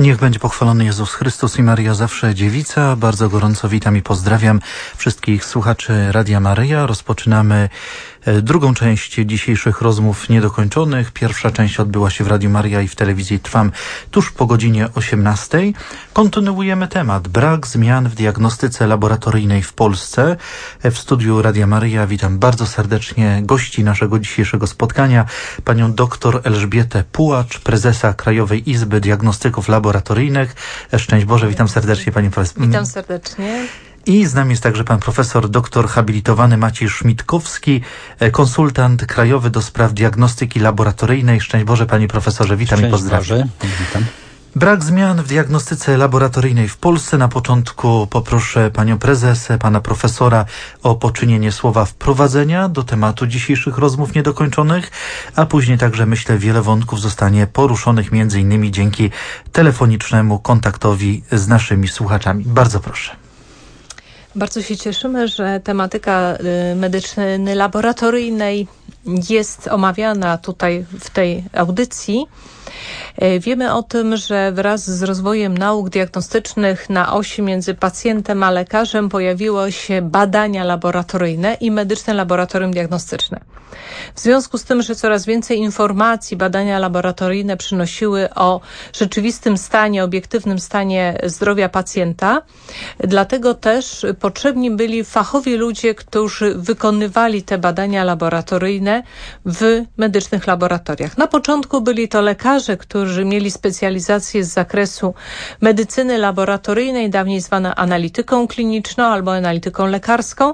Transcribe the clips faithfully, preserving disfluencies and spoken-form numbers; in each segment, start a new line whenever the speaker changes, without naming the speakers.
Niech będzie pochwalony Jezus Chrystus i Maria zawsze dziewica. Bardzo gorąco witam i pozdrawiam wszystkich słuchaczy Radia Maryja. Rozpoczynamy drugą część dzisiejszych rozmów niedokończonych. Pierwsza część odbyła się w Radiu Maryja i w telewizji Trwam tuż po godzinie osiemnastej. Kontynuujemy temat. Brak zmian w diagnostyce laboratoryjnej w Polsce. W studiu Radia Maryja witam bardzo serdecznie gości naszego dzisiejszego spotkania. Panią doktor Elżbietę Pułacz, prezesa Krajowej Izby Diagnostyków Laboratoryjnych. Szczęść Boże, witam serdecznie Pani profesor.
Witam serdecznie.
I z nami jest także pan profesor doktor habilitowany Maciej Szmitkowski, konsultant krajowy do spraw diagnostyki laboratoryjnej. Szczęść Boże, panie profesorze, witam
Szczęść
i pozdrawiam.
Boże. Witam.
Brak zmian w diagnostyce laboratoryjnej w Polsce. Na początku poproszę panią prezes, pana profesora o poczynienie słowa wprowadzenia do tematu dzisiejszych rozmów niedokończonych, a później także, myślę, wiele wątków zostanie poruszonych między innymi dzięki telefonicznemu kontaktowi z naszymi słuchaczami. Bardzo proszę.
Bardzo się cieszymy, że tematyka medycyny laboratoryjnej jest omawiana tutaj w tej audycji. Wiemy o tym, że wraz z rozwojem nauk diagnostycznych na osi między pacjentem a lekarzem pojawiły się badania laboratoryjne i medyczne laboratorium diagnostyczne. W związku z tym, że coraz więcej informacji badania laboratoryjne przynosiły o rzeczywistym stanie, obiektywnym stanie zdrowia pacjenta, dlatego też potrzebni byli fachowi ludzie, którzy wykonywali te badania laboratoryjne w medycznych laboratoriach. Na początku byli to lekarze, którzy mieli specjalizację z zakresu medycyny laboratoryjnej, dawniej zwana analityką kliniczną albo analityką lekarską,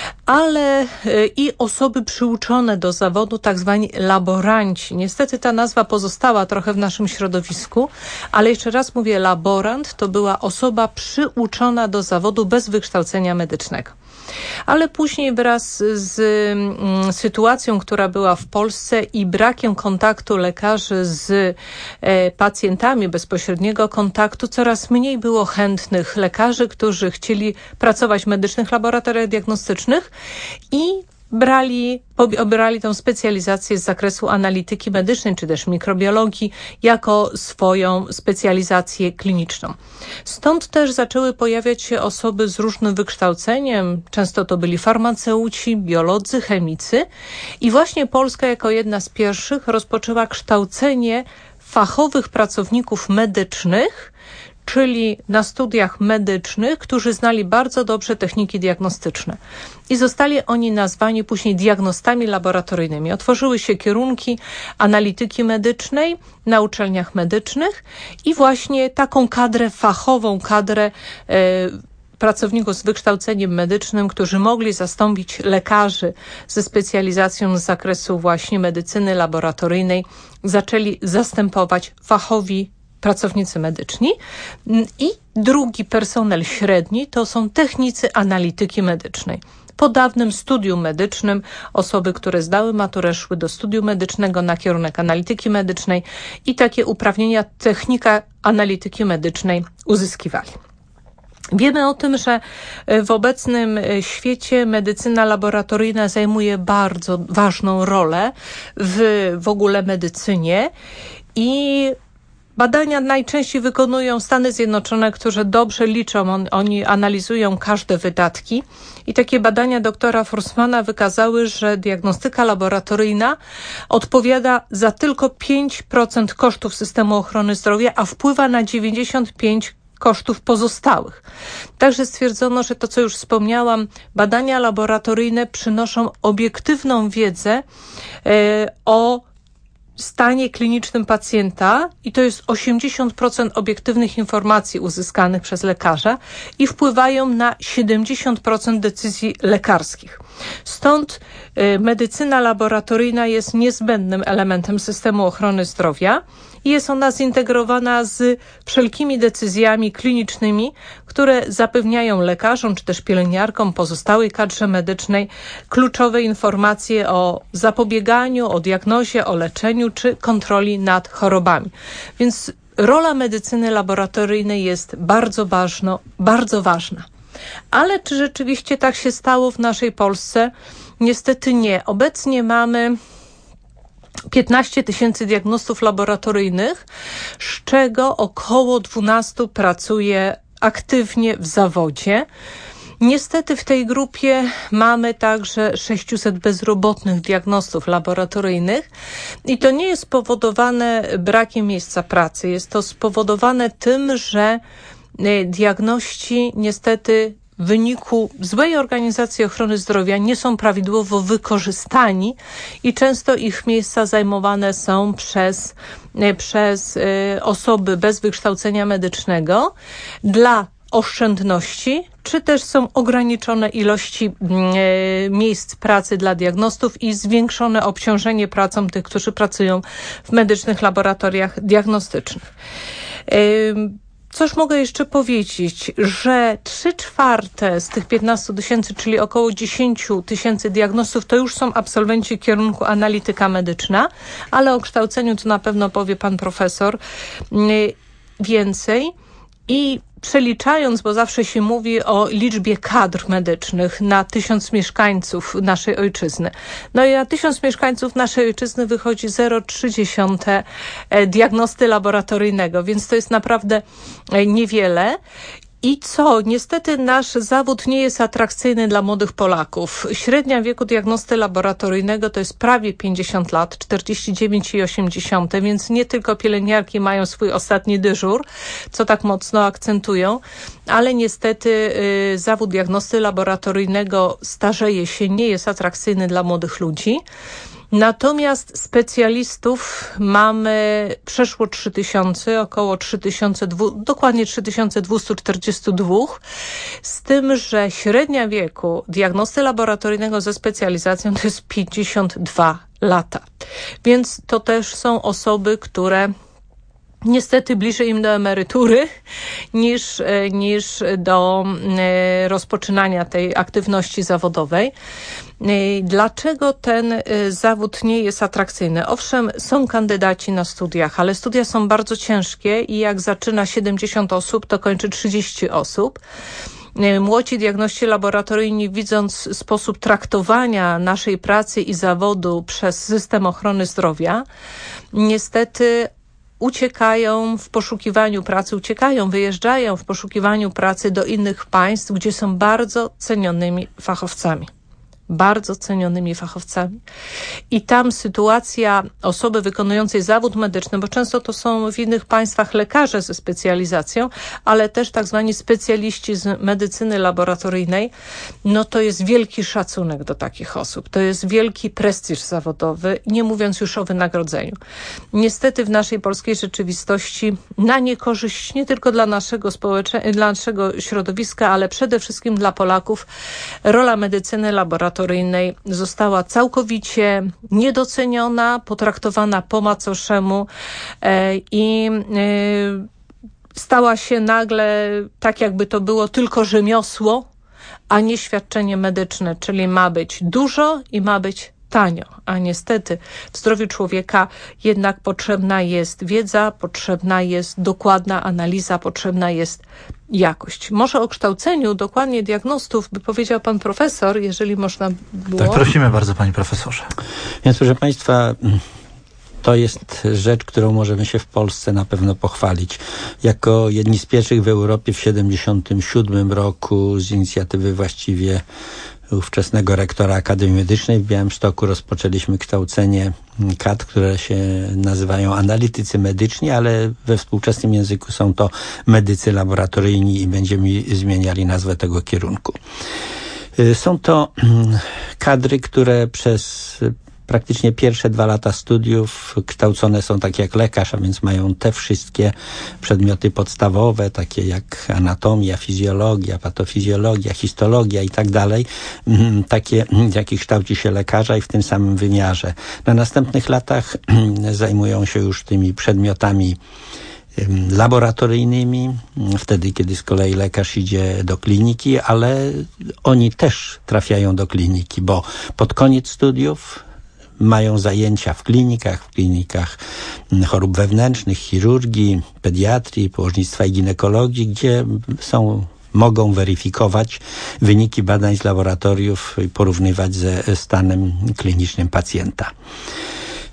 ale i osoby przyuczone do zawodu, tak zwani laboranci. Niestety ta nazwa pozostała trochę w naszym środowisku, ale jeszcze raz mówię, laborant to była osoba przyuczona do zawodu bez wykształcenia medycznego. Ale później wraz z mm, sytuacją, która była w Polsce i brakiem kontaktu lekarzy z e, pacjentami, bezpośredniego kontaktu, coraz mniej było chętnych lekarzy, którzy chcieli pracować w medycznych laboratoriach diagnostycznych i brali, obrali tę specjalizację z zakresu analityki medycznej, czy też mikrobiologii, jako swoją specjalizację kliniczną. Stąd też zaczęły pojawiać się osoby z różnym wykształceniem, często to byli farmaceuci, biolodzy, chemicy i właśnie Polska jako jedna z pierwszych rozpoczęła kształcenie fachowych pracowników medycznych, czyli na studiach medycznych, którzy znali bardzo dobrze techniki diagnostyczne. I zostali oni nazwani później diagnostami laboratoryjnymi. Otworzyły się kierunki analityki medycznej na uczelniach medycznych i właśnie taką kadrę fachową, kadrę e, pracowników z wykształceniem medycznym, którzy mogli zastąpić lekarzy ze specjalizacją z zakresu właśnie medycyny laboratoryjnej, zaczęli zastępować fachowi pracownicy medyczni i drugi personel średni to są technicy analityki medycznej. Po dawnym studium medycznym osoby, które zdały maturę, szły do studium medycznego na kierunek analityki medycznej i takie uprawnienia technika analityki medycznej uzyskiwali. Wiemy o tym, że w obecnym świecie medycyna laboratoryjna zajmuje bardzo ważną rolę w, w ogóle medycynie i badania najczęściej wykonują Stany Zjednoczone, które dobrze liczą, on, oni analizują każde wydatki i takie badania doktora Forsmana wykazały, że diagnostyka laboratoryjna odpowiada za tylko pięć procent kosztów systemu ochrony zdrowia, a wpływa na dziewięćdziesiąt pięć procent kosztów pozostałych. Także stwierdzono, że to, co już wspomniałam, badania laboratoryjne przynoszą obiektywną wiedzę yy, o stanie klinicznym pacjenta i to jest osiemdziesiąt procent obiektywnych informacji uzyskanych przez lekarza i wpływają na siedemdziesiąt procent decyzji lekarskich. Stąd y, medycyna laboratoryjna jest niezbędnym elementem systemu ochrony zdrowia i jest ona zintegrowana z wszelkimi decyzjami klinicznymi, które zapewniają lekarzom, czy też pielęgniarkom, pozostałej kadrze medycznej kluczowe informacje o zapobieganiu, o diagnozie, o leczeniu, czy kontroli nad chorobami. Więc rola medycyny laboratoryjnej jest bardzo ważna, bardzo ważna. Ale czy rzeczywiście tak się stało w naszej Polsce? Niestety nie. Obecnie mamy piętnaście tysięcy diagnostów laboratoryjnych, z czego około dwanaście pracuje aktywnie w zawodzie. Niestety w tej grupie mamy także sześciuset bezrobotnych diagnostów laboratoryjnych i to nie jest spowodowane brakiem miejsca pracy. Jest to spowodowane tym, że diagności niestety w wyniku złej organizacji ochrony zdrowia nie są prawidłowo wykorzystani i często ich miejsca zajmowane są przez, przez osoby bez wykształcenia medycznego dla oszczędności, czy też są ograniczone ilości e, miejsc pracy dla diagnostów i zwiększone obciążenie pracą tych, którzy pracują w medycznych laboratoriach diagnostycznych. E, Cóż mogę jeszcze powiedzieć, że trzy czwarte z tych piętnastu tysięcy, czyli około dziesięć tysięcy diagnostów, to już są absolwenci kierunku analityka medyczna, ale o kształceniu to na pewno powie pan profesor więcej. I przeliczając, bo zawsze się mówi o liczbie kadr medycznych na tysiąc mieszkańców naszej ojczyzny. No i na tysiąc mieszkańców naszej ojczyzny wychodzi zero przecinek trzy diagnosty laboratoryjnego, więc to jest naprawdę niewiele. I co? Niestety nasz zawód nie jest atrakcyjny dla młodych Polaków. Średnia wieku diagnosty laboratoryjnego to jest prawie pięćdziesiąt lat, czterdzieści dziewięć i osiem dziesiątych, więc nie tylko pielęgniarki mają swój ostatni dyżur, co tak mocno akcentują, ale niestety y, zawód diagnosty laboratoryjnego starzeje się, nie jest atrakcyjny dla młodych ludzi. Natomiast specjalistów mamy przeszło trzy tysiące, około trzy tysiące, dokładnie trzy tysiące dwieście czterdzieści dwa, z tym, że średnia wieku diagnosty laboratoryjnego ze specjalizacją to jest pięćdziesiąt dwa lata. Więc to też są osoby, które niestety bliżej im do emerytury niż, niż do rozpoczynania tej aktywności zawodowej. Dlaczego ten zawód nie jest atrakcyjny? Owszem, są kandydaci na studiach, ale studia są bardzo ciężkie i jak zaczyna siedemdziesiąt osób, to kończy trzydzieści osób. Młodzi diagności laboratoryjni, widząc sposób traktowania naszej pracy i zawodu przez system ochrony zdrowia, niestety uciekają w poszukiwaniu pracy, uciekają, wyjeżdżają w poszukiwaniu pracy do innych państw, gdzie są bardzo cenionymi fachowcami. Bardzo cenionymi fachowcami. I tam sytuacja osoby wykonującej zawód medyczny, bo często to są w innych państwach lekarze ze specjalizacją, ale też tak zwani specjaliści z medycyny laboratoryjnej, no to jest wielki szacunek do takich osób. To jest wielki prestiż zawodowy, nie mówiąc już o wynagrodzeniu. Niestety w naszej polskiej rzeczywistości na niekorzyść nie tylko dla naszego społeczeństwa, dla naszego środowiska, ale przede wszystkim dla Polaków rola medycyny laboratoryjnej została całkowicie niedoceniona, potraktowana po macoszemu i stała się nagle tak, jakby to było tylko rzemiosło, a nie świadczenie medyczne, czyli ma być dużo i ma być tanio, a niestety w zdrowiu człowieka jednak potrzebna jest wiedza, potrzebna jest dokładna analiza, potrzebna jest jakość. Może o kształceniu dokładnie diagnostów by powiedział pan profesor, jeżeli można było.
Tak, prosimy bardzo, panie profesorze.
Więc proszę państwa, to jest rzecz, którą możemy się w Polsce na pewno pochwalić. Jako jedni z pierwszych w Europie w siedemdziesiątym siódmym roku z inicjatywy właściwie ówczesnego rektora Akademii Medycznej w Białymstoku rozpoczęliśmy kształcenie kadr, które się nazywają analitycy medyczni, ale we współczesnym języku są to medycy laboratoryjni i będziemy zmieniali nazwę tego kierunku. Są to kadry, które przez praktycznie pierwsze dwa lata studiów kształcone są tak jak lekarz, a więc mają te wszystkie przedmioty podstawowe, takie jak anatomia, fizjologia, patofizjologia, histologia i tak dalej, takie, jakich kształci się lekarza i w tym samym wymiarze. Na następnych latach zajmują się już tymi przedmiotami laboratoryjnymi, wtedy kiedy z kolei lekarz idzie do kliniki, ale oni też trafiają do kliniki, bo pod koniec studiów mają zajęcia w klinikach, w klinikach chorób wewnętrznych, chirurgii, pediatrii, położnictwa i ginekologii, gdzie są, mogą weryfikować wyniki badań z laboratoriów i porównywać ze stanem klinicznym pacjenta.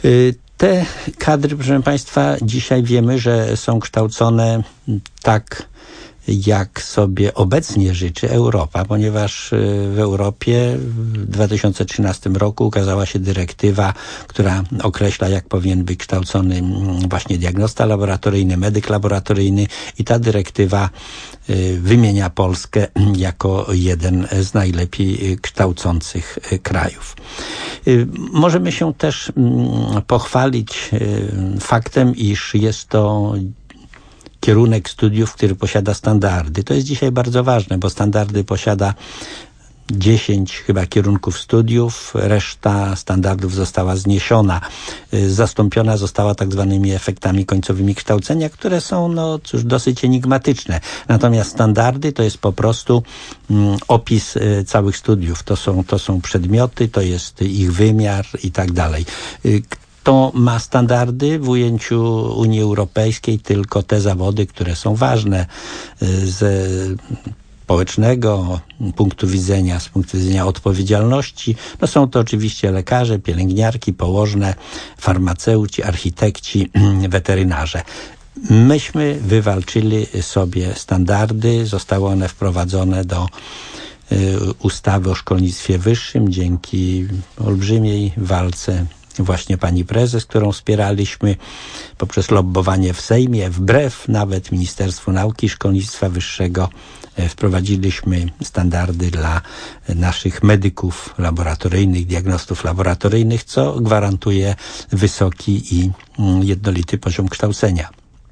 Te kadry, proszę Państwa, dzisiaj wiemy, że są kształcone tak, jak sobie obecnie życzy Europa, ponieważ w Europie w dwa tysiące trzynastym roku ukazała się dyrektywa, która określa, jak powinien być kształcony właśnie diagnosta laboratoryjny, medyk laboratoryjny, i ta dyrektywa wymienia Polskę jako jeden z najlepiej kształcących krajów. Możemy się też pochwalić faktem, iż jest to kierunek studiów, który posiada standardy. To jest dzisiaj bardzo ważne, bo standardy posiada dziesięć chyba kierunków studiów, reszta standardów została zniesiona. Zastąpiona została tak zwanymi efektami końcowymi kształcenia, które są, no cóż, dosyć enigmatyczne. Natomiast standardy to jest po prostu mm, opis y, całych studiów. To są, to są przedmioty, to jest ich wymiar i tak dalej. Y, To ma standardy w ujęciu Unii Europejskiej tylko te zawody, które są ważne ze społecznego punktu widzenia, z punktu widzenia odpowiedzialności. No są to oczywiście lekarze, pielęgniarki, położne, farmaceuci, architekci, weterynarze. Myśmy wywalczyli sobie standardy, zostały one wprowadzone do ustawy o szkolnictwie wyższym dzięki olbrzymiej walce właśnie pani prezes, którą wspieraliśmy poprzez lobbowanie w Sejmie, wbrew nawet Ministerstwu Nauki i Szkolnictwa Wyższego. Wprowadziliśmy standardy dla naszych medyków laboratoryjnych, diagnostów laboratoryjnych, co gwarantuje wysoki i jednolity poziom kształcenia.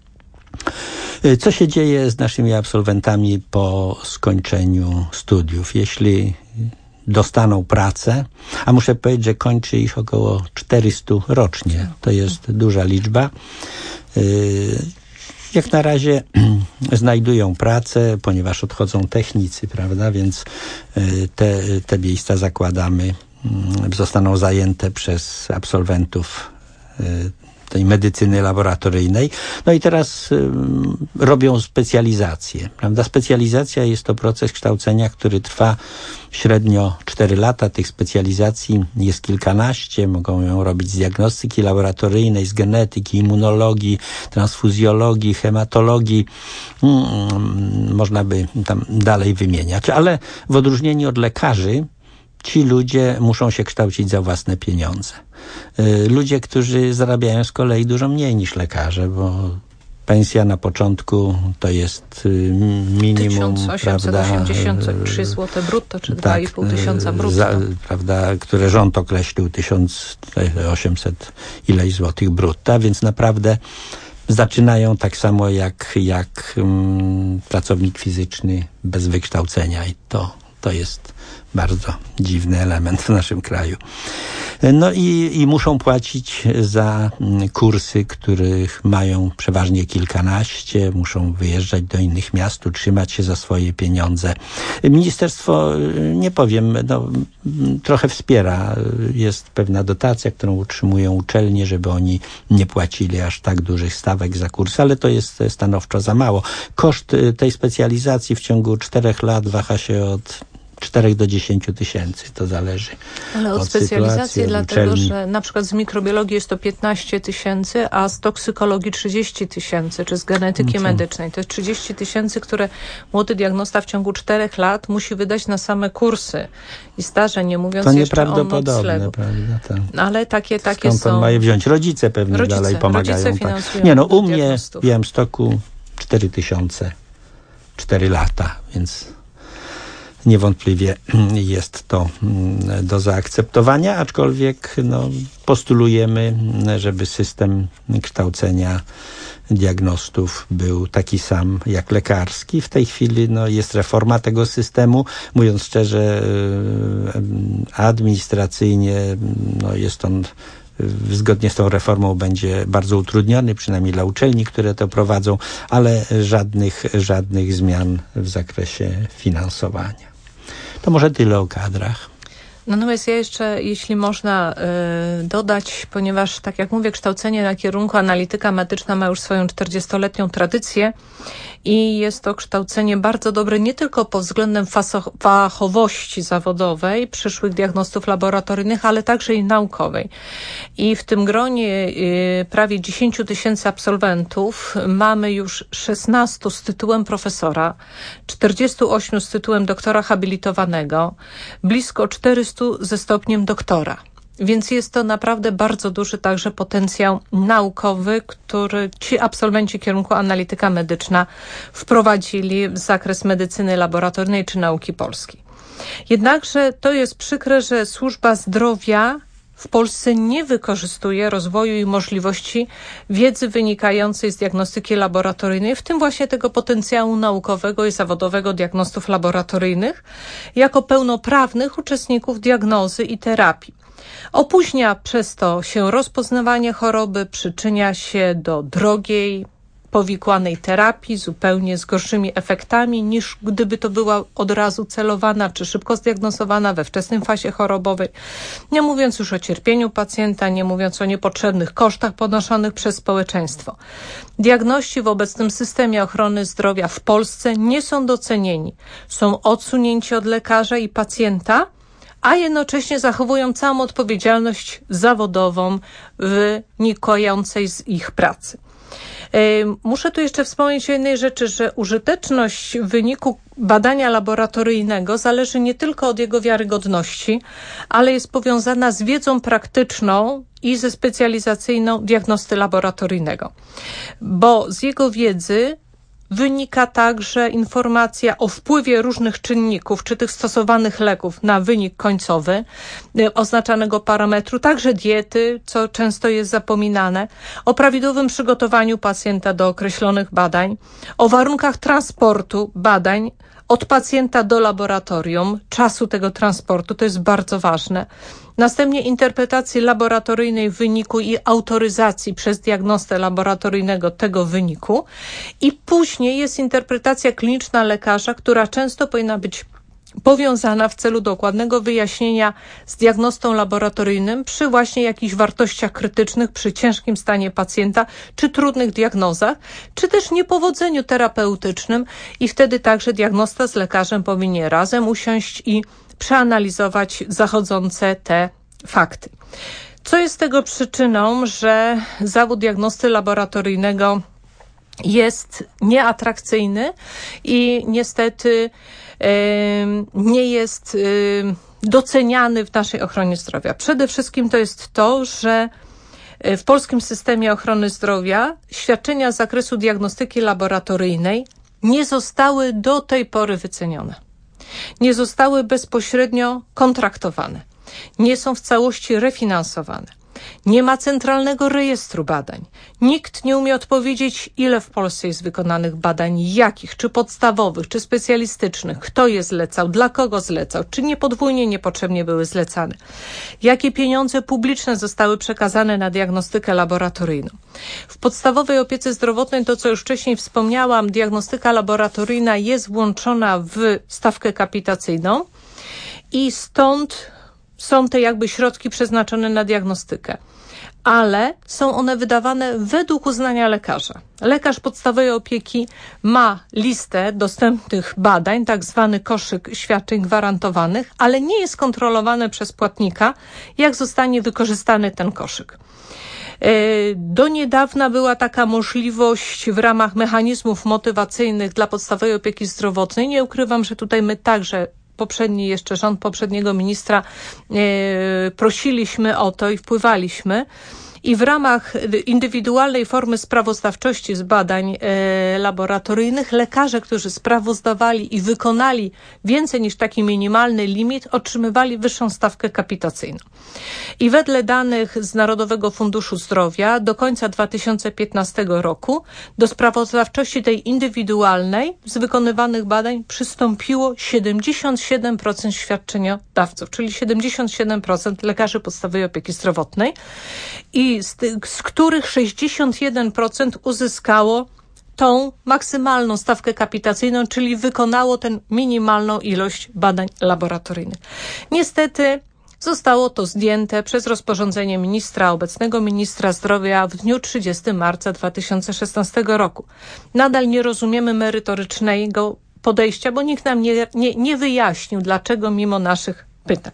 Co się dzieje z naszymi absolwentami po skończeniu studiów? Jeśli dostaną pracę, a muszę powiedzieć, że kończy ich około czterysta rocznie. To jest duża liczba. Jak na razie znajdują pracę, ponieważ odchodzą technicy, prawda, więc te, te miejsca zakładamy, zostaną zajęte przez absolwentów tej medycyny laboratoryjnej. No i teraz y, robią specjalizację, prawda? Specjalizacja jest to proces kształcenia, który trwa średnio cztery lata. Tych specjalizacji jest kilkanaście. Mogą ją robić z diagnostyki laboratoryjnej, z genetyki, immunologii, transfuzjologii, hematologii. Hmm, można by tam dalej wymieniać. Ale w odróżnieniu od lekarzy, ci ludzie muszą się kształcić za własne pieniądze. Ludzie, którzy zarabiają z kolei dużo mniej niż lekarze, bo pensja na początku to jest minimum,
tysiąc osiemset osiemdziesiąt trzy złote brutto, czy dwa i pół tysiąca brutto. Za,
prawda, które rząd określił tysiąc osiemset ileś złotych brutto, więc naprawdę zaczynają tak samo jak, jak um, pracownik fizyczny bez wykształcenia i to, to jest bardzo dziwny element w naszym kraju. No i, i muszą płacić za kursy, których mają przeważnie kilkanaście, muszą wyjeżdżać do innych miast, utrzymać się za swoje pieniądze. Ministerstwo, nie powiem, no, trochę wspiera. Jest pewna dotacja, którą utrzymują uczelnie, żeby oni nie płacili aż tak dużych stawek za kursy, ale to jest stanowczo za mało. Koszt tej specjalizacji w ciągu czterech lat waha się od czterech do dziesięciu tysięcy, to zależy.
Ale od, od specjalizacji, dlatego uczelni. Że na przykład z mikrobiologii jest to piętnaście tysięcy, a z toksykologii trzydzieści tysięcy, czy z genetyki no medycznej. To jest trzydzieści tysięcy, które młody diagnosta w ciągu czterech lat musi wydać na same kursy i staże, nie mówiąc
to
jeszcze o
nieprawdopodobne, prawda? Tak.
Ale takie, takie
Skąd
są...
on ma je wziąć? Rodzice pewnie
rodzice,
dalej pomagają.
Rodzice
tak. Nie no, u mnie w Białymstoku cztery tysiące, cztery lata, więc niewątpliwie jest to do zaakceptowania, aczkolwiek no, postulujemy, żeby system kształcenia diagnostów był taki sam jak lekarski. W tej chwili no, jest reforma tego systemu. Mówiąc szczerze, administracyjnie no, jest on zgodnie z tą reformą będzie bardzo utrudniony, przynajmniej dla uczelni, które to prowadzą, ale żadnych, żadnych zmian w zakresie finansowania. To może tyle o kadrach.
Natomiast ja jeszcze, jeśli można y, dodać, ponieważ tak jak mówię, kształcenie na kierunku analityka medyczna ma już swoją czterdziestoletnią tradycję i jest to kształcenie bardzo dobre nie tylko pod względem faso- fachowości zawodowej przyszłych diagnostów laboratoryjnych, ale także i naukowej. I w tym gronie y, prawie dziesięć tysięcy absolwentów mamy już szesnastu z tytułem profesora, czterdziestu ośmiu z tytułem doktora habilitowanego, blisko czterystu ze stopniem doktora. Więc jest to naprawdę bardzo duży także potencjał naukowy, który ci absolwenci kierunku analityka medyczna wprowadzili w zakres medycyny laboratoryjnej czy nauki polskiej. Jednakże to jest przykre, że służba zdrowia w Polsce nie wykorzystuje rozwoju i możliwości wiedzy wynikającej z diagnostyki laboratoryjnej, w tym właśnie tego potencjału naukowego i zawodowego diagnostów laboratoryjnych, jako pełnoprawnych uczestników diagnozy i terapii. Opóźnia przez to się rozpoznawanie choroby, przyczynia się do drogiej, powikłanej terapii, zupełnie z gorszymi efektami, niż gdyby to była od razu celowana czy szybko zdiagnozowana we wczesnej fazie chorobowej. Nie mówiąc już o cierpieniu pacjenta, nie mówiąc o niepotrzebnych kosztach ponoszonych przez społeczeństwo. Diagności w obecnym systemie ochrony zdrowia w Polsce nie są docenieni. Są odsunięci od lekarza i pacjenta, a jednocześnie zachowują całą odpowiedzialność zawodową wynikającej z ich pracy. Muszę tu jeszcze wspomnieć o jednej rzeczy, że użyteczność wyniku badania laboratoryjnego zależy nie tylko od jego wiarygodności, ale jest powiązana z wiedzą praktyczną i ze specjalizacyjną diagnosty laboratoryjnego. Bo z jego wiedzy wynika także informacja o wpływie różnych czynników, czy tych stosowanych leków na wynik końcowy oznaczanego parametru, także diety, co często jest zapominane, o prawidłowym przygotowaniu pacjenta do określonych badań, o warunkach transportu badań od pacjenta do laboratorium, czasu tego transportu, to jest bardzo ważne. Następnie interpretacji laboratoryjnej wyniku i autoryzacji przez diagnostę laboratoryjnego tego wyniku. I później jest interpretacja kliniczna lekarza, która często powinna być powiązana w celu dokładnego wyjaśnienia z diagnostą laboratoryjnym przy właśnie jakichś wartościach krytycznych, przy ciężkim stanie pacjenta, czy trudnych diagnozach, czy też niepowodzeniu terapeutycznym i wtedy także diagnosta z lekarzem powinien razem usiąść i przeanalizować zachodzące te fakty. Co jest tego przyczyną, że zawód diagnosty laboratoryjnego jest nieatrakcyjny i niestety nie jest doceniany w naszej ochronie zdrowia. Przede wszystkim to jest to, że w polskim systemie ochrony zdrowia świadczenia z zakresu diagnostyki laboratoryjnej nie zostały do tej pory wycenione. Nie zostały bezpośrednio kontraktowane. Nie są w całości refinansowane. Nie ma centralnego rejestru badań. Nikt nie umie odpowiedzieć, ile w Polsce jest wykonanych badań, jakich, czy podstawowych, czy specjalistycznych, kto je zlecał, dla kogo zlecał, czy nie podwójnie niepotrzebnie były zlecane. Jakie pieniądze publiczne zostały przekazane na diagnostykę laboratoryjną. W podstawowej opiece zdrowotnej, to co już wcześniej wspomniałam, diagnostyka laboratoryjna jest włączona w stawkę kapitacyjną i stąd są te jakby środki przeznaczone na diagnostykę, ale są one wydawane według uznania lekarza. Lekarz podstawowej opieki ma listę dostępnych badań, tak zwany koszyk świadczeń gwarantowanych, ale nie jest kontrolowane przez płatnika, jak zostanie wykorzystany ten koszyk. Do niedawna była taka możliwość w ramach mechanizmów motywacyjnych dla podstawowej opieki zdrowotnej. Nie ukrywam, że tutaj my także poprzedni jeszcze rząd poprzedniego ministra e, prosiliśmy o to i wpływaliśmy. I w ramach indywidualnej formy sprawozdawczości z badań e, laboratoryjnych lekarze, którzy sprawozdawali i wykonali więcej niż taki minimalny limit, otrzymywali wyższą stawkę kapitacyjną. I wedle danych z Narodowego Funduszu Zdrowia do końca dwa tysiące piętnastego roku do sprawozdawczości tej indywidualnej z wykonywanych badań przystąpiło siedemdziesiąt siedem procent świadczeniodawców, czyli siedemdziesiąt siedem procent lekarzy podstawowej opieki zdrowotnej. I Z, tych, z których sześćdziesiąt jeden procent uzyskało tą maksymalną stawkę kapitacyjną, czyli wykonało tę minimalną ilość badań laboratoryjnych. Niestety Zostało to zdjęte przez rozporządzenie ministra, obecnego ministra zdrowia w dniu trzydziestego marca dwa tysiące szesnastego roku. Nadal nie rozumiemy merytorycznego podejścia, bo nikt nam nie, nie, nie wyjaśnił, dlaczego mimo naszych pytań.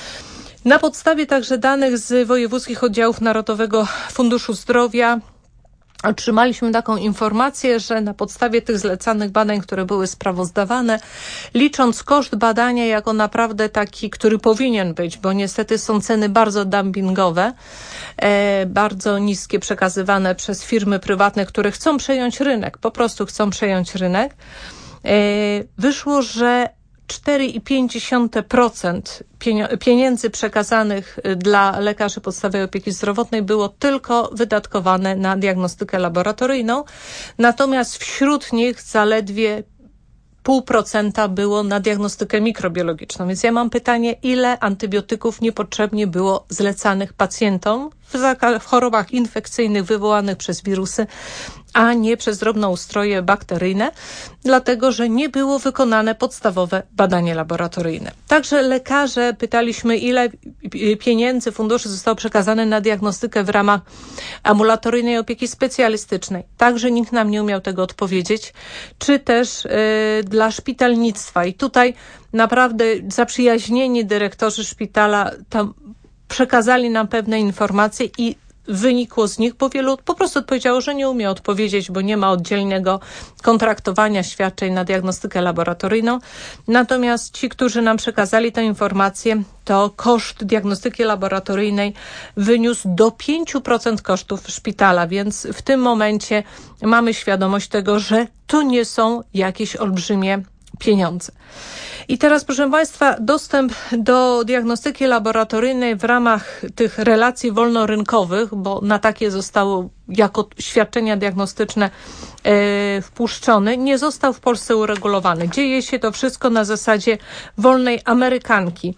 Na podstawie także danych z wojewódzkich oddziałów Narodowego Funduszu Zdrowia otrzymaliśmy taką informację, że na podstawie tych zlecanych badań, które były sprawozdawane, licząc koszt badania jako naprawdę taki, który powinien być, bo niestety są ceny bardzo dumpingowe, e, bardzo niskie, przekazywane przez firmy prywatne, które chcą przejąć rynek, po prostu chcą przejąć rynek, e, wyszło, że cztery i pięć dziesiątych procent pieniędzy przekazanych dla lekarzy podstawowej opieki zdrowotnej było tylko wydatkowane na diagnostykę laboratoryjną, natomiast wśród nich zaledwie pół procenta było na diagnostykę mikrobiologiczną. Więc ja mam pytanie, ile antybiotyków niepotrzebnie było zlecanych pacjentom w, w chorobach infekcyjnych wywołanych przez wirusy, a nie przez drobnoustroje bakteryjne, dlatego że nie było wykonane podstawowe badanie laboratoryjne. Także lekarze, pytaliśmy, ile pieniędzy funduszy zostało przekazane na diagnostykę w ramach ambulatoryjnej opieki specjalistycznej. Także nikt nam nie umiał tego odpowiedzieć, czy też y, dla szpitalnictwa. I tutaj naprawdę zaprzyjaźnieni dyrektorzy szpitala tam przekazali nam pewne informacje i wynikło z nich, bo wielu po prostu odpowiedziało, że nie umie odpowiedzieć, bo nie ma oddzielnego kontraktowania świadczeń na diagnostykę laboratoryjną. Natomiast ci, którzy nam przekazali tę informację, to koszt diagnostyki laboratoryjnej wyniósł do pięć procent kosztów szpitala, więc w tym momencie mamy świadomość tego, że to nie są jakieś olbrzymie pieniądze. I teraz, proszę Państwa, dostęp do diagnostyki laboratoryjnej w ramach tych relacji wolnorynkowych, bo na takie zostało jako świadczenia diagnostyczne e, wpuszczony, nie został w Polsce uregulowany. Dzieje się to wszystko na zasadzie wolnej amerykanki.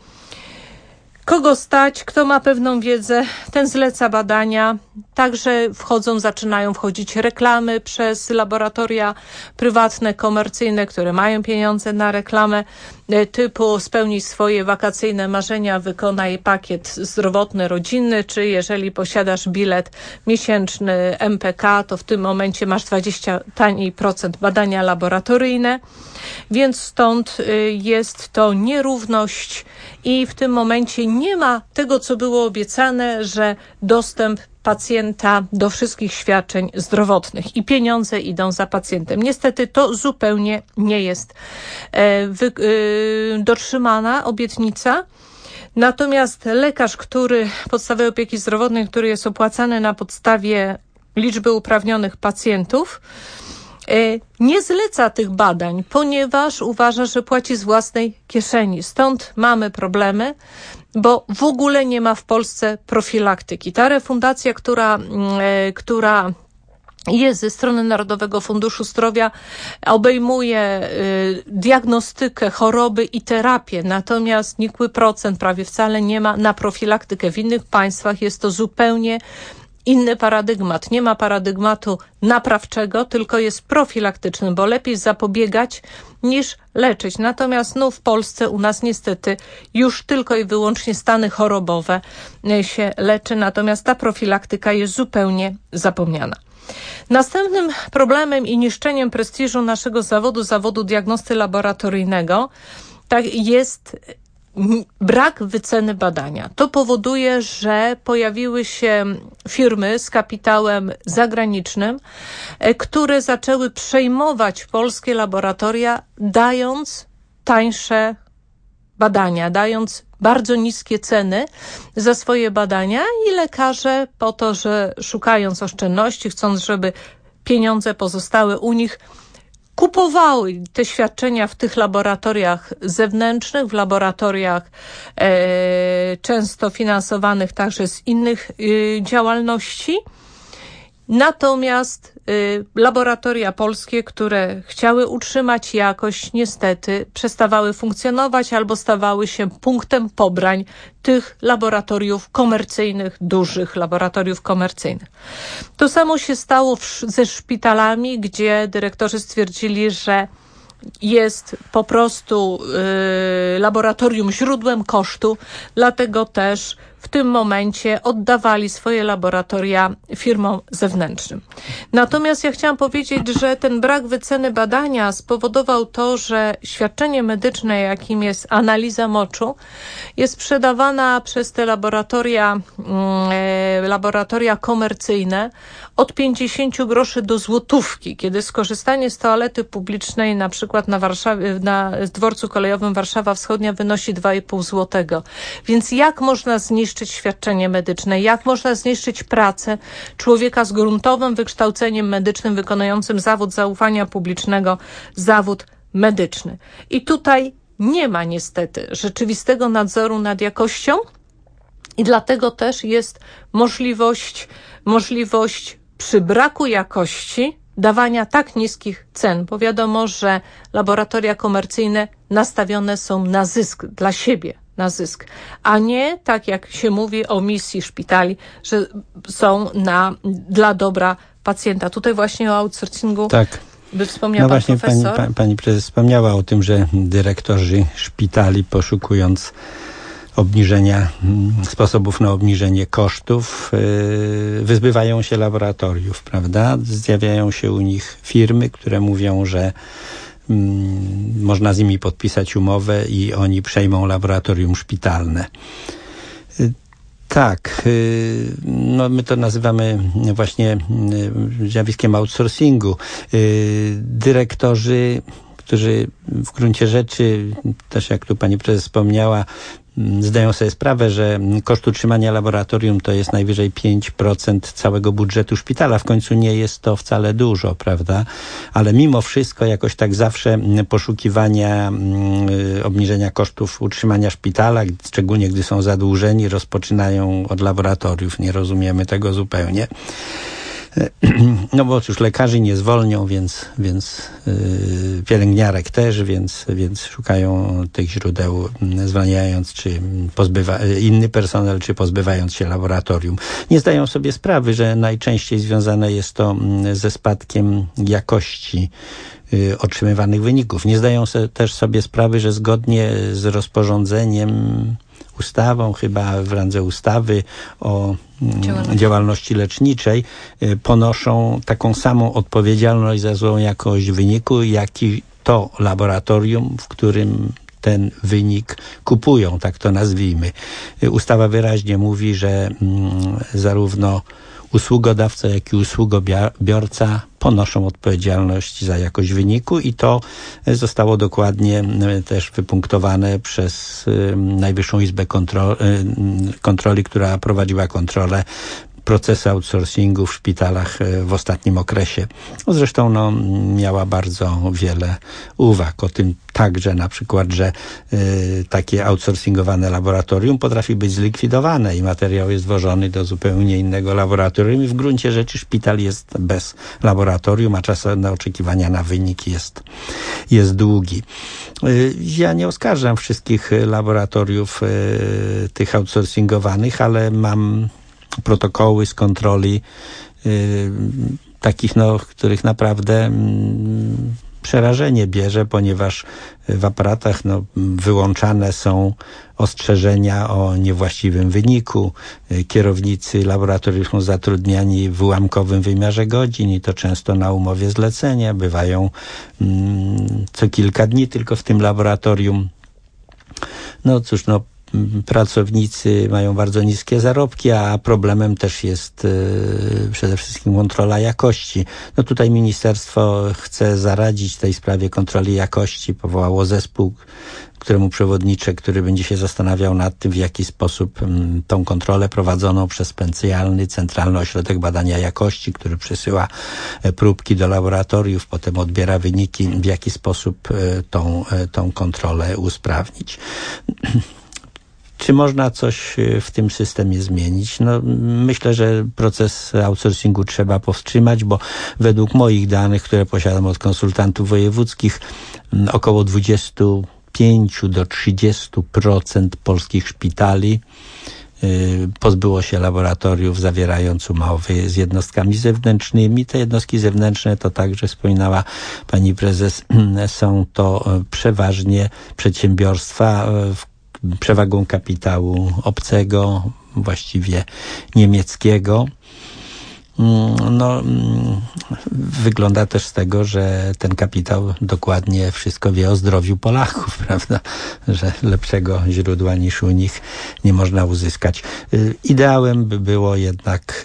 Kogo stać, kto ma pewną wiedzę, ten zleca badania. Także wchodzą, zaczynają wchodzić reklamy przez laboratoria prywatne, komercyjne, które mają pieniądze na reklamę typu spełnij swoje wakacyjne marzenia, wykonaj pakiet zdrowotny, rodzinny, czy jeżeli posiadasz bilet miesięczny M P K, to w tym momencie masz dwadzieścia taniej procent badania laboratoryjne, więc stąd jest to nierówność i w tym momencie nie ma tego, co było obiecane, że dostęp pacjenta do wszystkich świadczeń zdrowotnych i pieniądze idą za pacjentem. Niestety to zupełnie nie jest e, wy, e, dotrzymana obietnica. Natomiast lekarz, który podstawowej opieki zdrowotnej, który jest opłacany na podstawie liczby uprawnionych pacjentów, e, nie zleca tych badań, ponieważ uważa, że płaci z własnej kieszeni. Stąd mamy problemy, bo w ogóle nie ma w Polsce profilaktyki. Ta refundacja, która, e, która jest ze strony Narodowego Funduszu Zdrowia, obejmuje y, diagnostykę choroby i terapię, natomiast nikły procent prawie wcale nie ma na profilaktykę. W innych państwach jest to zupełnie inny paradygmat. Nie ma paradygmatu naprawczego, tylko jest profilaktyczny, bo lepiej zapobiegać niż leczyć. Natomiast no, w Polsce u nas niestety już tylko i wyłącznie stany chorobowe się leczy, natomiast ta profilaktyka jest zupełnie zapomniana. Następnym problemem i niszczeniem prestiżu naszego zawodu, zawodu diagnosty laboratoryjnego, tak jest brak wyceny badania. To powoduje, że pojawiły się firmy z kapitałem zagranicznym, które zaczęły przejmować polskie laboratoria, dając tańsze badania, dając bardzo niskie ceny za swoje badania i lekarze po to, że szukając oszczędności, chcąc, żeby pieniądze pozostały u nich, kupowały te świadczenia w tych laboratoriach zewnętrznych, w laboratoriach e, często finansowanych także z innych e, działalności. Natomiast y, laboratoria polskie, które chciały utrzymać jakość, niestety przestawały funkcjonować albo stawały się punktem pobrań tych laboratoriów komercyjnych, dużych laboratoriów komercyjnych. To samo się stało w, ze szpitalami, gdzie dyrektorzy stwierdzili, że jest po prostu y, laboratorium źródłem kosztu, dlatego też w tym momencie oddawali swoje laboratoria firmom zewnętrznym. Natomiast ja chciałam powiedzieć, że ten brak wyceny badania spowodował to, że świadczenie medyczne, jakim jest analiza moczu, jest sprzedawana przez te laboratoria, e, laboratoria komercyjne od pięćdziesięciu groszy do złotówki, kiedy skorzystanie z toalety publicznej na przykład na Warszawie, na dworcu kolejowym Warszawa Wschodnia wynosi dwa i pół złotego. Więc jak można zniszczyć świadczenie medyczne? Jak można zniszczyć pracę człowieka z gruntowym wykształceniem medycznym, wykonującym zawód zaufania publicznego, zawód medyczny? I tutaj nie ma niestety rzeczywistego nadzoru nad jakością i dlatego też jest możliwość, możliwość przy braku jakości dawania tak niskich cen, bo wiadomo, że laboratoria komercyjne nastawione są na zysk dla siebie, na zysk, a nie tak jak się mówi o misji szpitali, że są na, dla dobra pacjenta. Tutaj właśnie o outsourcingu
tak.
by wspomniał
no
pan
właśnie
profesor.
Pani, pani prezes wspomniała o tym, że dyrektorzy szpitali, poszukując obniżenia, sposobów na obniżenie kosztów, yy, wyzbywają się laboratoriów, prawda? Zjawiają się u nich firmy, które mówią, że yy, można z nimi podpisać umowę i oni przejmą laboratorium szpitalne. Yy, tak, yy, no my to nazywamy właśnie yy, zjawiskiem outsourcingu. Yy, dyrektorzy, którzy w gruncie rzeczy, też jak tu pani prezes wspomniała, zdają sobie sprawę, że koszt utrzymania laboratorium to jest najwyżej pięć procent całego budżetu szpitala. W końcu nie jest to wcale dużo, prawda? Ale mimo wszystko jakoś tak zawsze poszukiwania y, obniżenia kosztów utrzymania szpitala, szczególnie gdy są zadłużeni, rozpoczynają od laboratoriów. Nie rozumiemy tego zupełnie. No bo cóż, lekarzy nie zwolnią, więc, więc yy, pielęgniarek też, więc, więc szukają tych źródeł, zwalniając czy pozbywa, inny personel, czy pozbywając się laboratorium. Nie zdają sobie sprawy, że najczęściej związane jest to ze spadkiem jakości yy, otrzymywanych wyników. Nie zdają se, też sobie sprawy, że zgodnie z rozporządzeniem, ustawą, chyba w randze ustawy o działalności, działalności leczniczej, ponoszą taką samą odpowiedzialność za złą jakość wyniku, jak i to laboratorium, w którym ten wynik kupują, tak to nazwijmy. Ustawa wyraźnie mówi, że mm, zarówno usługodawca, jak i usługobiorca ponoszą odpowiedzialność za jakość wyniku i to zostało dokładnie też wypunktowane przez Najwyższą Izbę Kontroli, kontroli która prowadziła kontrolę procesu outsourcingu w szpitalach w ostatnim okresie. Zresztą no, miała bardzo wiele uwag o tym także na przykład, że y, takie outsourcingowane laboratorium potrafi być zlikwidowane i materiał jest wożony do zupełnie innego laboratorium i w gruncie rzeczy szpital jest bez laboratorium, a czas na oczekiwania na wynik jest, jest długi. Y, ja nie oskarżam wszystkich laboratoriów y, tych outsourcingowanych, ale mam protokoły z kontroli y, takich, no, których naprawdę y, przerażenie bierze, ponieważ w aparatach no, wyłączane są ostrzeżenia o niewłaściwym wyniku. Y, kierownicy laboratoriów są zatrudniani w ułamkowym wymiarze godzin i to często na umowie zlecenia. Bywają y, co kilka dni tylko w tym laboratorium. No cóż, no pracownicy mają bardzo niskie zarobki, a problemem też jest y, przede wszystkim kontrola jakości. No tutaj ministerstwo chce zaradzić tej sprawie kontroli jakości. Powołało zespół, któremu przewodniczę, który będzie się zastanawiał nad tym, w jaki sposób m, tą kontrolę prowadzoną przez specjalny Centralny Ośrodek Badania Jakości, który przesyła e, próbki do laboratoriów, potem odbiera wyniki, w jaki sposób e, tą, e, tą kontrolę usprawnić. Czy można coś w tym systemie zmienić? No, myślę, że proces outsourcingu trzeba powstrzymać, bo według moich danych, które posiadam od konsultantów wojewódzkich, około dwadzieścia pięć do trzydziestu procent polskich szpitali pozbyło się laboratoriów, zawierając umowy z jednostkami zewnętrznymi. Te jednostki zewnętrzne, to także wspominała pani prezes, są to przeważnie przedsiębiorstwa przewagą kapitału obcego, właściwie niemieckiego. No, wygląda też z tego, że ten kapitał dokładnie wszystko wie o zdrowiu Polaków, prawda? Że lepszego źródła niż u nich nie można uzyskać. Ideałem by było jednak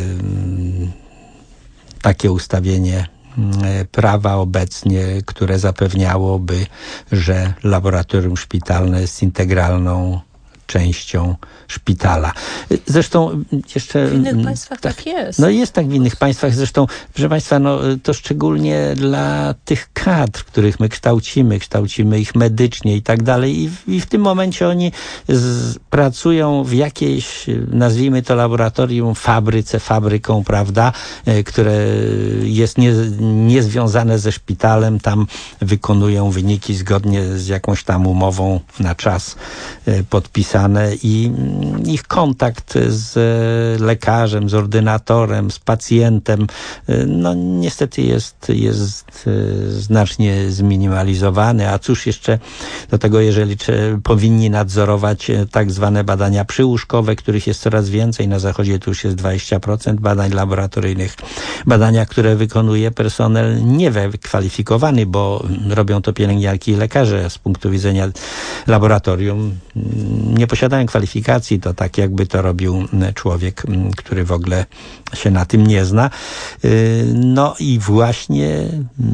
takie ustawienie prawa obecnie, które zapewniałoby, że laboratorium szpitalne jest integralną częścią szpitala. Zresztą jeszcze...
W innych państwach tak, tak jest.
No jest tak w innych państwach. Zresztą, proszę państwa, no to szczególnie dla tych kadr, których my kształcimy, kształcimy ich medycznie i tak dalej. I w, i w tym momencie oni z, pracują w jakiejś, nazwijmy to laboratorium, fabryce, fabryką, prawda, e, które jest nie, niezwiązane ze szpitalem. Tam wykonują wyniki zgodnie z jakąś tam umową na czas e, podpisaną. I ich kontakt z lekarzem, z ordynatorem, z pacjentem, no niestety jest, jest znacznie zminimalizowany. A cóż jeszcze do tego, jeżeli powinni nadzorować tak zwane badania przyłóżkowe, których jest coraz więcej, na zachodzie tu już jest dwadzieścia procent badań laboratoryjnych, badania, które wykonuje personel niewykwalifikowany, bo robią to pielęgniarki i lekarze. Z punktu widzenia laboratorium nie posiadają kwalifikacji, to tak jakby to robił człowiek, który w ogóle się na tym nie zna. No i właśnie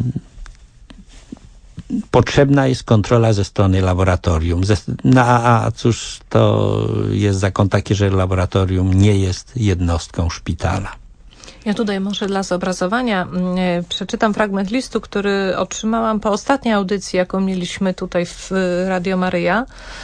potrzebna jest kontrola ze strony laboratorium. No a cóż to jest za kontakt, jeżeli laboratorium nie jest jednostką szpitala?
Ja tutaj może dla zobrazowania e, przeczytam fragment listu, który otrzymałam po ostatniej audycji, jaką mieliśmy tutaj w Radio Maryja.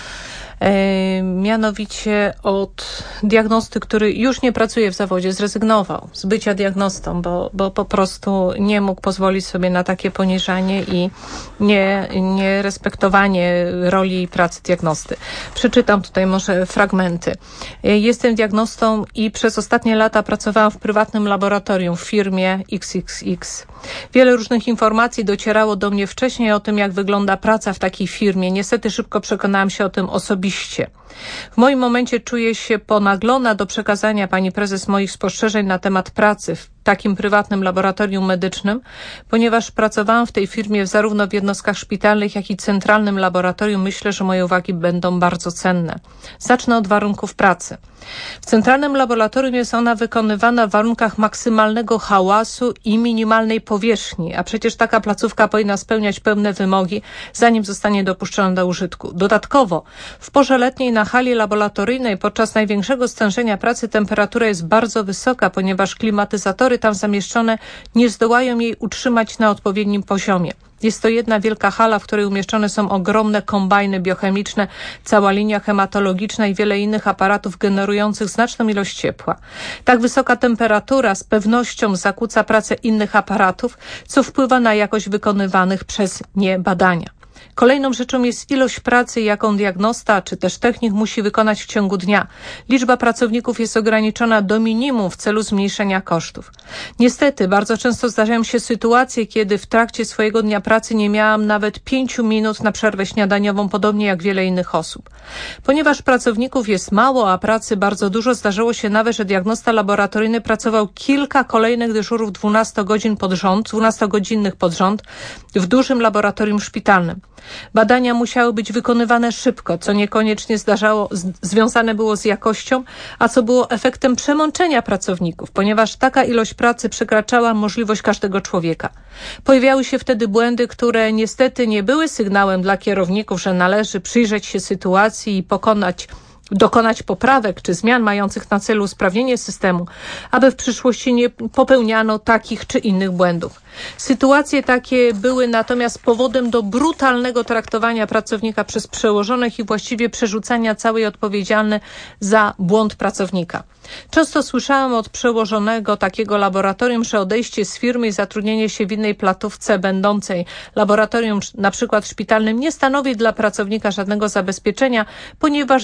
E, mianowicie od diagnosty, który już nie pracuje w zawodzie, zrezygnował z bycia diagnostą, bo, bo po prostu nie mógł pozwolić sobie na takie poniżanie i nie, nie respektowanie roli i pracy diagnosty. Przeczytam tutaj może fragmenty. E, jestem diagnostą i przez ostatnie lata pracowałam w prywatnym laboratorium w firmie X X X. Wiele różnych informacji docierało do mnie wcześniej o tym, jak wygląda praca w takiej firmie. Niestety szybko przekonałam się o tym osobiście. W moim momencie czuję się ponaglona do przekazania pani prezes moich spostrzeżeń na temat pracy w takim prywatnym laboratorium medycznym, ponieważ pracowałam w tej firmie zarówno w jednostkach szpitalnych, jak i centralnym laboratorium. Myślę, że moje uwagi będą bardzo cenne. Zacznę od warunków pracy. W centralnym laboratorium jest ona wykonywana w warunkach maksymalnego hałasu i minimalnej powierzchni, a przecież taka placówka powinna spełniać pełne wymogi, zanim zostanie dopuszczona do użytku. Dodatkowo, w porze letniej na hali laboratoryjnej podczas największego stężenia pracy temperatura jest bardzo wysoka, ponieważ klimatyzatory tam zamieszczone nie zdołają jej utrzymać na odpowiednim poziomie. Jest to jedna wielka hala, w której umieszczone są ogromne kombajny biochemiczne, cała linia hematologiczna i wiele innych aparatów generujących znaczną ilość ciepła. Tak wysoka temperatura z pewnością zakłóca pracę innych aparatów, co wpływa na jakość wykonywanych przez nie badania. Kolejną rzeczą jest ilość pracy, jaką diagnosta czy też technik musi wykonać w ciągu dnia. Liczba pracowników jest ograniczona do minimum w celu zmniejszenia kosztów. Niestety, bardzo często zdarzają się sytuacje, kiedy w trakcie swojego dnia pracy nie miałam nawet pięciu minut na przerwę śniadaniową, podobnie jak wiele innych osób. Ponieważ pracowników jest mało, a pracy bardzo dużo, zdarzyło się nawet, że diagnosta laboratoryjny pracował kilka kolejnych dyżurów dwunastu godzin pod rząd, dwunastogodzinnych pod rząd w dużym laboratorium szpitalnym. Badania musiały być wykonywane szybko, co niekoniecznie zdarzało, z, związane było z jakością, a co było efektem przemączenia pracowników, ponieważ taka ilość pracy przekraczała możliwość każdego człowieka. Pojawiały się wtedy błędy, które niestety nie były sygnałem dla kierowników, że należy przyjrzeć się sytuacji i pokonać dokonać poprawek czy zmian mających na celu usprawnienie systemu, aby w przyszłości nie popełniano takich czy innych błędów. Sytuacje takie były natomiast powodem do brutalnego traktowania pracownika przez przełożonych i właściwie przerzucania całej odpowiedzialności za błąd pracownika. Często słyszałam od przełożonego takiego laboratorium, że odejście z firmy i zatrudnienie się w innej placówce będącej laboratorium na przykład szpitalnym nie stanowi dla pracownika żadnego zabezpieczenia, ponieważ za chwilę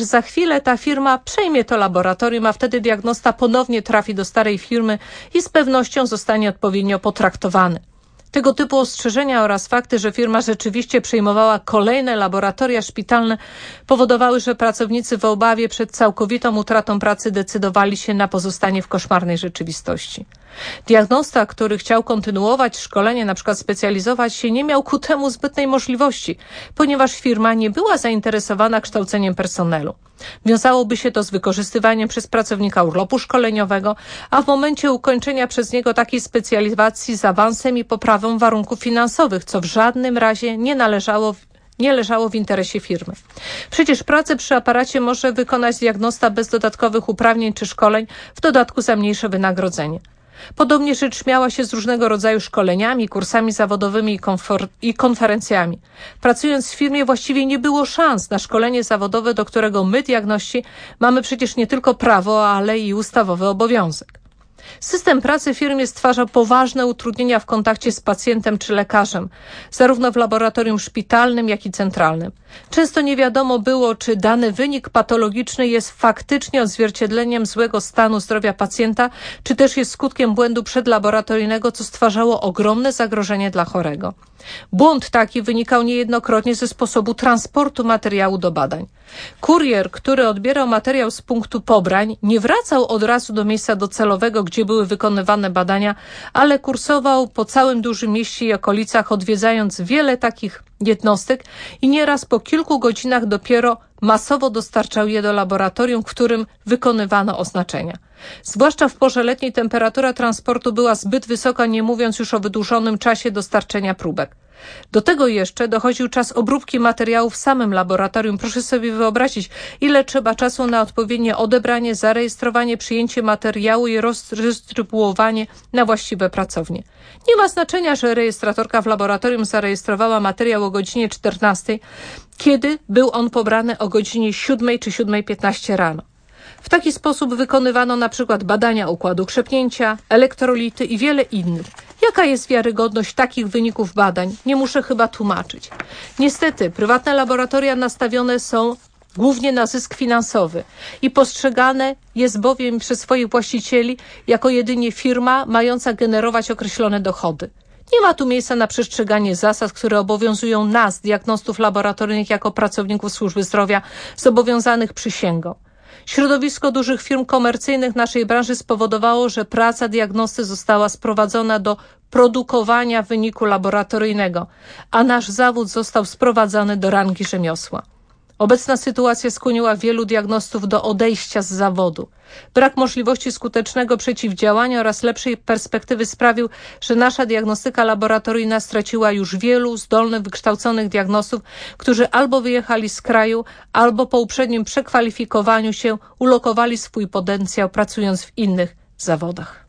chwilę ta firma przejmie to laboratorium, a wtedy diagnosta ponownie trafi do starej firmy i z pewnością zostanie odpowiednio potraktowany. Tego typu ostrzeżenia oraz fakty, że firma rzeczywiście przejmowała kolejne laboratoria szpitalne, powodowały, że pracownicy w obawie przed całkowitą utratą pracy decydowali się na pozostanie w koszmarnej rzeczywistości. Diagnosta, który chciał kontynuować szkolenie, na przykład specjalizować się, nie miał ku temu zbytnej możliwości, ponieważ firma nie była zainteresowana kształceniem personelu. Wiązałoby się to z wykorzystywaniem przez pracownika urlopu szkoleniowego, a w momencie ukończenia przez niego takiej specjalizacji z awansem i poprawą warunków finansowych, co w żadnym razie nie należało nie leżało w interesie firmy. Przecież pracę przy aparacie może wykonać diagnosta bez dodatkowych uprawnień czy szkoleń, w dodatku za mniejsze wynagrodzenie. Podobnie rzecz miała się z różnego rodzaju szkoleniami, kursami zawodowymi i, konfor- i konferencjami. Pracując w firmie właściwie nie było szans na szkolenie zawodowe, do którego my, diagności, mamy przecież nie tylko prawo, ale i ustawowy obowiązek. System pracy w firmie stwarza poważne utrudnienia w kontakcie z pacjentem czy lekarzem, zarówno w laboratorium szpitalnym, jak i centralnym. Często nie wiadomo było, czy dany wynik patologiczny jest faktycznie odzwierciedleniem złego stanu zdrowia pacjenta, czy też jest skutkiem błędu przedlaboratoryjnego, co stwarzało ogromne zagrożenie dla chorego. Błąd taki wynikał niejednokrotnie ze sposobu transportu materiału do badań. Kurier, który odbierał materiał z punktu pobrań, nie wracał od razu do miejsca docelowego, gdzie były wykonywane badania, ale kursował po całym dużym mieście i okolicach, odwiedzając wiele takich jednostek i nieraz po kilku godzinach dopiero masowo dostarczał je do laboratorium, w którym wykonywano oznaczenia. Zwłaszcza w porze letniej temperatura transportu była zbyt wysoka, nie mówiąc już o wydłużonym czasie dostarczenia próbek. Do tego jeszcze dochodził czas obróbki materiału w samym laboratorium. Proszę sobie wyobrazić, ile trzeba czasu na odpowiednie odebranie, zarejestrowanie, przyjęcie materiału i rozdystrybuowanie na właściwe pracownie. Nie ma znaczenia, że rejestratorka w laboratorium zarejestrowała materiał o godzinie czternastej, kiedy był on pobrany o godzinie siódmej czy siódmej piętnaście rano. W taki sposób wykonywano na przykład badania układu krzepnięcia, elektrolity i wiele innych. Jaka jest wiarygodność takich wyników badań? Nie muszę chyba tłumaczyć. Niestety, prywatne laboratoria nastawione są głównie na zysk finansowy i postrzegane jest bowiem przez swoich właścicieli jako jedynie firma mająca generować określone dochody. Nie ma tu miejsca na przestrzeganie zasad, które obowiązują nas, diagnostów laboratoryjnych, jako pracowników służby zdrowia zobowiązanych przysięgą. Środowisko dużych firm komercyjnych naszej branży spowodowało, że praca diagnosty została sprowadzona do produkowania wyniku laboratoryjnego, a nasz zawód został sprowadzany do rangi rzemiosła. Obecna sytuacja skłoniła wielu diagnostów do odejścia z zawodu. Brak możliwości skutecznego przeciwdziałania oraz lepszej perspektywy sprawił, że nasza diagnostyka laboratoryjna straciła już wielu zdolnych, wykształconych diagnostów, którzy albo wyjechali z kraju, albo po uprzednim przekwalifikowaniu się ulokowali swój potencjał, pracując w innych zawodach.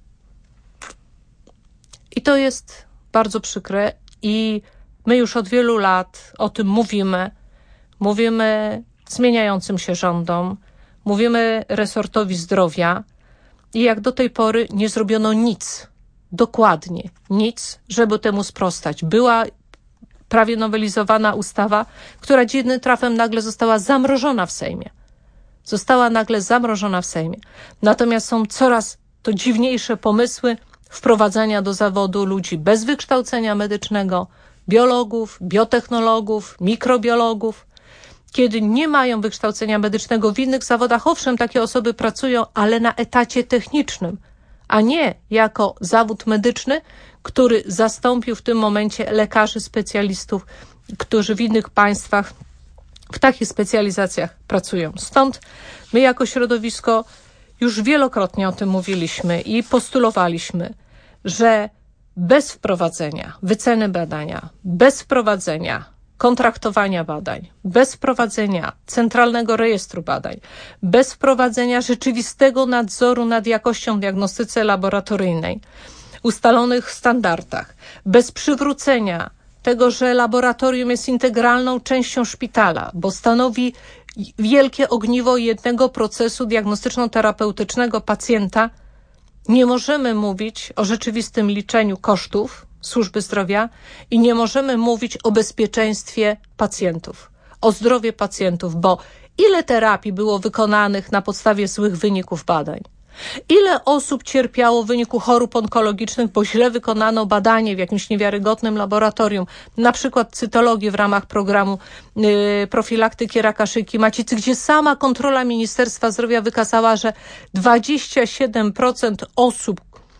I to jest bardzo przykre i my już od wielu lat o tym mówimy. Mówimy zmieniającym się rządom, mówimy resortowi zdrowia i jak do tej pory nie zrobiono nic, dokładnie nic, żeby temu sprostać. Była prawie nowelizowana ustawa, która dziwnym trafem nagle została zamrożona w Sejmie. Została nagle zamrożona w Sejmie. Natomiast są coraz to dziwniejsze pomysły wprowadzania do zawodu ludzi bez wykształcenia medycznego, biologów, biotechnologów, mikrobiologów, kiedy nie mają wykształcenia medycznego w innych zawodach. Owszem, takie osoby pracują, ale na etacie technicznym, a nie jako zawód medyczny, który zastąpił w tym momencie lekarzy specjalistów, którzy w innych państwach w takich specjalizacjach pracują. Stąd my jako środowisko już wielokrotnie o tym mówiliśmy i postulowaliśmy, że bez wprowadzenia wyceny badania, bez wprowadzenia kontraktowania badań, bez wprowadzenia centralnego rejestru badań, bez wprowadzenia rzeczywistego nadzoru nad jakością w diagnostyce laboratoryjnej, ustalonych standardach, bez przywrócenia tego, że laboratorium jest integralną częścią szpitala, bo stanowi wielkie ogniwo jednego procesu diagnostyczno-terapeutycznego pacjenta, nie możemy mówić o rzeczywistym liczeniu kosztów służby zdrowia i nie możemy mówić o bezpieczeństwie pacjentów. o zdrowie pacjentów, bo ile terapii było wykonanych na podstawie złych wyników badań? Ile osób cierpiało w wyniku chorób onkologicznych, bo źle wykonano badanie w jakimś niewiarygodnym laboratorium, na przykład cytologię w ramach programu yy, profilaktyki raka szyjki macicy, gdzie sama kontrola Ministerstwa Zdrowia wykazała, że dwadzieścia siedem procent osób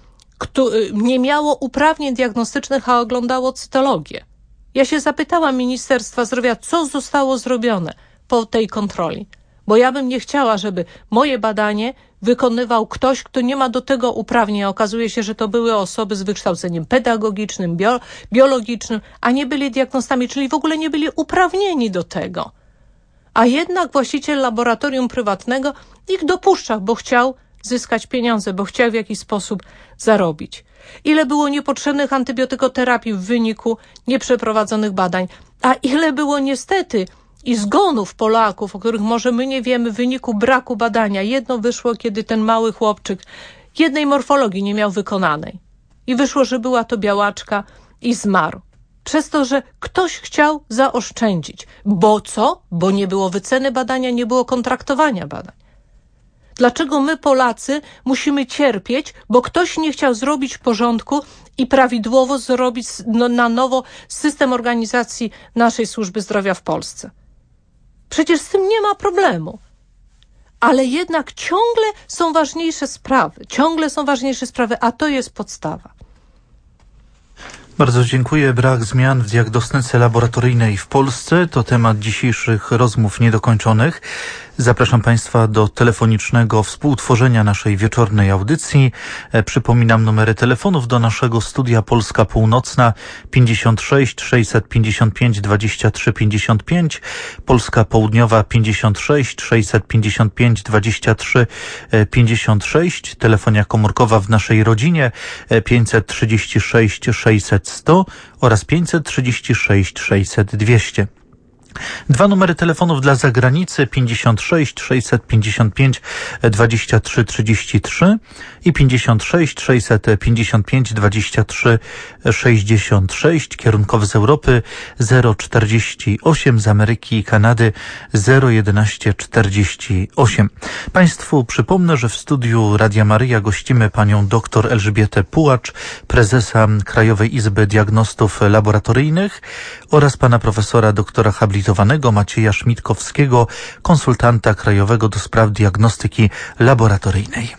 nie miało uprawnień diagnostycznych, a oglądało cytologię. Ja się zapytałam Ministerstwa Zdrowia, co zostało zrobione po tej kontroli. Bo ja bym nie chciała, żeby moje badanie wykonywał ktoś, kto nie ma do tego uprawnień. Okazuje się, że to były osoby z wykształceniem pedagogicznym, bio, biologicznym, a nie byli diagnostami, czyli w ogóle nie byli uprawnieni do tego. A jednak właściciel laboratorium prywatnego ich dopuszcza, bo chciał zyskać pieniądze, bo chciał w jakiś sposób zarobić. Ile było niepotrzebnych antybiotykoterapii w wyniku nieprzeprowadzonych badań, a ile było niestety i zgonów Polaków, o których może my nie wiemy w wyniku braku badania. Jedno wyszło, kiedy ten mały chłopczyk jednej morfologii nie miał wykonanej. I wyszło, że była to białaczka i zmarł. Przez to, że ktoś chciał zaoszczędzić. Bo co? Bo nie było wyceny badania, nie było kontraktowania badań. Dlaczego my, Polacy, musimy cierpieć, bo ktoś nie chciał zrobić porządku i prawidłowo zrobić no, na nowo system organizacji naszej służby zdrowia w Polsce? Przecież z tym nie ma problemu. Ale jednak ciągle są ważniejsze sprawy. Ciągle są ważniejsze sprawy, a to jest podstawa.
Bardzo dziękuję. Brak zmian w diagnostyce laboratoryjnej w Polsce to temat dzisiejszych rozmów niedokończonych. Zapraszam Państwa do telefonicznego współtworzenia naszej wieczornej audycji. E, przypominam numery telefonów do naszego studia Polska Północna pięćdziesiąt sześć sześćset pięćdziesiąt pięć dwadzieścia trzy pięćdziesiąt pięć, Polska Południowa pięćdziesiąt sześć sześćset pięćdziesiąt pięć dwadzieścia trzy pięćdziesiąt sześć, telefonia komórkowa w naszej rodzinie pięćset trzydzieści sześć sześćset sto oraz pięćset trzydzieści sześć sześćset dwieście. Dwa numery telefonów dla zagranicy pięćdziesiąt sześć sześćset pięćdziesiąt pięć dwadzieścia trzy trzydzieści trzy i pięćdziesiąt sześć sześćset pięćdziesiąt pięć dwadzieścia trzy sześćdziesiąt sześć, kierunkowy z Europy zero czterdzieści osiem, z Ameryki i Kanady zero jedenaście czterdzieści osiem. Państwu przypomnę, że w studiu Radia Maryja gościmy panią dr Elżbietę Pułacz, prezesa Krajowej Izby Diagnostów Laboratoryjnych, oraz pana profesora doktora habilitowanego Macieja Szmitkowskiego, konsultanta krajowego do spraw diagnostyki laboratoryjnej.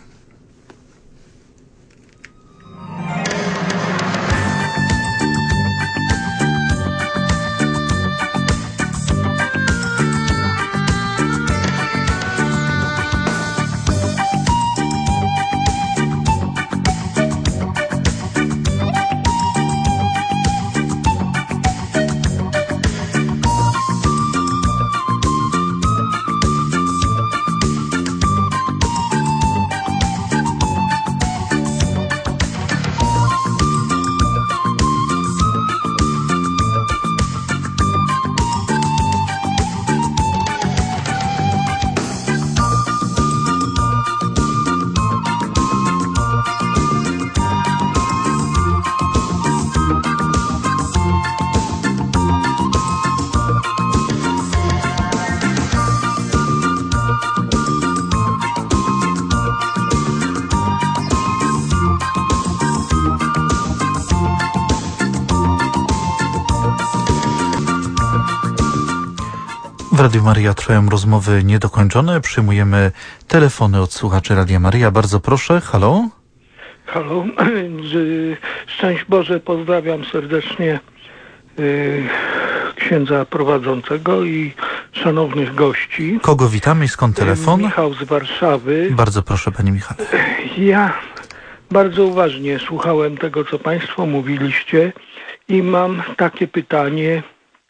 W Radiu Maryja trwają rozmowy niedokończone. Przyjmujemy telefony od słuchaczy Radia Maryja. Bardzo proszę. Halo?
Halo. Szczęść Boże, pozdrawiam serdecznie y, księdza prowadzącego i szanownych gości.
Kogo witamy i skąd telefon?
Michał z Warszawy.
Bardzo proszę, panie Michale.
Ja bardzo uważnie słuchałem tego, co państwo mówiliście i mam takie pytanie,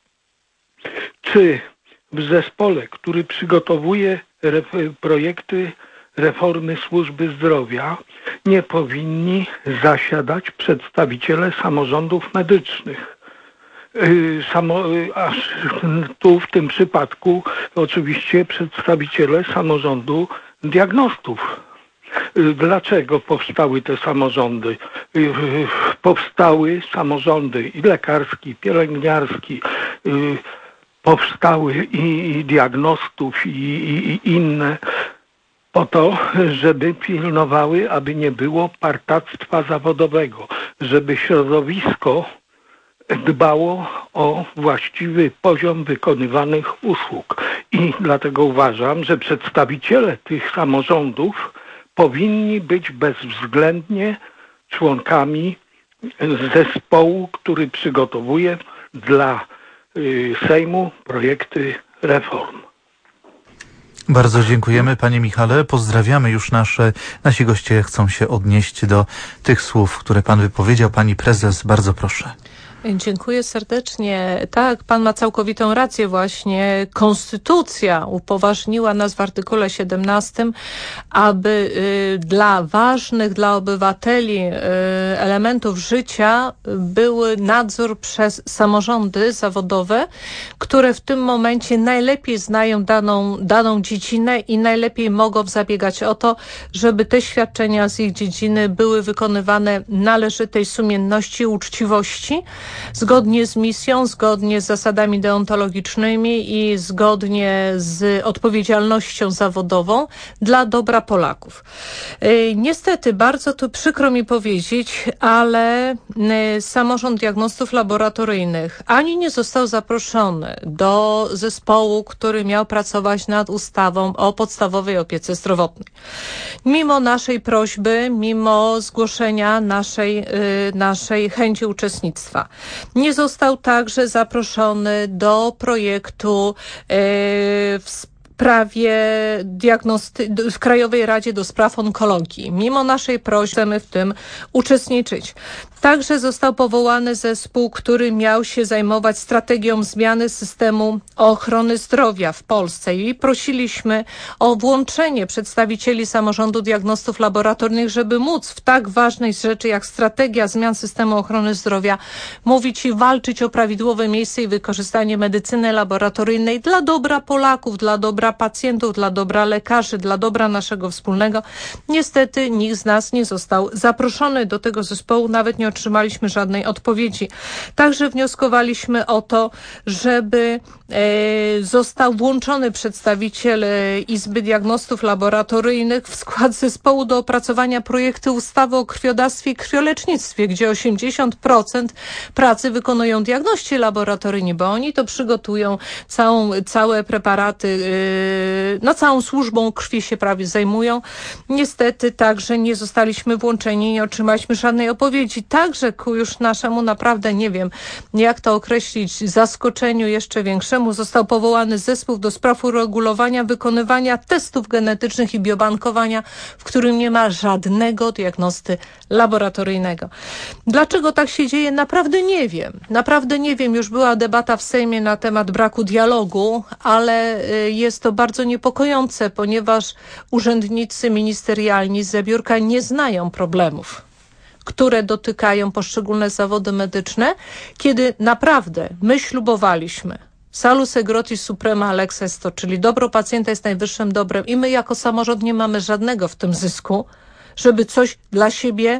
czy w zespole, który przygotowuje ref- projekty reformy służby zdrowia, nie powinni zasiadać przedstawiciele samorządów medycznych. Yy, samo, yy, aż tu w tym przypadku oczywiście przedstawiciele samorządu diagnostów. Yy, dlaczego powstały te samorządy? Yy, powstały samorządy i lekarski, i pielęgniarski, yy, powstały i, i diagnostów i, i, i inne po to, żeby pilnowały, aby nie było partactwa zawodowego, żeby środowisko dbało o właściwy poziom wykonywanych usług. I dlatego uważam, że przedstawiciele tych samorządów powinni być bezwzględnie członkami zespołu, który przygotowuje dla y, Sejmu projekty reform.
Bardzo dziękujemy, panie Michale. Pozdrawiamy. Już nasze, nasi goście chcą się odnieść do tych słów, które pan wypowiedział. Pani prezes, bardzo proszę.
Dziękuję serdecznie. Tak, pan ma całkowitą rację właśnie. Konstytucja upoważniła nas w artykule siedemnastym, aby y, dla ważnych dla obywateli y, elementów życia były nadzór przez samorządy zawodowe, które w tym momencie najlepiej znają daną, daną dziedzinę i najlepiej mogą zabiegać o to, żeby te świadczenia z ich dziedziny były wykonywane należytej sumienności i uczciwości, zgodnie z misją, zgodnie z zasadami deontologicznymi i zgodnie z odpowiedzialnością zawodową dla dobra Polaków. Niestety, bardzo to przykro mi powiedzieć, ale samorząd diagnostów laboratoryjnych ani nie został zaproszony do zespołu, który miał pracować nad ustawą o podstawowej opiece zdrowotnej. Mimo naszej prośby, mimo zgłoszenia naszej, naszej chęci uczestnictwa. Nie został także zaproszony do projektu e, w sprawie diagnosty- w Krajowej Radzie do Spraw Onkologii. Mimo naszej prośby chcemy w tym uczestniczyć. Także został powołany zespół, który miał się zajmować strategią zmiany systemu ochrony zdrowia w Polsce i prosiliśmy o włączenie przedstawicieli samorządu diagnostów laboratoryjnych, żeby móc w tak ważnej rzeczy jak strategia zmian systemu ochrony zdrowia mówić i walczyć o prawidłowe miejsce i wykorzystanie medycyny laboratoryjnej dla dobra Polaków, dla dobra pacjentów, dla dobra lekarzy, dla dobra naszego wspólnego. Niestety nikt z nas nie został zaproszony do tego zespołu, nawet nie otrzymaliśmy żadnej odpowiedzi. Także wnioskowaliśmy o to, żeby e, został włączony przedstawiciel Izby Diagnostów Laboratoryjnych w skład zespołu do opracowania projektu ustawy o krwiodawstwie i krwiolecznictwie, gdzie osiemdziesiąt procent pracy wykonują diagności laboratoryjni, bo oni to przygotują całą, całe preparaty, e, no całą służbą krwi się prawie zajmują. Niestety także nie zostaliśmy włączeni, nie otrzymaliśmy żadnej odpowiedzi. Także ku już naszemu naprawdę nie wiem, jak to określić, zaskoczeniu jeszcze większemu został powołany zespół do spraw uregulowania wykonywania testów genetycznych i biobankowania, w którym nie ma żadnego diagnosty laboratoryjnego. Dlaczego tak się dzieje? Naprawdę nie wiem. Naprawdę nie wiem. Już była debata w Sejmie na temat braku dialogu, ale jest to bardzo niepokojące, ponieważ urzędnicy ministerialni z zabiórka nie znają problemów, które dotykają poszczególne zawody medyczne, kiedy naprawdę my ślubowaliśmy salus aegrotis suprema lex esto, czyli dobro pacjenta jest najwyższym dobrem i my jako samorząd nie mamy żadnego w tym zysku, żeby coś dla siebie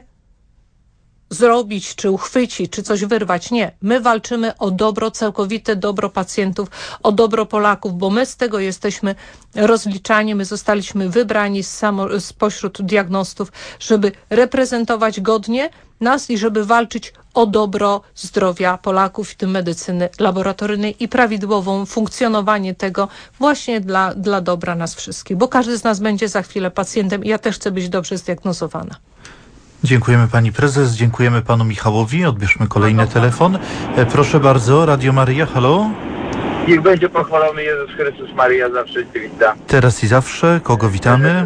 zrobić, czy uchwycić, czy coś wyrwać. Nie. My walczymy o dobro, całkowite dobro pacjentów, o dobro Polaków, bo my z tego jesteśmy rozliczani. My zostaliśmy wybrani z samo, spośród diagnostów, żeby reprezentować godnie nas i żeby walczyć o dobro zdrowia Polaków, w tym medycyny laboratoryjnej i prawidłową funkcjonowanie tego właśnie dla, dla dobra nas wszystkich, bo każdy z nas będzie za chwilę pacjentem i ja też chcę być dobrze zdiagnozowana.
Dziękujemy pani prezes, dziękujemy panu Michałowi. Odbierzmy kolejny telefon. E, proszę bardzo, Radio Maryja, halo?
Niech będzie pochwalony Jezus Chrystus, Maryja zawsze Cię wita.
Teraz i zawsze, kogo witamy?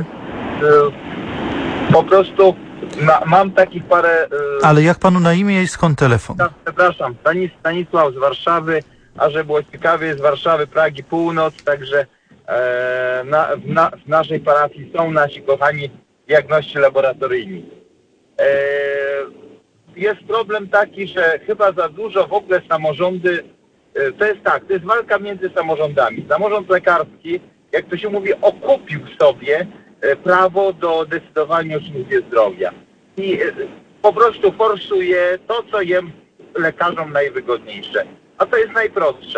Po prostu ma, mam takich parę...
Ale jak panu na imię i skąd telefon?
Przepraszam, Stanis, Stanisław z Warszawy, a że było ciekawie, z Warszawy, Pragi, Północ, także e, na, w, na, w naszej parafii są nasi kochani diagności laboratoryjni. Jest problem taki, że chyba za dużo w ogóle samorządy, to jest tak, to jest walka między samorządami. Samorząd lekarski, jak to się mówi, okupił sobie prawo do decydowania o służbie zdrowia. I po prostu forsuje to, co jest lekarzom najwygodniejsze. A to jest najprostsze.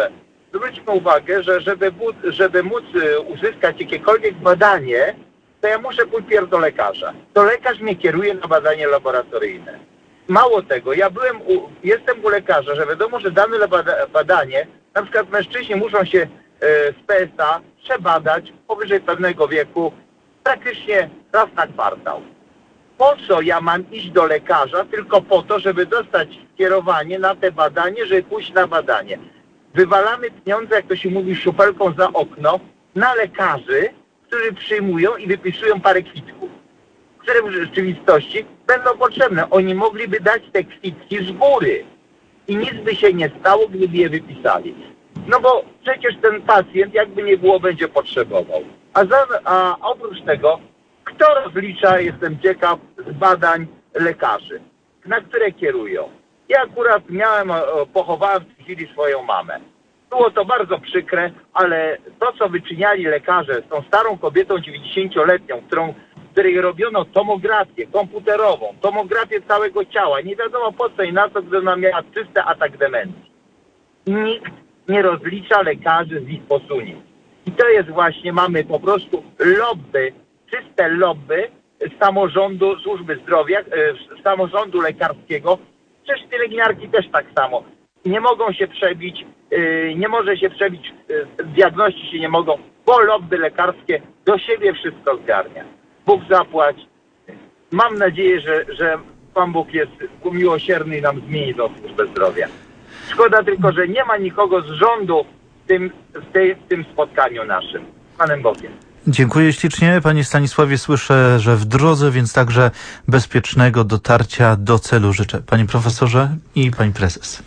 zwróćmy uwagę, że żeby, żeby móc uzyskać jakiekolwiek badanie, to ja muszę pójść pierw do lekarza. To lekarz mnie kieruje na badanie laboratoryjne. Mało tego, ja byłem u, jestem u lekarza, że wiadomo, że dane badanie, na przykład mężczyźni muszą się z P S A przebadać powyżej pewnego wieku praktycznie raz na kwartał. Po co ja mam iść do lekarza? Tylko po to, żeby dostać skierowanie na te badanie, żeby pójść na badanie. Wywalamy pieniądze, jak to się mówi, szupelką za okno na lekarzy, którzy przyjmują i wypisują parę kwitków, które w rzeczywistości będą potrzebne. Oni mogliby dać te kwitki z góry i nic by się nie stało, gdyby je wypisali. No bo przecież ten pacjent, jakby nie było, będzie potrzebował. A, za, a oprócz tego, kto rozlicza, jestem ciekaw, z badań lekarzy, na które kierują. Ja akurat miałem, pochowałem w tej chwili swoją mamę. Było to bardzo przykre, ale to, co wyczyniali lekarze z tą starą kobietą dziewięćdziesięcioletnią, którą, której robiono tomografię komputerową, tomografię całego ciała, nie wiadomo po co i na co, gdy ona miała czysty atak demencji. Nikt nie rozlicza lekarzy z ich posunięć. I to jest właśnie, mamy po prostu lobby, czyste lobby samorządu służby zdrowia, samorządu lekarskiego. Przecież pielęgniarki też tak samo. Nie mogą się przebić, nie może się przebić, diagności się nie mogą, bo lobby lekarskie do siebie wszystko zgarnia. Bóg zapłać. Mam nadzieję, że, że Pan Bóg jest miłosierny i nam zmieni tą służbę zdrowia. Szkoda tylko, że nie ma nikogo z rządu w tym, w tej, w tym spotkaniu naszym. Panem Bogiem.
Dziękuję ślicznie. Panie Stanisławie, słyszę, że w drodze, więc także bezpiecznego dotarcia do celu życzę. Panie profesorze i pani prezes.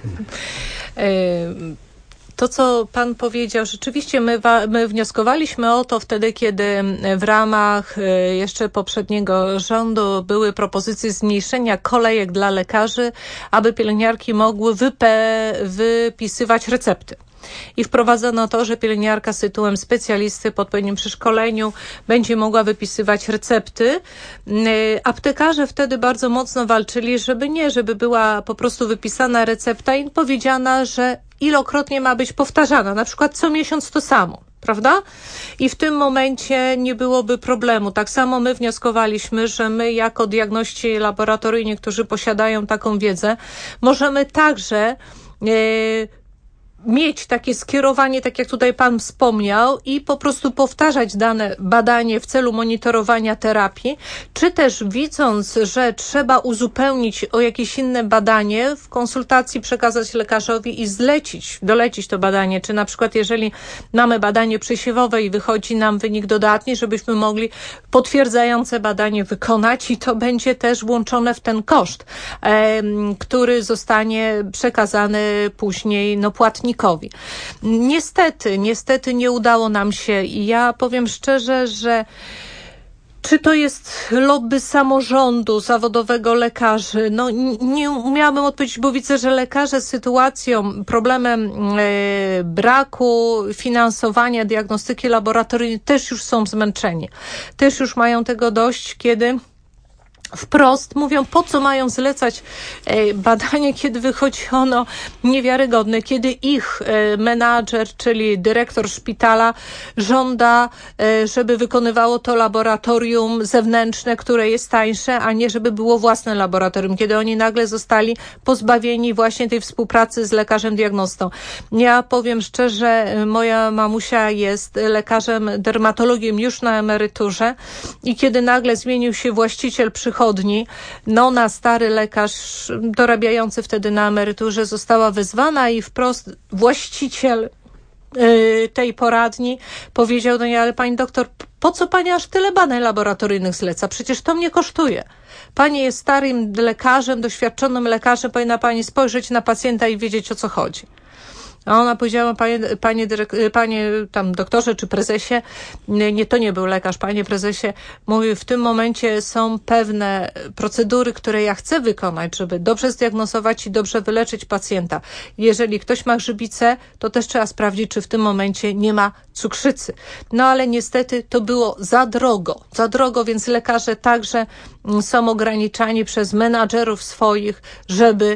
To, co pan powiedział, rzeczywiście my, my wnioskowaliśmy o to wtedy, kiedy w ramach jeszcze poprzedniego rządu były propozycje zmniejszenia kolejek dla lekarzy, aby pielęgniarki mogły wype, wypisywać recepty. I wprowadzono to, że pielęgniarka z tytułem specjalisty po odpowiednim przeszkoleniu będzie mogła wypisywać recepty. Aptekarze wtedy bardzo mocno walczyli, żeby nie, żeby była po prostu wypisana recepta i powiedziana, że ilokrotnie ma być powtarzana, na przykład co miesiąc to samo. Prawda? I w tym momencie nie byłoby problemu. Tak samo my wnioskowaliśmy, że my jako diagności laboratoryjni, którzy posiadają taką wiedzę, możemy także yy, mieć takie skierowanie, tak jak tutaj pan wspomniał, i po prostu powtarzać dane badanie w celu monitorowania terapii, czy też widząc, że trzeba uzupełnić o jakieś inne badanie, w konsultacji przekazać lekarzowi i zlecić, dolecić to badanie, czy na przykład jeżeli mamy badanie przesiewowe i wychodzi nam wynik dodatni, żebyśmy mogli potwierdzające badanie wykonać i to będzie też włączone w ten koszt, e, który zostanie przekazany później no płatnikowi. Niestety, niestety nie udało nam się i ja powiem szczerze, że czy to jest lobby samorządu zawodowego lekarzy? No nie umiałabym odpowiedzieć, bo widzę, że lekarze z sytuacją, problemem e, braku finansowania diagnostyki laboratoryjnej też już są zmęczeni. Też już mają tego dość, kiedy wprost mówią, po co mają zlecać badanie, kiedy wychodzi ono niewiarygodne, kiedy ich menadżer, czyli dyrektor szpitala żąda, żeby wykonywało to laboratorium zewnętrzne, które jest tańsze, a nie żeby było własne laboratorium, kiedy oni nagle zostali pozbawieni właśnie tej współpracy z lekarzem diagnostą. Ja powiem szczerze, moja mamusia jest lekarzem dermatologiem już na emeryturze i kiedy nagle zmienił się właściciel przychodni, no na stary lekarz dorabiający wtedy na emeryturze została wezwana i wprost właściciel yy, tej poradni powiedział do niej, ale pani doktor, po co pani aż tyle badań laboratoryjnych zleca? Przecież to mnie kosztuje. Pani jest starym lekarzem, doświadczonym lekarzem, powinna pani spojrzeć na pacjenta i wiedzieć, o co chodzi. A ona powiedziała, panie, panie, dyrek- panie tam doktorze czy prezesie, nie, to nie był lekarz, panie prezesie, mówi, w tym momencie są pewne procedury, które ja chcę wykonać, żeby dobrze zdiagnozować i dobrze wyleczyć pacjenta. Jeżeli ktoś ma grzybicę, to też trzeba sprawdzić, czy w tym momencie nie ma cukrzycy. No ale niestety to było za drogo, za drogo, więc lekarze także są ograniczani przez menadżerów swoich, żeby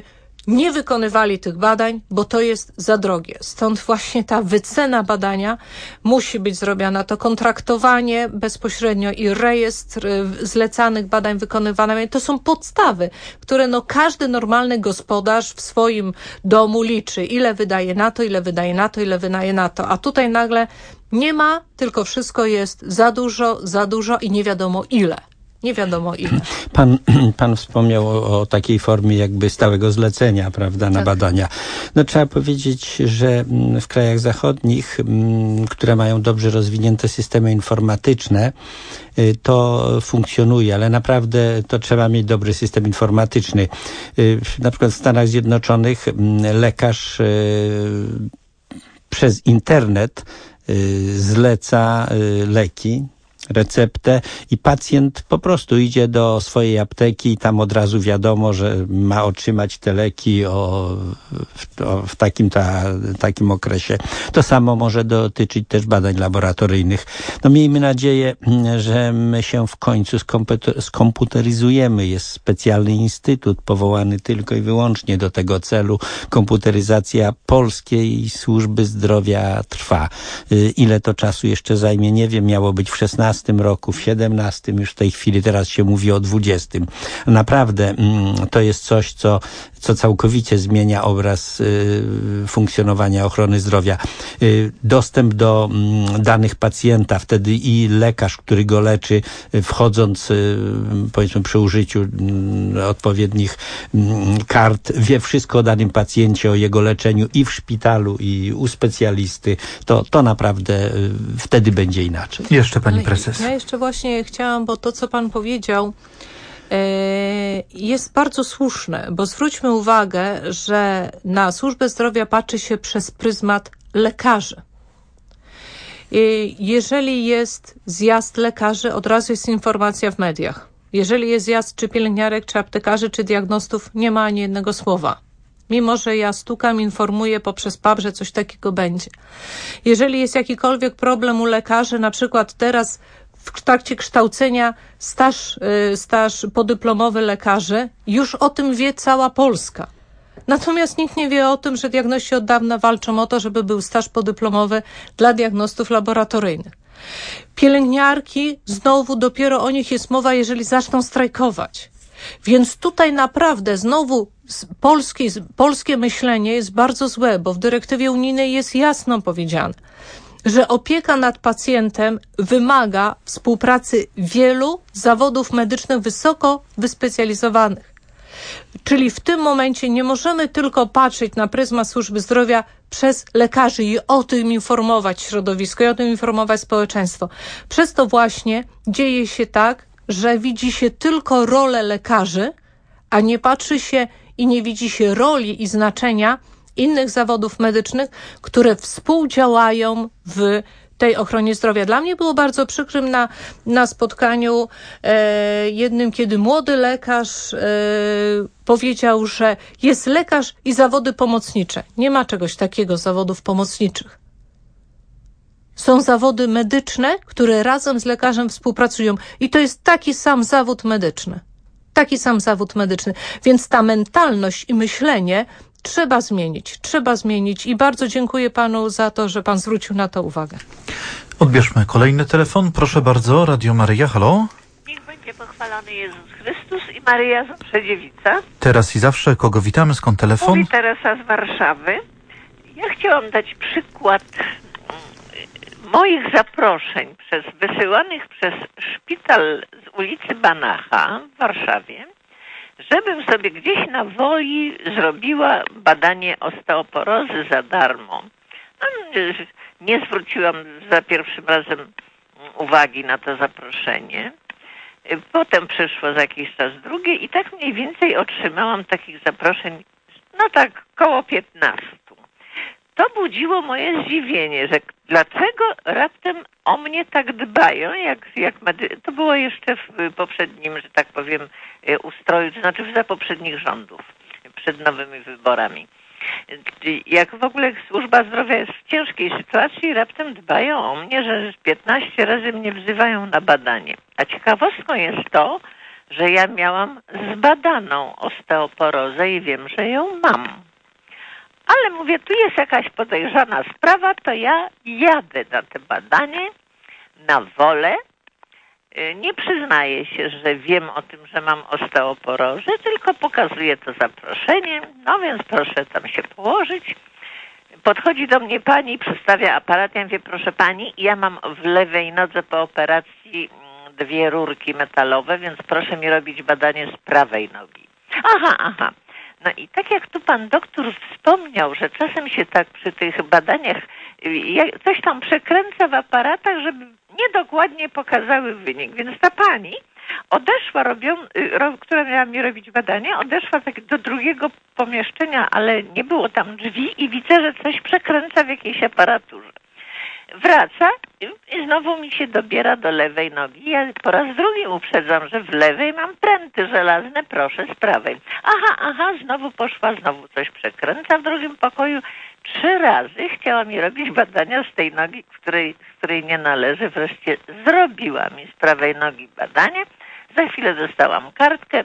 nie wykonywali tych badań, bo to jest za drogie. Stąd właśnie ta wycena badania musi być zrobiona. To kontraktowanie bezpośrednio i rejestr zlecanych badań wykonywanych, to są podstawy, które no każdy normalny gospodarz w swoim domu liczy, ile wydaje na to, ile wydaje na to, ile wydaje na to. A tutaj nagle nie ma, tylko wszystko jest za dużo, za dużo i nie wiadomo ile. Nie wiadomo ile.
Pan, pan wspomniał o, o takiej formie jakby stałego zlecenia, prawda, na
tak.
badania. No trzeba powiedzieć, że w krajach zachodnich, które mają dobrze rozwinięte systemy informatyczne, to funkcjonuje, ale naprawdę to trzeba mieć dobry system informatyczny. Na przykład w Stanach Zjednoczonych lekarz przez internet zleca leki, receptę i pacjent po prostu idzie do swojej apteki i tam od razu wiadomo, że ma otrzymać te leki o, o, w takim, ta, takim okresie. To samo może dotyczyć też badań laboratoryjnych. No miejmy nadzieję, że my się w końcu skomputer, skomputeryzujemy. Jest specjalny instytut powołany tylko i wyłącznie do tego celu. Komputeryzacja polskiej służby zdrowia trwa. Ile to czasu jeszcze zajmie, nie wiem. Miało być w szesnastym roku, w siedemnastym, już w tej chwili teraz się mówi o dwudziestym. Naprawdę to jest coś, co, co całkowicie zmienia obraz y, funkcjonowania ochrony zdrowia. Y, dostęp do y, danych pacjenta, wtedy i lekarz, który go leczy, y, wchodząc y, powiedzmy przy użyciu y, odpowiednich y, kart, wie wszystko o danym pacjencie, o jego leczeniu i w szpitalu, i u specjalisty. To, to naprawdę y, wtedy będzie inaczej.
Jeszcze pani
Ale
prezes.
Ja jeszcze właśnie chciałam, bo to, co pan powiedział, jest bardzo słuszne, bo zwróćmy uwagę, że na służbę zdrowia patrzy się przez pryzmat lekarzy. Jeżeli jest zjazd lekarzy, od razu jest informacja w mediach. Jeżeli jest zjazd czy pielęgniarek, czy aptekarzy, czy diagnostów, nie ma ani jednego słowa. Mimo że ja stukam, informuję poprzez pub, że coś takiego będzie. Jeżeli jest jakikolwiek problem u lekarzy, na przykład teraz w trakcie kształcenia staż, staż podyplomowy lekarzy, już o tym wie cała Polska. Natomiast nikt nie wie o tym, że diagności od dawna walczą o to, żeby był staż podyplomowy dla diagnostów laboratoryjnych. Pielęgniarki, znowu dopiero o nich jest mowa, jeżeli zaczną strajkować. Więc tutaj naprawdę znowu polskie, polskie myślenie jest bardzo złe, bo w dyrektywie unijnej jest jasno powiedziane, że opieka nad pacjentem wymaga współpracy wielu zawodów medycznych wysoko wyspecjalizowanych. Czyli w tym momencie nie możemy tylko patrzeć na pryzmat służby zdrowia przez lekarzy i o tym informować środowisko i o tym informować społeczeństwo. Przez to właśnie dzieje się tak, że widzi się tylko rolę lekarzy, a nie patrzy się i nie widzi się roli i znaczenia innych zawodów medycznych, które współdziałają w tej ochronie zdrowia. Dla mnie było bardzo przykrym na, na spotkaniu e, jednym, kiedy młody lekarz e, powiedział, że jest lekarz i zawody pomocnicze. Nie ma czegoś takiego, zawodów pomocniczych. Są zawody medyczne, które razem z lekarzem współpracują i to jest taki sam zawód medyczny. Taki sam zawód medyczny. Więc ta mentalność i myślenie trzeba zmienić. Trzeba zmienić i bardzo dziękuję panu za to, że pan zwrócił na to uwagę.
Odbierzmy kolejny telefon. Proszę bardzo, Radio Maryja, halo?
Niech będzie pochwalony Jezus Chrystus i Maryja Zawsze Dziewica.
Teraz i zawsze, kogo witamy, skąd telefon?
Mówi Teresa z Warszawy. Ja chciałam dać przykład moich zaproszeń przez, wysyłanych przez szpital z ulicy Banacha w Warszawie, żebym sobie gdzieś na Woli zrobiła badanie osteoporozy za darmo. No, nie zwróciłam za pierwszym razem uwagi na to zaproszenie. Potem przyszło za jakiś czas drugie i tak mniej więcej otrzymałam takich zaproszeń, no tak, koło piętnastu. To budziło moje zdziwienie, że dlaczego raptem o mnie tak dbają, jak, jak medy- to było jeszcze w poprzednim, że tak powiem, ustroju, to znaczy za poprzednich rządów, przed nowymi wyborami. Jak w ogóle służba zdrowia jest w ciężkiej sytuacji, raptem dbają o mnie, że piętnaście razy mnie wzywają na badanie. A ciekawostką jest to, że ja miałam zbadaną osteoporozę i wiem, że ją mam. Ale mówię, tu jest jakaś podejrzana sprawa, to ja jadę na te badanie na wolę. Nie przyznaję się, że wiem o tym, że mam osteoporozę, tylko pokazuję to zaproszenie. No więc proszę tam się położyć. Podchodzi do mnie pani i przedstawia aparat. Ja mówię, proszę pani, ja mam w lewej nodze po operacji dwie rurki metalowe, więc proszę mi robić badanie z prawej nogi. Aha, aha. No i tak jak tu pan doktor wspomniał, że czasem się tak przy tych badaniach coś tam przekręca w aparatach, żeby niedokładnie pokazały wynik. Więc ta pani odeszła, robią, która miała mi robić badanie, odeszła tak do drugiego pomieszczenia, ale nie było tam drzwi i widzę, że coś przekręca w jakiejś aparaturze. Wraca i znowu mi się dobiera do lewej nogi. Ja po raz drugi uprzedzam, że w lewej mam pręty żelazne, proszę z prawej. Aha, aha, znowu poszła, znowu coś przekręca w drugim pokoju. Trzy razy chciała mi robić badania z tej nogi, której, z której nie należy. Wreszcie zrobiła mi z prawej nogi badanie. Za chwilę dostałam kartkę.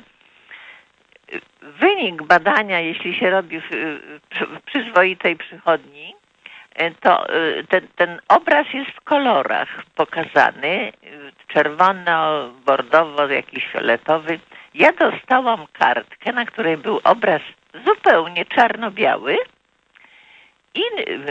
Wynik badania, jeśli się robi w, w przyzwoitej przychodni, to ten, ten obraz jest w kolorach pokazany, czerwono, bordowo, jakiś fioletowy. Ja dostałam kartkę, na której był obraz zupełnie czarno-biały i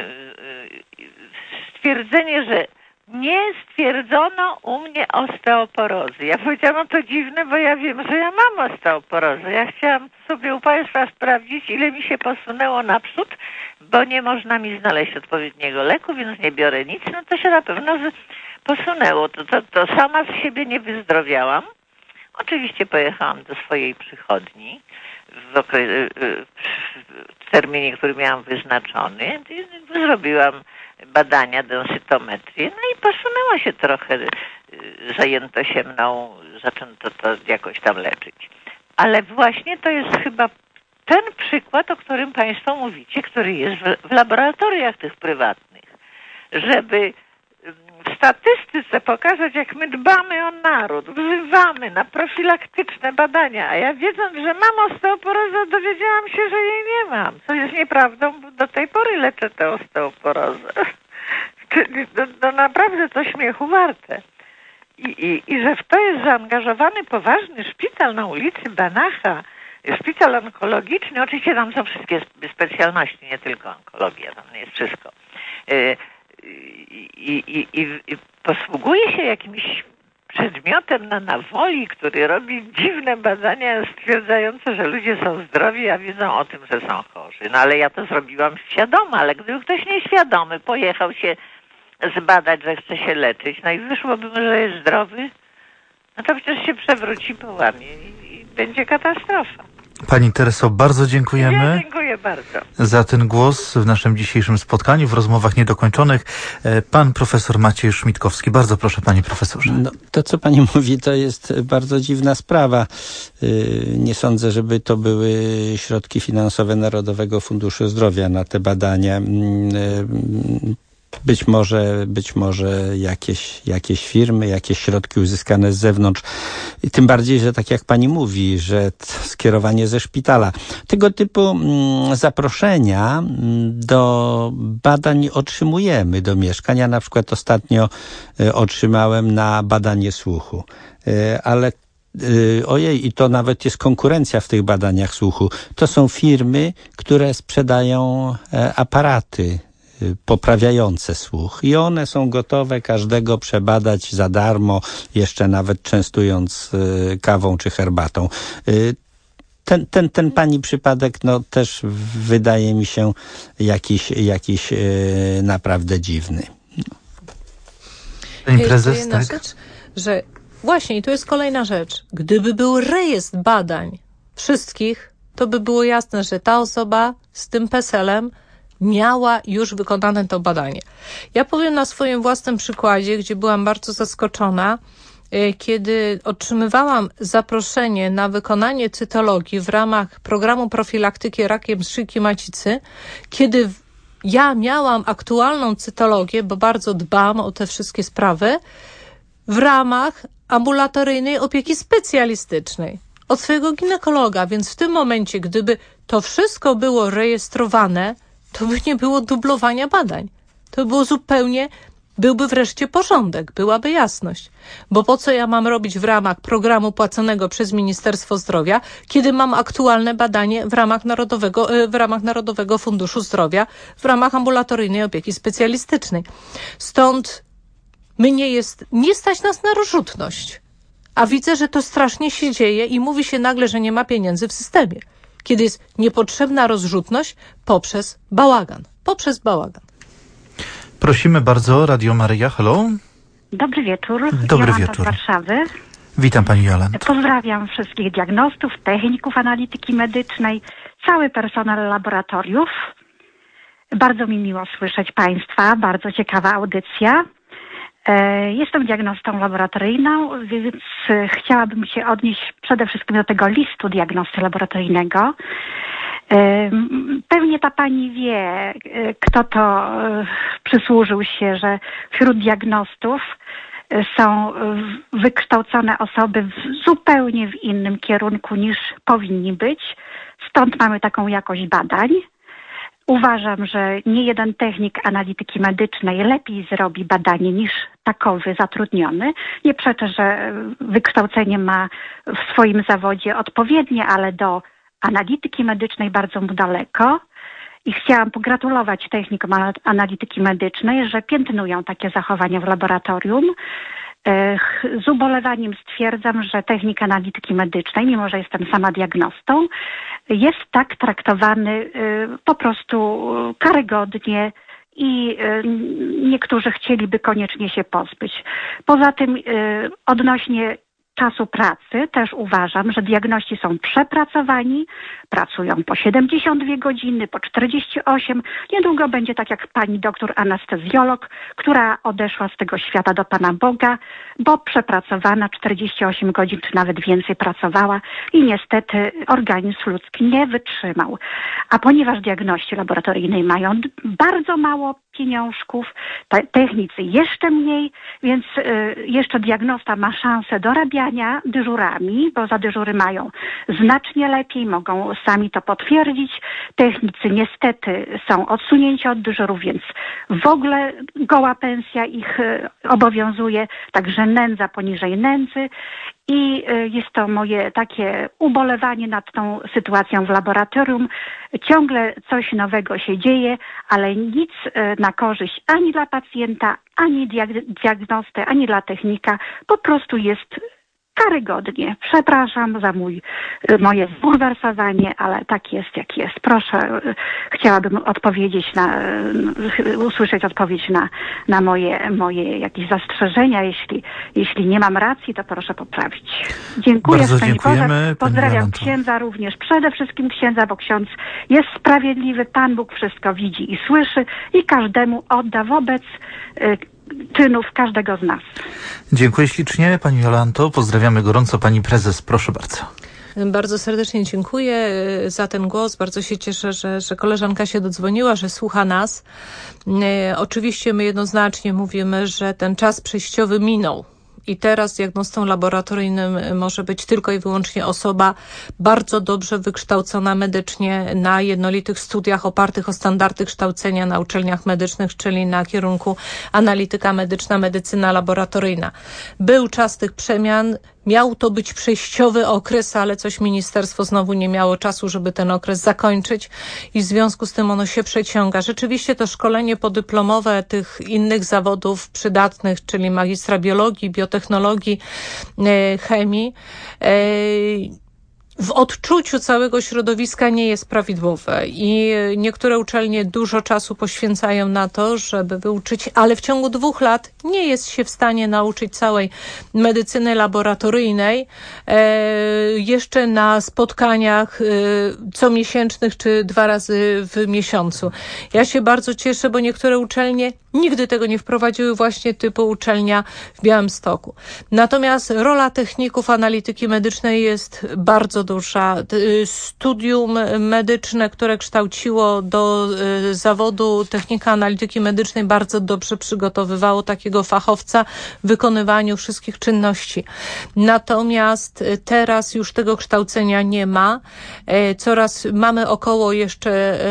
stwierdzenie, że nie stwierdzono u mnie osteoporozy. Ja powiedziałam, no to dziwne, bo ja wiem, że ja mam osteoporozę. Ja chciałam sobie u państwa sprawdzić, ile mi się posunęło naprzód, bo nie można mi znaleźć odpowiedniego leku, więc nie biorę nic. No to się na pewno posunęło. To, to, to sama z siebie nie wyzdrowiałam. Oczywiście pojechałam do swojej przychodni w, okre- w terminie, który miałam wyznaczony. Zrobiłam badania, densytometrię, no i posunęło się trochę, zajęto się mną, zaczęto to jakoś tam leczyć. Ale właśnie to jest chyba ten przykład, o którym państwo mówicie, który jest w, w laboratoriach tych prywatnych, żeby w statystyce pokazać, jak my dbamy o naród, wzywamy na profilaktyczne badania, a ja wiedząc, że mam osteoporozę, dowiedziałam się, że jej nie mam, co jest nieprawdą, bo do tej pory leczę tę osteoporozę. To, to naprawdę to śmiechu warte. I, i, I że w to jest zaangażowany poważny szpital na ulicy Banacha, szpital onkologiczny, oczywiście tam są wszystkie specjalności, nie tylko onkologia, tam jest wszystko. I, i, i, i posługuje się jakimś przedmiotem na nawoli, który robi dziwne badania stwierdzające, że ludzie są zdrowi, a wiedzą o tym, że są chorzy. No ale ja to zrobiłam świadomie, ale gdyby ktoś nieświadomy pojechał się zbadać, że chce się leczyć, no i wyszłoby, że jest zdrowy, no to przecież się przewróci, połamie i, i będzie katastrofa.
Pani Tereso, bardzo dziękujemy.
Ja dziękuję bardzo
za ten głos w naszym dzisiejszym spotkaniu, w rozmowach niedokończonych. Pan profesor Maciej Szmitkowski. Bardzo proszę, panie profesorze.
No, to, co pani mówi, to jest bardzo dziwna sprawa. Nie sądzę, żeby to były środki finansowe Narodowego Funduszu Zdrowia na te badania. Być może, być może jakieś, jakieś firmy, jakieś środki uzyskane z zewnątrz. I tym bardziej, że tak jak pani mówi, że skierowanie ze szpitala. Tego typu mm, zaproszenia do badań otrzymujemy, do mieszkania. Na przykład ostatnio y, otrzymałem na badanie słuchu. Y, ale y, ojej, i to nawet jest konkurencja w tych badaniach słuchu. To są firmy, które sprzedają y, aparaty poprawiające słuch i one są gotowe każdego przebadać za darmo, jeszcze nawet częstując y, kawą czy herbatą. Y, ten, ten, ten pani przypadek no też wydaje mi się jakiś, jakiś y, naprawdę dziwny.
Pani prezes,
to jedna
tak?
rzecz, że właśnie i tu jest kolejna rzecz. Gdyby był rejestr badań wszystkich, to by było jasne, że ta osoba z tym peselem miała już wykonane to badanie. Ja powiem na swoim własnym przykładzie, gdzie byłam bardzo zaskoczona, kiedy otrzymywałam zaproszenie na wykonanie cytologii w ramach programu profilaktyki rakiem szyjki macicy, kiedy ja miałam aktualną cytologię, bo bardzo dbam o te wszystkie sprawy, w ramach ambulatoryjnej opieki specjalistycznej, od swojego ginekologa, więc w tym momencie, gdyby to wszystko było rejestrowane, to by nie było dublowania badań. To by było zupełnie, byłby wreszcie porządek, byłaby jasność. Bo po co ja mam robić w ramach programu płaconego przez Ministerstwo Zdrowia, kiedy mam aktualne badanie w ramach Narodowego, w ramach Narodowego Funduszu Zdrowia, w ramach ambulatoryjnej opieki specjalistycznej. Stąd mnie jest, nie stać nas na rozrzutność. A widzę, że to strasznie się dzieje i mówi się nagle, że nie ma pieniędzy w systemie. Kiedy jest niepotrzebna rozrzutność poprzez bałagan. Poprzez bałagan.
Prosimy bardzo, Radio Maryja, hello.
Dobry wieczór.
Dobry
Jolanta
wieczór.
z Warszawy.
Witam pani Jolanto.
Pozdrawiam wszystkich diagnostów, techników analityki medycznej, cały personel laboratoriów. Bardzo mi miło słyszeć państwa, bardzo ciekawa audycja. Jestem diagnostą laboratoryjną, więc chciałabym się odnieść przede wszystkim do tego listu diagnosty laboratoryjnego. Pewnie ta pani wie, kto to przysłużył się, że wśród diagnostów są wykształcone osoby w zupełnie w innym kierunku niż powinni być. Stąd mamy taką jakość badań. Uważam, że nie jeden technik analityki medycznej lepiej zrobi badanie niż takowy zatrudniony. Nie przeczę, że wykształcenie ma w swoim zawodzie odpowiednie, ale do analityki medycznej bardzo mu daleko. I chciałam pogratulować technikom analityki medycznej, że piętnują takie zachowania w laboratorium. Z ubolewaniem stwierdzam, że technik analityki medycznej, mimo że jestem sama diagnostą, jest tak traktowany po prostu karygodnie i niektórzy chcieliby koniecznie się pozbyć. Poza tym odnośnie czasu pracy też uważam, że diagności są przepracowani, pracują po siedemdziesiąt dwie godziny, po czterdzieści osiem. Niedługo będzie tak jak pani doktor anestezjolog, która odeszła z tego świata do Pana Boga, bo przepracowana czterdzieści osiem godzin czy nawet więcej pracowała i niestety organizm ludzki nie wytrzymał. A ponieważ diagności laboratoryjnej mają bardzo mało pieniążków, technicy jeszcze mniej, więc jeszcze diagnosta ma szansę dorabiania dyżurami, bo za dyżury mają znacznie lepiej, mogą sami to potwierdzić. Technicy niestety są odsunięci od dyżurów, więc w ogóle goła pensja ich obowiązuje, także nędza poniżej nędzy. I jest to moje takie ubolewanie nad tą sytuacją w laboratorium. Ciągle coś nowego się dzieje, ale nic na korzyść ani dla pacjenta, ani diagnosty, ani dla technika. Po prostu jest karygodnie. Przepraszam za mój, moje zbulwersowanie, ale tak jest, jak jest. Proszę, chciałabym odpowiedzieć na, usłyszeć odpowiedź na, na moje, moje jakieś zastrzeżenia. Jeśli, jeśli nie mam racji, to proszę poprawić. Dziękuję.
Bardzo dziękujemy.
Pozdrawiam księdza również. Przede wszystkim księdza, bo ksiądz jest sprawiedliwy. Pan Bóg wszystko widzi i słyszy i każdemu odda wobec czynów każdego z nas.
Dziękuję ślicznie pani Jolanto. Pozdrawiamy gorąco pani prezes. Proszę bardzo.
Bardzo serdecznie dziękuję za ten głos. Bardzo się cieszę, że, że koleżanka się dodzwoniła, że słucha nas. Oczywiście my jednoznacznie mówimy, że ten czas przejściowy minął. I teraz diagnostą laboratoryjnym może być tylko i wyłącznie osoba bardzo dobrze wykształcona medycznie na jednolitych studiach opartych o standardy kształcenia na uczelniach medycznych, czyli na kierunku analityka medyczna, medycyna laboratoryjna. Był czas tych przemian. Miał to być przejściowy okres, ale coś ministerstwo znowu nie miało czasu, żeby ten okres zakończyć i w związku z tym ono się przeciąga. Rzeczywiście to szkolenie podyplomowe tych innych zawodów przydatnych, czyli magistra biologii, biotechnologii, chemii, w odczuciu całego środowiska nie jest prawidłowe i niektóre uczelnie dużo czasu poświęcają na to, żeby wyuczyć, ale w ciągu dwóch lat nie jest się w stanie nauczyć całej medycyny laboratoryjnej e, jeszcze na spotkaniach e, comiesięcznych czy dwa razy w miesiącu. Ja się bardzo cieszę, bo niektóre uczelnie nigdy tego nie wprowadziły, właśnie typu uczelnia w Białymstoku. Natomiast rola techników analityki medycznej jest bardzo duża. Studium medyczne, które kształciło do zawodu technika analityki medycznej, bardzo dobrze przygotowywało takiego fachowca w wykonywaniu wszystkich czynności. Natomiast teraz już tego kształcenia nie ma. Coraz mamy około jeszcze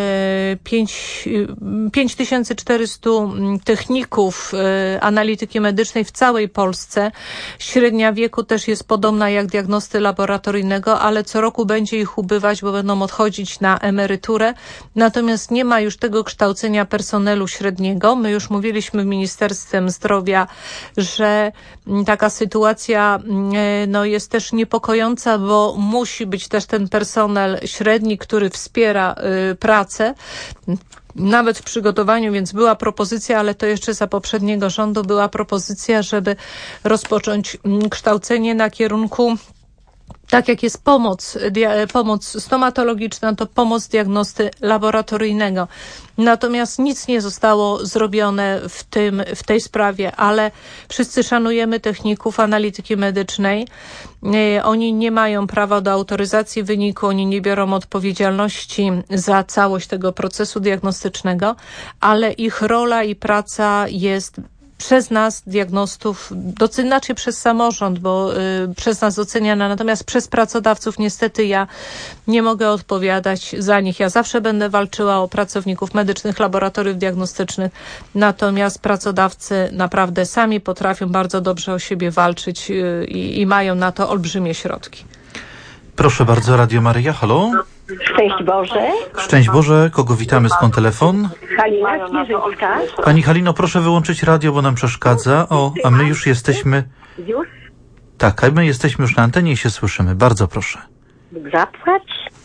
pięć tysięcy czterysta techników analityki medycznej w całej Polsce. Średnia wieku też jest podobna jak diagnosty laboratoryjnego, ale co roku będzie ich ubywać, bo będą odchodzić na emeryturę. Natomiast nie ma już tego kształcenia personelu średniego. My już mówiliśmy w Ministerstwie Zdrowia, że taka sytuacja no, jest też niepokojąca, bo musi być też ten personel średni, który wspiera y, pracę. Nawet w przygotowaniu, więc była propozycja, ale to jeszcze za poprzedniego rządu była propozycja, żeby rozpocząć kształcenie na kierunku, tak jak jest pomoc, dia, pomoc stomatologiczna, to pomoc diagnosty laboratoryjnego. Natomiast nic nie zostało zrobione w tym, w tej sprawie, ale wszyscy szanujemy techników analityki medycznej. Oni nie mają prawa do autoryzacji wyniku, oni nie biorą odpowiedzialności za całość tego procesu diagnostycznego, ale ich rola i praca jest przez nas, diagnostów, inaczej przez samorząd, bo y, przez nas doceniana, natomiast przez pracodawców niestety ja nie mogę odpowiadać za nich. Ja zawsze będę walczyła o pracowników medycznych, laboratoriów diagnostycznych, natomiast pracodawcy naprawdę sami potrafią bardzo dobrze o siebie walczyć y, i, i mają na to olbrzymie środki.
Proszę bardzo, Radio Maryja, halo?
Szczęść Boże.
Szczęść Boże, kogo witamy, skąd telefon?
Halina Zwierzyńska.
Pani Halino, proszę wyłączyć radio, bo nam przeszkadza. O, a my już jesteśmy...
Już?
Tak, a my jesteśmy już na antenie i się słyszymy. Bardzo proszę.
Zapłać.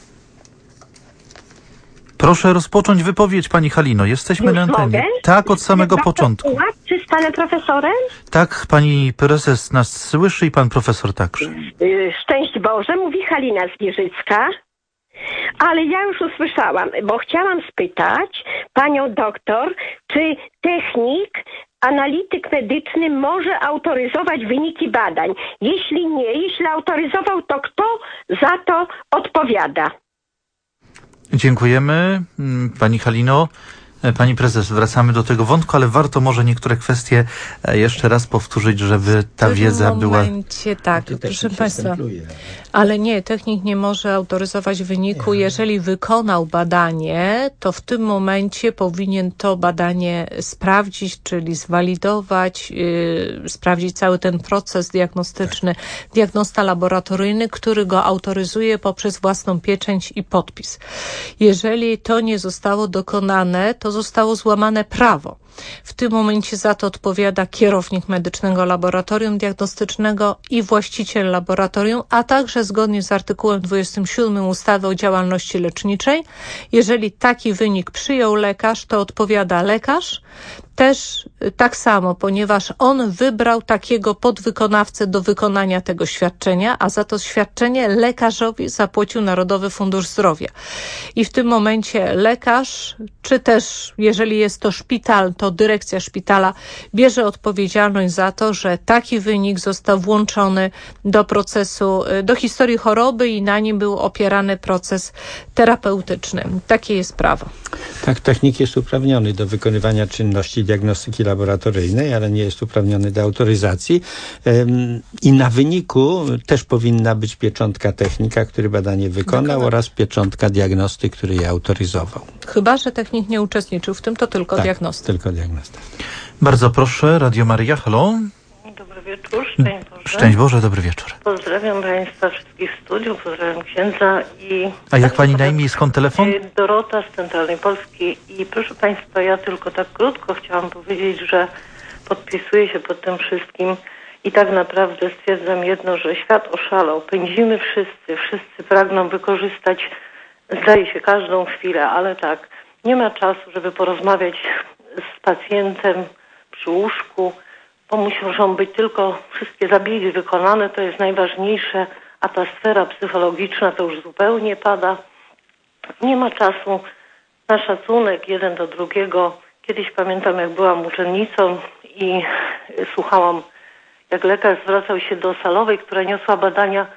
Proszę rozpocząć wypowiedź, Pani Halino. Jesteśmy
Już
na antenie.
mogę?
Tak, od samego początku.
Czy z panem profesorem?
Tak, Pani prezes nas słyszy i Pan profesor także.
Yy, Szczęść Boże, mówi Halina Zwierzycka. Ale ja już usłyszałam, bo chciałam spytać panią doktor, czy technik, analityk medyczny może autoryzować wyniki badań? Jeśli nie, jeśli autoryzował, to kto za to odpowiada?
Dziękujemy, Pani Halino. Pani prezes, wracamy do tego wątku, ale warto może niektóre kwestie jeszcze raz powtórzyć, żeby ta
w
wiedza
tym
była...
momencie, tak, proszę Państwa, ale nie, technik nie może autoryzować wyniku. Jeżeli wykonał badanie, to w tym momencie powinien to badanie sprawdzić, czyli zwalidować, yy, sprawdzić cały ten proces diagnostyczny, diagnosta laboratoryjny, który go autoryzuje poprzez własną pieczęć i podpis. Jeżeli to nie zostało dokonane, to zostało złamane prawo. W tym momencie za to odpowiada kierownik medycznego laboratorium diagnostycznego i właściciel laboratorium, a także zgodnie z artykułem dwudziestym siódmym ustawy o działalności leczniczej. Jeżeli taki wynik przyjął lekarz, to odpowiada lekarz. Też tak samo, ponieważ on wybrał takiego podwykonawcę do wykonania tego świadczenia, a za to świadczenie lekarzowi zapłacił Narodowy Fundusz Zdrowia. I w tym momencie lekarz, czy też jeżeli jest to szpital, to dyrekcja szpitala bierze odpowiedzialność za to, że taki wynik został włączony do procesu, do historii choroby i na nim był opierany proces terapeutyczny. Takie jest prawo.
Tak, technik jest uprawniony do wykonywania czynności diagnostyki laboratoryjnej, ale nie jest uprawniony do autoryzacji. I na wyniku też powinna być pieczątka technika, który badanie wykonał, wykonał. oraz pieczątka diagnosty, który je autoryzował.
Chyba że technik nie uczestniczył w tym, to tylko
tak,
diagnosta.
tylko diagnosta.
Bardzo proszę, Radio Maryja, halo?
Dobry wieczór, szczęść Boże.
Szczęść Boże, dobry wieczór.
Pozdrawiam Państwa wszystkich studiów, pozdrawiam księdza i...
A jak Pani na imię i skąd telefon?
Dorota z Centralnej Polski i proszę Państwa, ja tylko tak krótko chciałam powiedzieć, że podpisuję się pod tym wszystkim i tak naprawdę stwierdzam jedno, że świat oszalał. Pędzimy wszyscy, wszyscy pragną wykorzystać, zdaje się, każdą chwilę, ale tak, nie ma czasu, żeby porozmawiać z pacjentem przy łóżku, bo muszą być tylko wszystkie zabiegi wykonane, to jest najważniejsze, a ta sfera psychologiczna to już zupełnie pada. Nie ma czasu na szacunek jeden do drugiego. Kiedyś pamiętam, jak byłam uczennicą i słuchałam, jak lekarz zwracał się do salowej, która niosła badania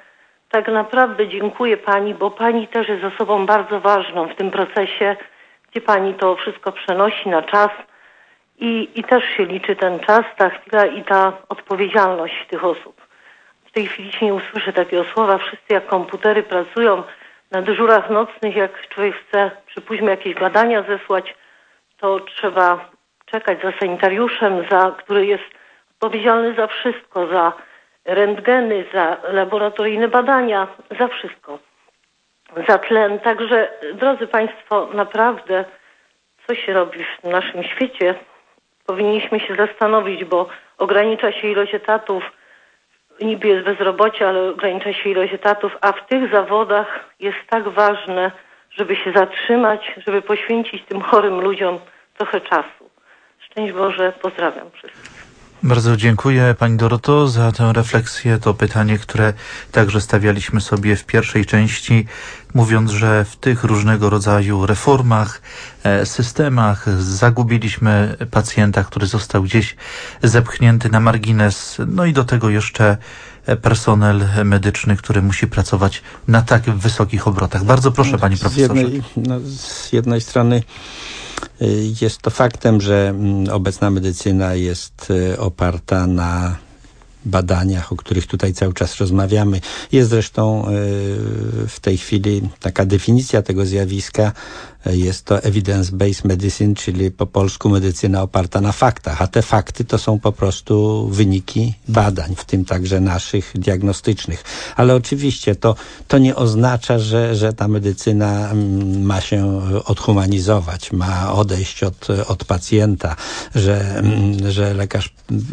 tak naprawdę dziękuję Pani, bo Pani też jest osobą bardzo ważną w tym procesie, gdzie Pani to wszystko przenosi na czas i, i też się liczy ten czas, ta chwila i ta odpowiedzialność tych osób. W tej chwili się nie usłyszę takiego słowa. Wszyscy jak komputery pracują na dyżurach nocnych, jak człowiek chce, przypuśćmy, jakieś badania zesłać, to trzeba czekać za sanitariuszem, za, który jest odpowiedzialny za wszystko, za rentgeny, za laboratoryjne badania, za wszystko, za tlen. Także, drodzy Państwo, naprawdę, co się robi w naszym świecie, powinniśmy się zastanowić, bo ogranicza się ilość etatów, niby jest bezrobocie, ale ogranicza się ilość etatów, a w tych zawodach jest tak ważne, żeby się zatrzymać, żeby poświęcić tym chorym ludziom trochę czasu. Szczęść Boże, pozdrawiam wszystkich.
Bardzo dziękuję Pani Doroto za tę refleksję, to pytanie, które także stawialiśmy sobie w pierwszej części, mówiąc, że w tych różnego rodzaju reformach, systemach zagubiliśmy pacjenta, który został gdzieś zepchnięty na margines, no i do tego jeszcze personel medyczny, który musi pracować na tak wysokich obrotach. Bardzo proszę, Panie Profesorze.
Z jednej, no, z jednej strony jest to faktem, że obecna medycyna jest oparta na badaniach, o których tutaj cały czas rozmawiamy. Jest zresztą w tej chwili taka definicja tego zjawiska. Jest to evidence-based medicine, czyli po polsku medycyna oparta na faktach, a te fakty to są po prostu wyniki badań, w tym także naszych diagnostycznych. Ale oczywiście to, to nie oznacza, że, że ta medycyna ma się odhumanizować, ma odejść od, od pacjenta, że, że lekarz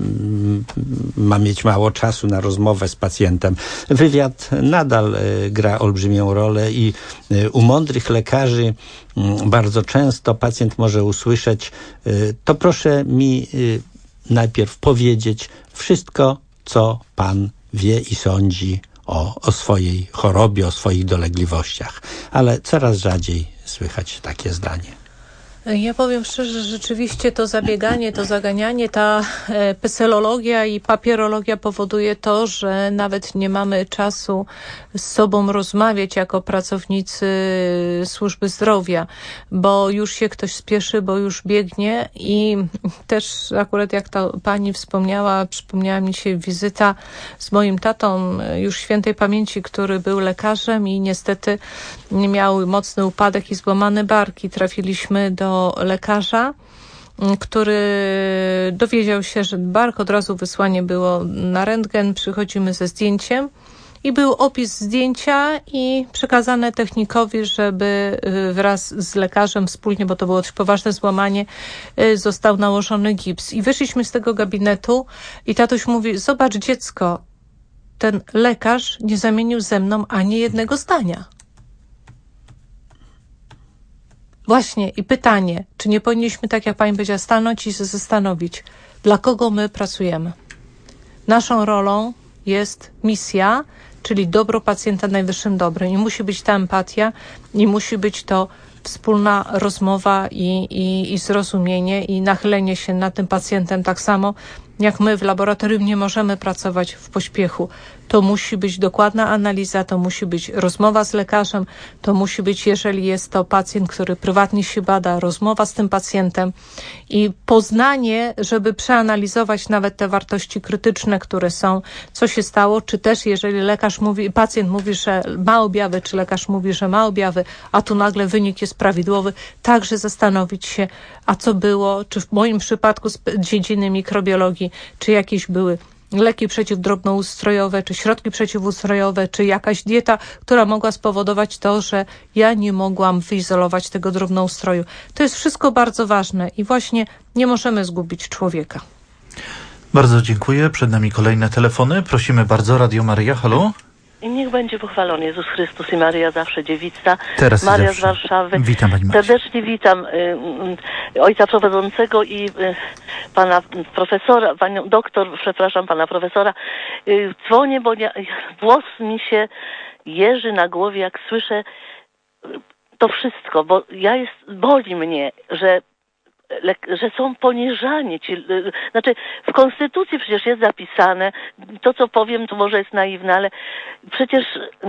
ma mieć mało czasu na rozmowę z pacjentem. Wywiad nadal gra olbrzymią rolę i u mądrych lekarzy bardzo często pacjent może usłyszeć: to proszę mi najpierw powiedzieć wszystko, co pan wie i sądzi o, o swojej chorobie, o swoich dolegliwościach. Ale coraz rzadziej słychać takie zdanie.
Ja powiem szczerze, że rzeczywiście to zabieganie, to zaganianie, ta peselologia i papierologia powoduje to, że nawet nie mamy czasu z sobą rozmawiać jako pracownicy służby zdrowia, bo już się ktoś spieszy, bo już biegnie i też akurat jak to pani wspomniała, przypomniała mi się wizyta z moim tatą już świętej pamięci, który był lekarzem i niestety miał mocny upadek i złamane barki. Trafiliśmy do lekarza, który dowiedział się, że bark, od razu wysłanie było na rentgen, przychodzimy ze zdjęciem i był opis zdjęcia i przekazane technikowi, żeby wraz z lekarzem wspólnie, bo to było dość poważne złamanie, został nałożony gips. I wyszliśmy z tego gabinetu i tatuś mówi: zobacz dziecko, ten lekarz nie zamienił ze mną ani jednego zdania. Właśnie i pytanie, czy nie powinniśmy, tak jak pani powiedziała, stanąć i się zastanowić, dla kogo my pracujemy. Naszą rolą jest misja, czyli dobro pacjenta najwyższym dobrem. I musi być ta empatia, i musi być to wspólna rozmowa i, i, i zrozumienie i nachylenie się nad tym pacjentem tak samo, jak my w laboratorium nie możemy pracować w pośpiechu. To musi być dokładna analiza, to musi być rozmowa z lekarzem, to musi być, jeżeli jest to pacjent, który prywatnie się bada, rozmowa z tym pacjentem i poznanie, żeby przeanalizować nawet te wartości krytyczne, które są, co się stało, czy też jeżeli lekarz mówi, pacjent mówi, że ma objawy, czy lekarz mówi, że ma objawy, a tu nagle wynik jest prawidłowy, także zastanowić się, a co było, czy w moim przypadku z dziedziny mikrobiologii, czy jakieś były leki przeciwdrobnoustrojowe, czy środki przeciwustrojowe, czy jakaś dieta, która mogła spowodować to, że ja nie mogłam wyizolować tego drobnoustroju. To jest wszystko bardzo ważne i właśnie nie możemy zgubić człowieka.
Bardzo dziękuję. Przed nami kolejne telefony. Prosimy bardzo. Radio Maryja, halo?
I niech będzie pochwalony Jezus Chrystus i Maryja zawsze dziewica.
Teraz
Maria
zawsze.
z Warszawy.
Witam Pani Marysiu.
Serdecznie witam y, y, ojca prowadzącego i y, pana profesora, panią doktor, przepraszam, pana profesora. Y, dzwonię, bo ja, włos mi się jeży na głowie, jak słyszę y, to wszystko, bo ja jest, boli mnie, że że są poniżani. Ci, znaczy w Konstytucji przecież jest zapisane, to co powiem to może jest naiwne, ale przecież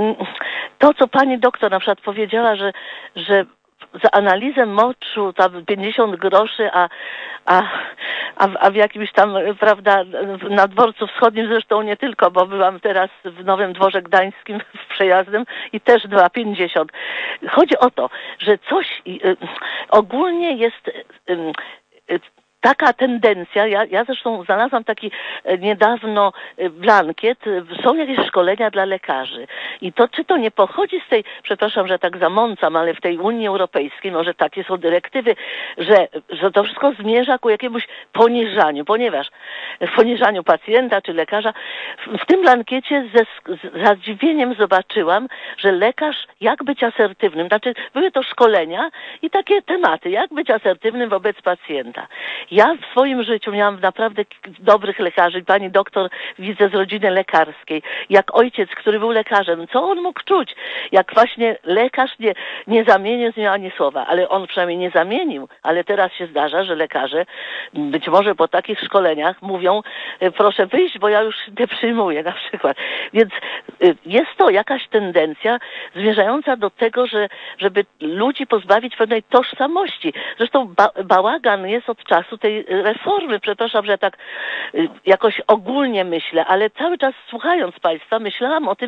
to co pani doktor na przykład powiedziała, że, że za analizę moczu tam pięćdziesiąt groszy, a, a, a, a w jakimś tam, prawda, na dworcu wschodnim zresztą nie tylko, bo byłam teraz w Nowym Dworze Gdańskim przejazdem i też dwa pięćdziesiąt. Chodzi o to, że coś y, ogólnie jest y, y, taka tendencja, ja, ja zresztą znalazłam taki niedawno blankiet, są jakieś szkolenia dla lekarzy. I to, czy to nie pochodzi z tej, przepraszam, że tak zamącam, ale w tej Unii Europejskiej, może takie są dyrektywy, że, że to wszystko zmierza ku jakiemuś poniżaniu, ponieważ w poniżaniu pacjenta czy lekarza. W, w tym blankiecie ze z zadziwieniem zobaczyłam, że lekarz, jak być asertywnym, znaczy były to szkolenia i takie tematy, jak być asertywnym wobec pacjenta. Ja w swoim życiu miałam naprawdę dobrych lekarzy. Pani doktor widzę z rodziny lekarskiej. Jak ojciec, który był lekarzem, co on mógł czuć? Jak właśnie lekarz nie, nie zamienił z nią ani słowa, ale on przynajmniej nie zamienił. Ale teraz się zdarza, że lekarze być może po takich szkoleniach mówią, proszę wyjść, bo ja już nie przyjmuję na przykład. Więc jest to jakaś tendencja zmierzająca do tego, że, żeby ludzi pozbawić pewnej tożsamości. Zresztą ba bałagan jest od czasu tej reformy, przepraszam, że tak jakoś ogólnie myślę, ale cały czas słuchając Państwa myślałam o tym,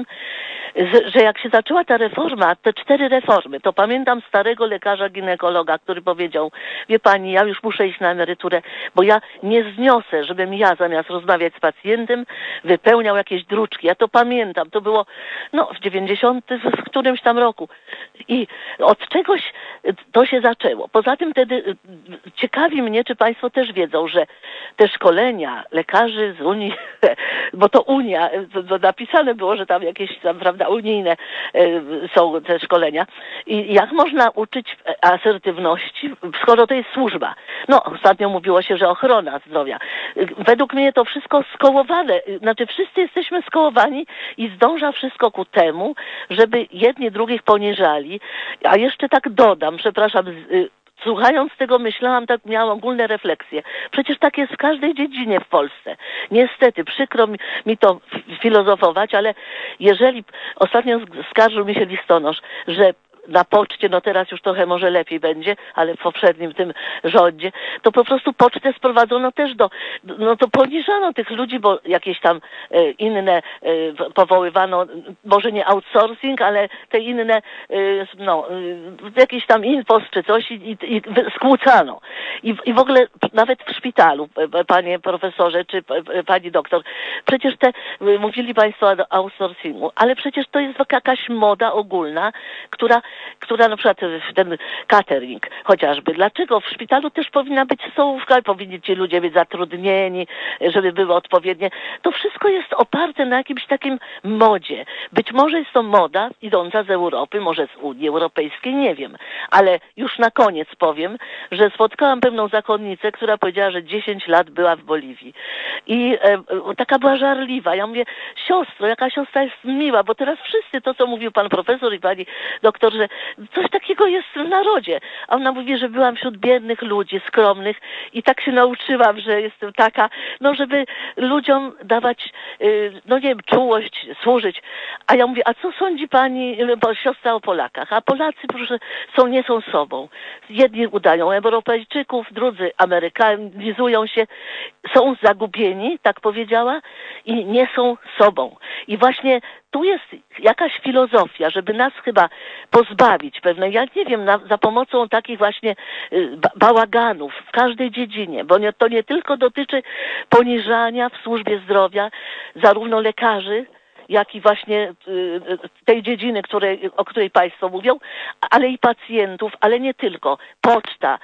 że jak się zaczęła ta reforma, te cztery reformy, to pamiętam starego lekarza ginekologa, który powiedział, wie Pani, ja już muszę iść na emeryturę, bo ja nie zniosę, żebym ja zamiast rozmawiać z pacjentem wypełniał jakieś druczki. Ja to pamiętam, to było no w dziewięćdziesiątym w którymś tam roku. I od czegoś to się zaczęło. Poza tym wtedy ciekawi mnie, czy Państwo też wiedzą, że te szkolenia lekarzy z Unii, bo to Unia, to napisane było, że tam jakieś tam, prawda, unijne są te szkolenia. I jak można uczyć asertywności, skoro to jest służba? No, ostatnio mówiło się, że ochrona zdrowia. Według mnie to wszystko skołowane, znaczy wszyscy jesteśmy skołowani i zdąża wszystko ku temu, żeby jedni drugich poniżali. A jeszcze tak dodam, przepraszam, słuchając tego myślałam, tak miałam ogólne refleksje. Przecież tak jest w każdej dziedzinie w Polsce. Niestety, przykro mi, mi to filozofować, ale jeżeli ostatnio skarżył mi się listonosz, że na poczcie, no teraz już trochę może lepiej będzie, ale w poprzednim tym rządzie, to po prostu pocztę sprowadzono też do, no to poniżano tych ludzi, bo jakieś tam e, inne e, powoływano, może nie outsourcing, ale te inne, e, no, e, jakiś tam infos czy coś i, i, i skłócano. I, I w ogóle nawet w szpitalu, panie profesorze, czy pani doktor, przecież te, mówili Państwo o outsourcingu, ale przecież to jest jakaś moda ogólna, która która na przykład ten catering chociażby. Dlaczego w szpitalu też powinna być stołówka, powinni ci ludzie być zatrudnieni, żeby było odpowiednie. To wszystko jest oparte na jakimś takim modzie. Być może jest to moda idąca z Europy, może z Unii Europejskiej, nie wiem. Ale już na koniec powiem, że spotkałam pewną zakonnicę, która powiedziała, że dziesięć lat była w Boliwii. I e, taka była żarliwa. Ja mówię, siostro, jaka siostra jest miła, bo teraz wszyscy to, co mówił pan profesor i pani doktor, że coś takiego jest w narodzie. A ona mówi, że byłam wśród biednych ludzi, skromnych i tak się nauczyłam, że jestem taka, no żeby ludziom dawać, no nie wiem, czułość, służyć. A ja mówię, a co sądzi pani, bo siostra o Polakach? A Polacy, proszę, są, nie są sobą. Jedni udają Europejczyków, drudzy amerykanizują się, są zagubieni, tak powiedziała, i nie są sobą. I właśnie tu jest jakaś filozofia, żeby nas chyba pozbawić pewnej, ja nie wiem, na, za pomocą takich właśnie ba bałaganów w każdej dziedzinie, bo nie, to nie tylko dotyczy poniżania w służbie zdrowia zarówno lekarzy, jak i właśnie tej dziedziny, której, o której Państwo mówią, ale i pacjentów, ale nie tylko. Poczta,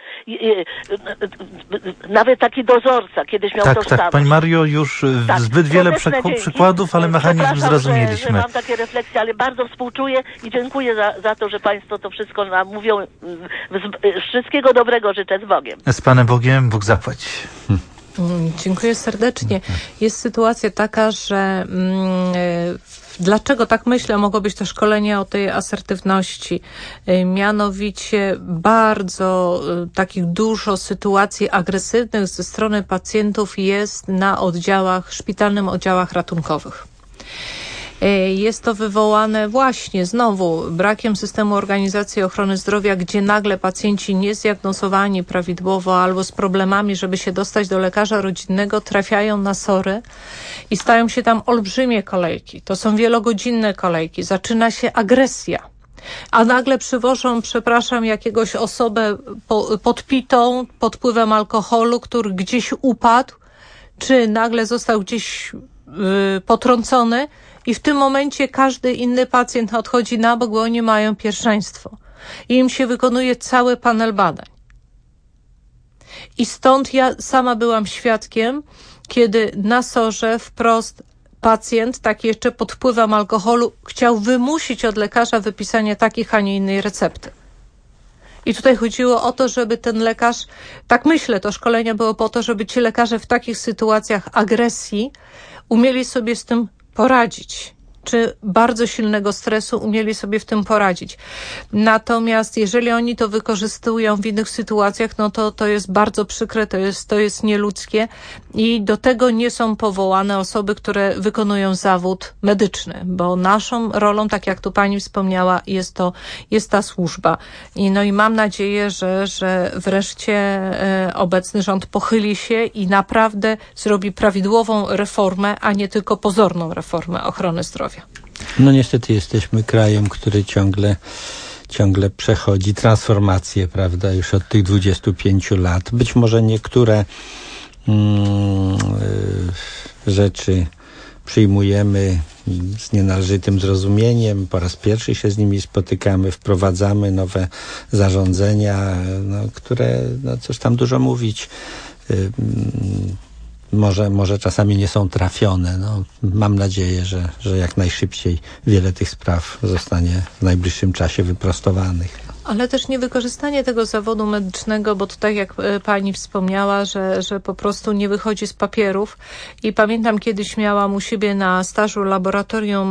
nawet taki dozorca kiedyś miał
tak,
tożsamość.
Tak, Pani Mario, już
tak,
zbyt wiele przykładów, ale mechanizm zrozumieliśmy.
Że, że mam takie refleksje, ale bardzo współczuję i dziękuję za, za to, że Państwo to wszystko nam mówią. Wszystkiego dobrego życzę, z Bogiem.
Z Panem Bogiem, Bóg zapłać.
Dziękuję serdecznie. Jest sytuacja taka, że mm, dlaczego tak myślę, mogło być to szkolenie o tej asertywności. Mianowicie bardzo takich dużo sytuacji agresywnych ze strony pacjentów jest na oddziałach, szpitalnych oddziałach ratunkowych. Jest to wywołane właśnie znowu brakiem systemu organizacji ochrony zdrowia, gdzie nagle pacjenci niezdiagnozowani prawidłowo albo z problemami, żeby się dostać do lekarza rodzinnego, trafiają na SOR-y i stają się tam olbrzymie kolejki. To są wielogodzinne kolejki. Zaczyna się agresja. A nagle przywożą, przepraszam, jakiegoś osobę po, podpitą pod wpływem alkoholu, który gdzieś upadł, czy nagle został gdzieś yy, potrącony. I w tym momencie każdy inny pacjent odchodzi na bok, bo oni mają pierwszeństwo. I im się wykonuje cały panel badań. I stąd ja sama byłam świadkiem, kiedy na sorze wprost pacjent, taki jeszcze pod wpływem alkoholu, chciał wymusić od lekarza wypisanie takiej, a nie innej recepty. I tutaj chodziło o to, żeby ten lekarz, tak myślę, to szkolenie było po to, żeby ci lekarze w takich sytuacjach agresji umieli sobie z tym poradzić, czy bardzo silnego stresu umieli sobie w tym poradzić. Natomiast jeżeli oni to wykorzystują w innych sytuacjach, no to to jest bardzo przykre, to jest, to jest nieludzkie i do tego nie są powołane osoby, które wykonują zawód medyczny, bo naszą rolą, tak jak tu pani wspomniała, jest to, jest ta służba. I no i mam nadzieję, że, że wreszcie e, obecny rząd pochyli się i naprawdę zrobi prawidłową reformę, a nie tylko pozorną reformę ochrony zdrowia.
No niestety jesteśmy krajem, który ciągle, ciągle przechodzi transformację, prawda, już od tych dwudziestu pięciu lat. Być może niektóre mm, y, rzeczy przyjmujemy z nienależytym zrozumieniem, po raz pierwszy się z nimi spotykamy, wprowadzamy nowe zarządzenia, no, które, no cóż tam dużo mówić, y, Może, może czasami nie są trafione. No, mam nadzieję, że, że jak najszybciej wiele tych spraw zostanie w najbliższym czasie wyprostowanych.
Ale też niewykorzystanie tego zawodu medycznego, bo tutaj jak pani wspomniała, że, że po prostu nie wychodzi z papierów. I pamiętam, kiedyś miałam u siebie na stażu laboratorium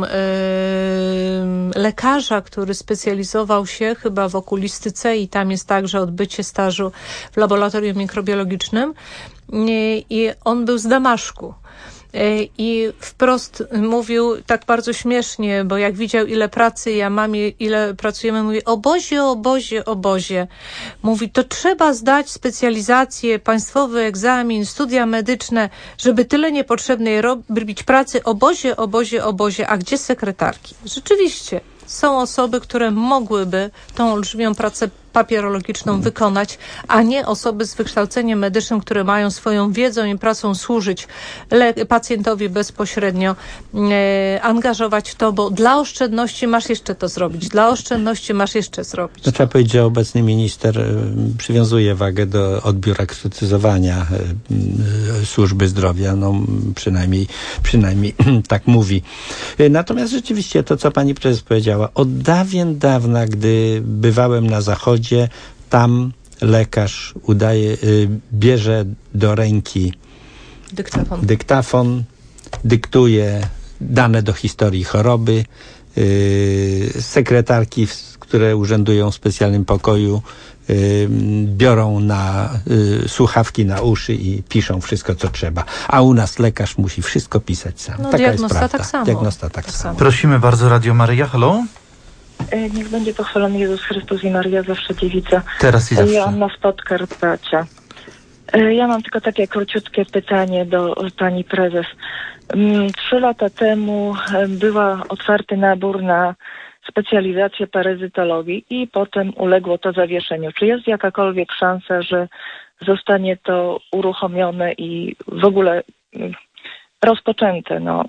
yy, lekarza, który specjalizował się chyba w okulistyce i tam jest także odbycie stażu w laboratorium mikrobiologicznym. I, i on był z Damaszku. I wprost mówił tak bardzo śmiesznie, bo jak widział, ile pracy ja mam, ile pracujemy, mówi: obozie, obozie, obozie. Mówi, to trzeba zdać specjalizację, państwowy egzamin, studia medyczne, żeby tyle niepotrzebnej robić pracy. Obozie, obozie, obozie. A gdzie sekretarki? Rzeczywiście, są osoby, które mogłyby tą olbrzymią pracę papierologiczną wykonać, a nie osoby z wykształceniem medycznym, które mają swoją wiedzą i pracą służyć le- pacjentowi bezpośrednio, e, angażować w to, bo dla oszczędności masz jeszcze to zrobić, dla oszczędności masz jeszcze zrobić.
To trzeba powiedzieć, że obecny minister y, przywiązuje wagę do odbiurokratyzowania y, y, służby zdrowia, no przynajmniej, przynajmniej tak mówi. Y, natomiast rzeczywiście to, co pani prezes powiedziała, od dawien dawna, gdy bywałem na zachodzie, tam lekarz udaje, y, bierze do ręki
dyktafon.
dyktafon, dyktuje dane do historii choroby, y, sekretarki, które urzędują w specjalnym pokoju, y, biorą na y, słuchawki na uszy i piszą wszystko, co trzeba. A u nas lekarz musi wszystko pisać sam.
No,
Taka
diagnosta
jest prawda.
tak samo.
Diagnosta tak,
tak
samo.
samo.
Prosimy bardzo, Radio Maryja, halo?
Niech będzie pochwalony Jezus Chrystus i Maria, zawsze dziewica.
Teraz i zawsze.
Joanna z Podkarpacia. Ja mam tylko takie króciutkie pytanie do pani prezes. Trzy lata temu była otwarty nabór na specjalizację parazitologii i potem uległo to zawieszeniu. Czy jest jakakolwiek szansa, że zostanie to uruchomione i w ogóle rozpoczęte? No,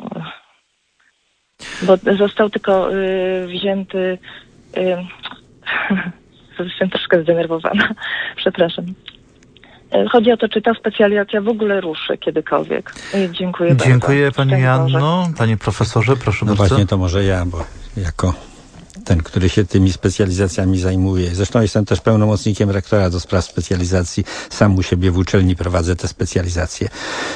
bo został tylko y, wzięty... Y, jestem troszkę zdenerwowana. Przepraszam. Chodzi o to, czy ta specjalizacja w ogóle ruszy kiedykolwiek. Dziękuję bardzo.
Dziękuję pani Joanno. Panie profesorze, proszę
no
bardzo.
Właśnie to może ja, bo jako ten, który się tymi specjalizacjami zajmuje. Zresztą jestem też pełnomocnikiem rektora do spraw specjalizacji. Sam u siebie w uczelni prowadzę te specjalizacje.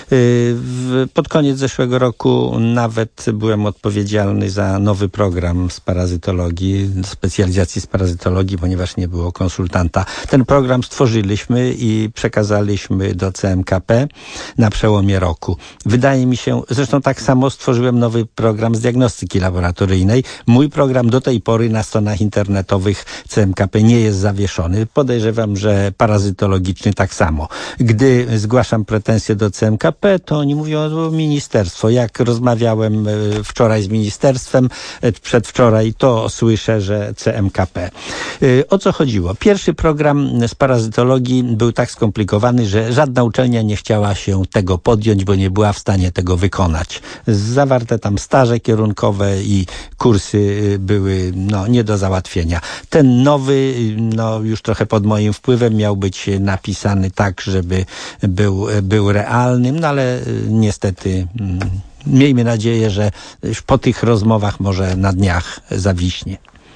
Pod koniec zeszłego roku nawet byłem odpowiedzialny za nowy program z parazytologii, specjalizacji z parazytologii, ponieważ nie było konsultanta. Ten program stworzyliśmy i przekazaliśmy do C M K P na przełomie roku. Wydaje mi się, zresztą tak samo stworzyłem nowy program z diagnostyki laboratoryjnej. Mój program do tej pory na stronach internetowych C M K P nie jest zawieszony. Podejrzewam, że parazytologiczny tak samo. Gdy zgłaszam pretensje do C M K P, to oni mówią o ministerstwo. Jak rozmawiałem wczoraj z ministerstwem, przedwczoraj, to słyszę, że C M K P. O co chodziło? Pierwszy program z parazytologii był tak skomplikowany, że żadna uczelnia nie chciała się tego podjąć, bo nie była w stanie tego wykonać. Zawarte tam staże kierunkowe i kursy były no, nie do załatwienia. Ten nowy, no już trochę pod moim wpływem, miał być napisany tak, żeby był, był realny, no ale niestety miejmy nadzieję, że już po tych rozmowach może na dniach zawiśnie.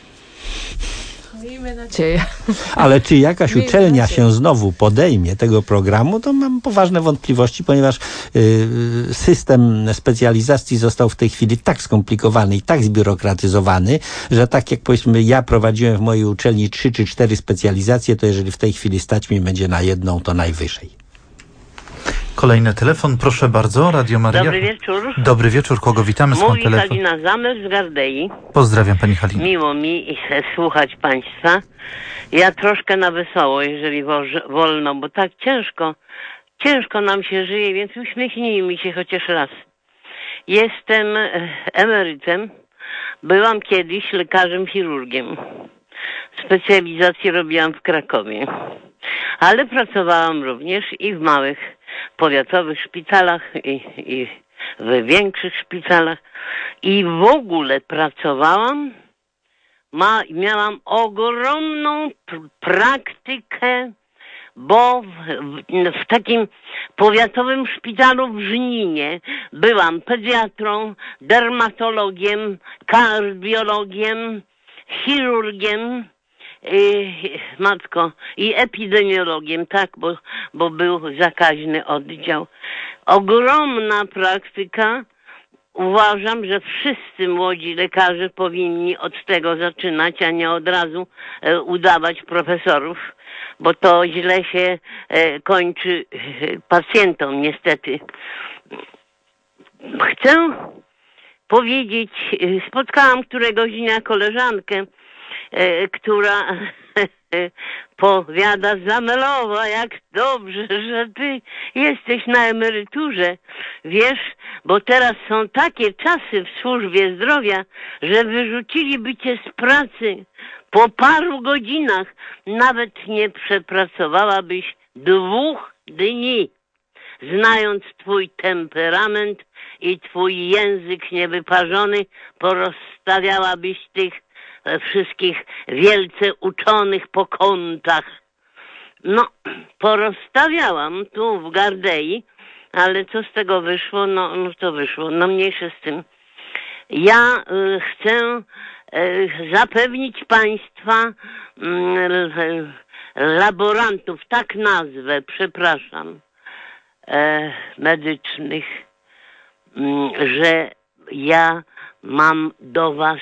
Miejmy nadzieję.
Ale czy jakaś
Miejmy
uczelnia
nadzieję.
się znowu podejmie tego programu, to mam poważne wątpliwości, ponieważ y, system specjalizacji został w tej chwili tak skomplikowany i tak zbiurokratyzowany, że tak jak powiedzmy ja prowadziłem w mojej uczelni trzy czy cztery specjalizacje, to jeżeli w tej chwili stać mi będzie na jedną, to najwyżej.
Kolejny telefon, proszę bardzo, Radio Maryja.
Dobry wieczór.
Dobry wieczór, kogo witamy, skąd
Mówi
telefon?
Halina Zamer z Gardei.
Pozdrawiam pani Halina.
Miło mi słuchać państwa. Ja troszkę na wesoło, jeżeli wolno, bo tak ciężko, ciężko nam się żyje, więc uśmiechnijmy się chociaż raz. Jestem emerytem. Byłam kiedyś lekarzem chirurgiem. Specjalizację robiłam w Krakowie. Ale pracowałam również i w małych powiatowych szpitalach i, i w większych szpitalach. I w ogóle pracowałam, ma, miałam ogromną pr- praktykę, bo w, w, w takim powiatowym szpitalu w Żninie byłam pediatrą, dermatologiem, kardiologiem, chirurgiem, Yy, matko, i epidemiologiem, tak, bo, bo był zakaźny oddział. Ogromna praktyka. Uważam, że wszyscy młodzi lekarze powinni od tego zaczynać, a nie od razu e, udawać profesorów, bo to źle się e, kończy e, pacjentom, niestety. Chcę powiedzieć, e, spotkałam któregoś dnia koleżankę, E, która powiada Zamelowa, jak dobrze, że ty jesteś na emeryturze. Wiesz, bo teraz są takie czasy w służbie zdrowia, że wyrzuciliby cię z pracy po paru godzinach. Nawet nie przepracowałabyś dwóch dni. Znając twój temperament i twój język niewyparzony, porozstawiałabyś tych wszystkich wielce uczonych po kątach. No, porozstawiałam tu w Gardei, ale co z tego wyszło? No, no to wyszło. No mniejsze z tym. Ja y, chcę y, zapewnić państwa y, laborantów, tak nazwę, przepraszam, y, medycznych, y, że ja mam do was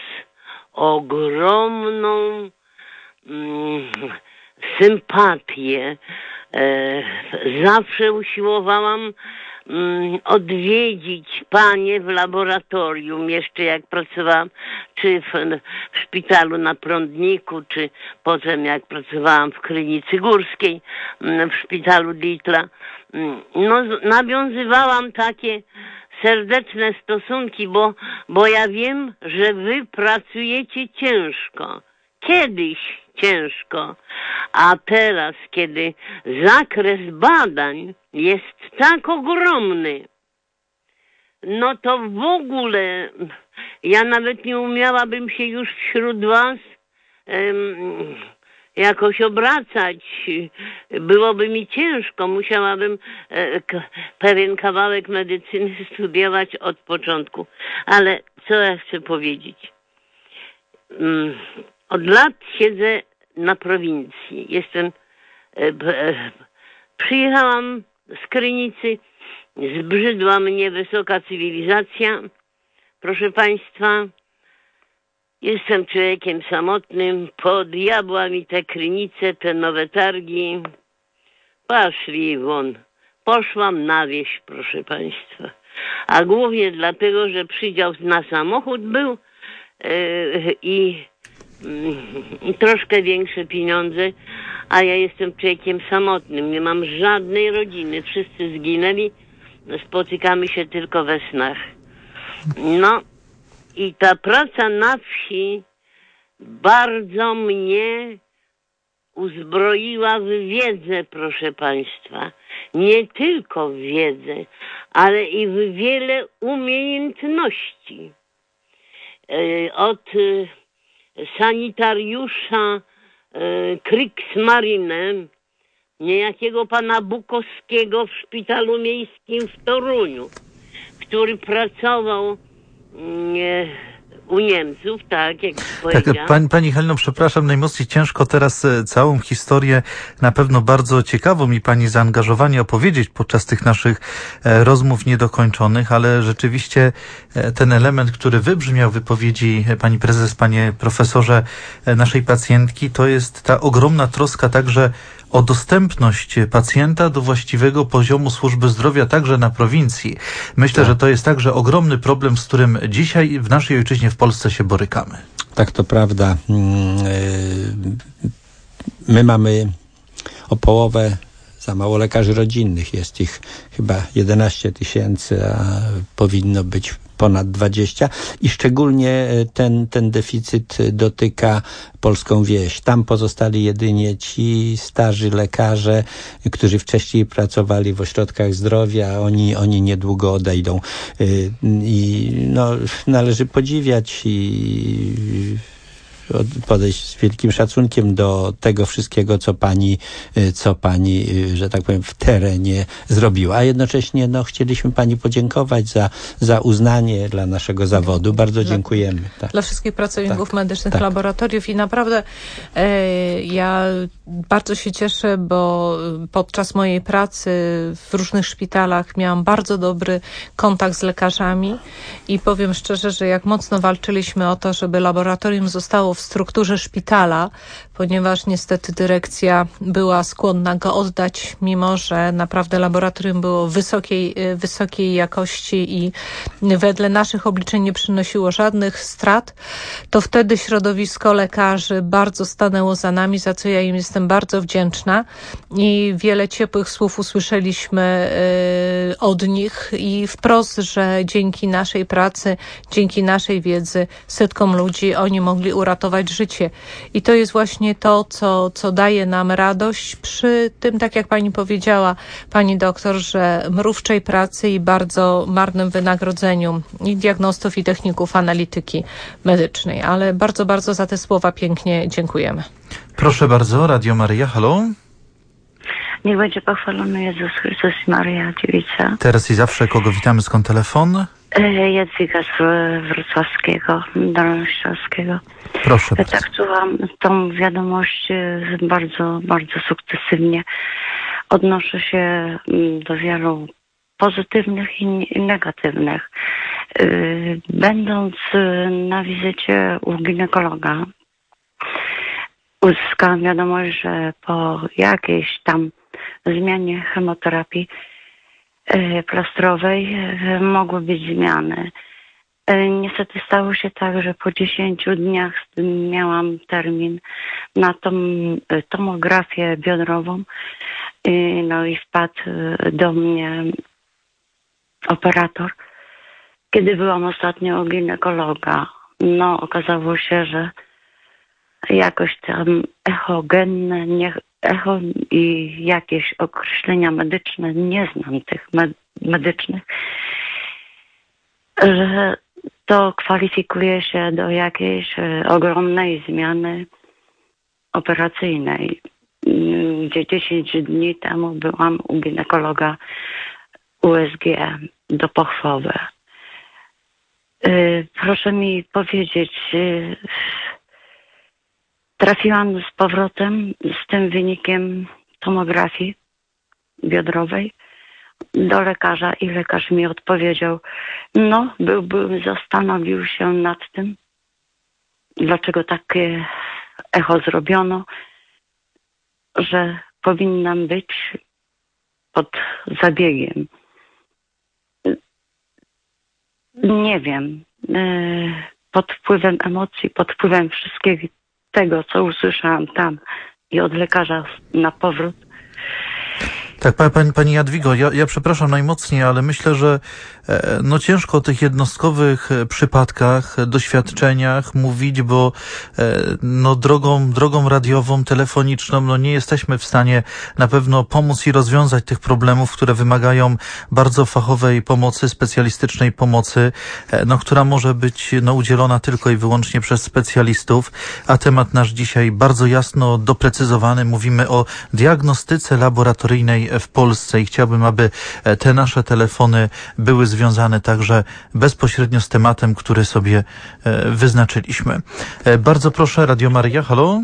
ogromną mm, sympatię. E, zawsze usiłowałam mm, odwiedzić panie w laboratorium, jeszcze jak pracowałam, czy w, w szpitalu na Prądniku, czy potem jak pracowałam w Krynicy Górskiej, mm, w szpitalu Ditla. Mm, no, nawiązywałam takie serdeczne stosunki, bo, bo ja wiem, że wy pracujecie ciężko. Kiedyś ciężko. A teraz, kiedy zakres badań jest tak ogromny, no to w ogóle ja nawet nie umiałabym się już wśród was um, jakoś obracać. Byłoby mi ciężko. Musiałabym e, k- pewien kawałek medycyny studiować od początku. Ale co ja chcę powiedzieć? Od lat siedzę na prowincji. Jestem, przyjechałam z Krynicy, zbrzydła mnie wysoka cywilizacja. Proszę Państwa, jestem człowiekiem samotnym, podjabła mi te Krynice, te nowe targi. Poszli won. Poszłam na wieś, proszę Państwa. A głównie dlatego, że przydział na samochód był yy, i yy, troszkę większe pieniądze, a ja jestem człowiekiem samotnym. Nie mam żadnej rodziny. Wszyscy zginęli. Spotykamy się tylko we snach. No i ta praca na wsi bardzo mnie uzbroiła w wiedzę, proszę Państwa. Nie tylko w wiedzę, ale i w wiele umiejętności. Od sanitariusza Kriegsmarine, niejakiego pana Bukowskiego w szpitalu miejskim w Toruniu, który pracował nie, u Niemców, tak jak powiedziałam.
Tak, pani, pani Halino, przepraszam najmocniej, ciężko teraz całą historię, na pewno bardzo ciekawą mi pani zaangażowanie opowiedzieć podczas tych naszych rozmów niedokończonych, ale rzeczywiście ten element, który wybrzmiał w wypowiedzi pani prezes, panie profesorze, naszej pacjentki, to jest ta ogromna troska także o dostępność pacjenta do właściwego poziomu służby zdrowia także na prowincji. Myślę, tak. że to jest także ogromny problem, z którym dzisiaj w naszej ojczyźnie w Polsce się borykamy.
Tak, to prawda. My mamy o połowę za mało lekarzy rodzinnych. Jest ich chyba jedenaście tysięcy, a powinno być ponad dwadzieścia i szczególnie ten, ten deficyt dotyka polską wieś. Tam pozostali jedynie ci starzy lekarze, którzy wcześniej pracowali w ośrodkach zdrowia. Oni, oni niedługo odejdą. I no, należy podziwiać i podejść z wielkim szacunkiem do tego wszystkiego, co pani, co pani, że tak powiem, w terenie zrobiła. A jednocześnie no, chcieliśmy pani podziękować za, za uznanie dla naszego zawodu. Bardzo dla, dziękujemy. Tak.
Dla wszystkich pracowników tak, medycznych
tak.
laboratoriów i naprawdę e, ja bardzo się cieszę, bo podczas mojej pracy w różnych szpitalach miałam bardzo dobry kontakt z lekarzami i powiem szczerze, że jak mocno walczyliśmy o to, żeby laboratorium zostało w strukturze szpitala, ponieważ niestety dyrekcja była skłonna go oddać, mimo że naprawdę laboratorium było wysokiej, wysokiej jakości i wedle naszych obliczeń nie przynosiło żadnych strat, to wtedy środowisko lekarzy bardzo stanęło za nami, za co ja im jestem bardzo wdzięczna i wiele ciepłych słów usłyszeliśmy y, od nich i wprost, że dzięki naszej pracy, dzięki naszej wiedzy setkom ludzi oni mogli uratować życie. I to jest właśnie to, co, co daje nam radość przy tym, tak jak pani powiedziała, pani doktor, że mrówczej pracy i bardzo marnym wynagrodzeniu i diagnostów, i techników analityki medycznej. Ale bardzo, bardzo za te słowa pięknie dziękujemy.
Proszę bardzo, Radio Maryja, halo?
Niech będzie pochwalony Jezus Chrystus i Maryja Dziewica.
Teraz i zawsze, kogo witamy, skąd telefon?
Jadwiga z Wrocławskiego, Dolnośląskiego.
Proszę
ja
bardzo.
Tak słucham tą wiadomość bardzo, bardzo sukcesywnie. Odnoszę się do wielu pozytywnych i negatywnych. Będąc na wizycie u ginekologa, uzyskałam wiadomość, że po jakiejś tam zmianie chemoterapii plastrowej mogły być zmiany. Niestety stało się tak, że po dziesięciu dniach miałam termin na tą tomografię biodrową. No i wpadł do mnie operator. Kiedy byłam ostatnio u ginekologa, no okazało się, że jakoś tam echogenne, nie, echo i jakieś określenia medyczne, nie znam tych med- medycznych, że to kwalifikuje się do jakiejś ogromnej zmiany operacyjnej. Gdzie dziesięć dni temu byłam u ginekologa U S G do pochwowy. Proszę mi powiedzieć, trafiłam z powrotem z tym wynikiem tomografii biodrowej do lekarza i lekarz mi odpowiedział, no byłbym, zastanowił się nad tym, dlaczego takie echo zrobiono, że powinnam być pod zabiegiem. Nie wiem, pod wpływem emocji, pod wpływem wszystkiego tego, co usłyszałam tam i od lekarza na powrót.
Tak, pani, pani Jadwigo, ja, ja przepraszam najmocniej, ale myślę, że no ciężko o tych jednostkowych przypadkach, doświadczeniach mówić, bo no drogą, drogą radiową, telefoniczną, no nie jesteśmy w stanie na pewno pomóc i rozwiązać tych problemów, które wymagają bardzo fachowej pomocy, specjalistycznej pomocy, no która może być no udzielona tylko i wyłącznie przez specjalistów, a temat nasz dzisiaj bardzo jasno doprecyzowany. Mówimy o diagnostyce laboratoryjnej w Polsce i chciałbym, aby te nasze telefony były związane także bezpośrednio z tematem, który sobie wyznaczyliśmy. Bardzo proszę, Radio Maryja, halo?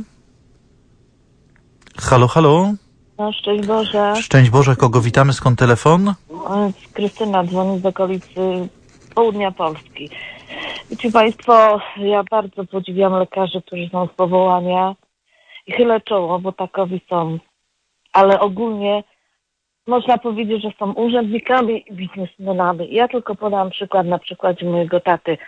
Halo, halo?
No, szczęść Boże.
Szczęść Boże, kogo witamy, skąd telefon?
Krystyna, dzwoni z okolicy południa Polski. Wiecie Państwo, ja bardzo podziwiam lekarzy, którzy są z powołania i chylę czoło, bo takowi są, ale ogólnie można powiedzieć, że są urzędnikami i biznesmenami. Ja tylko podam przykład na przykładzie mojego taty.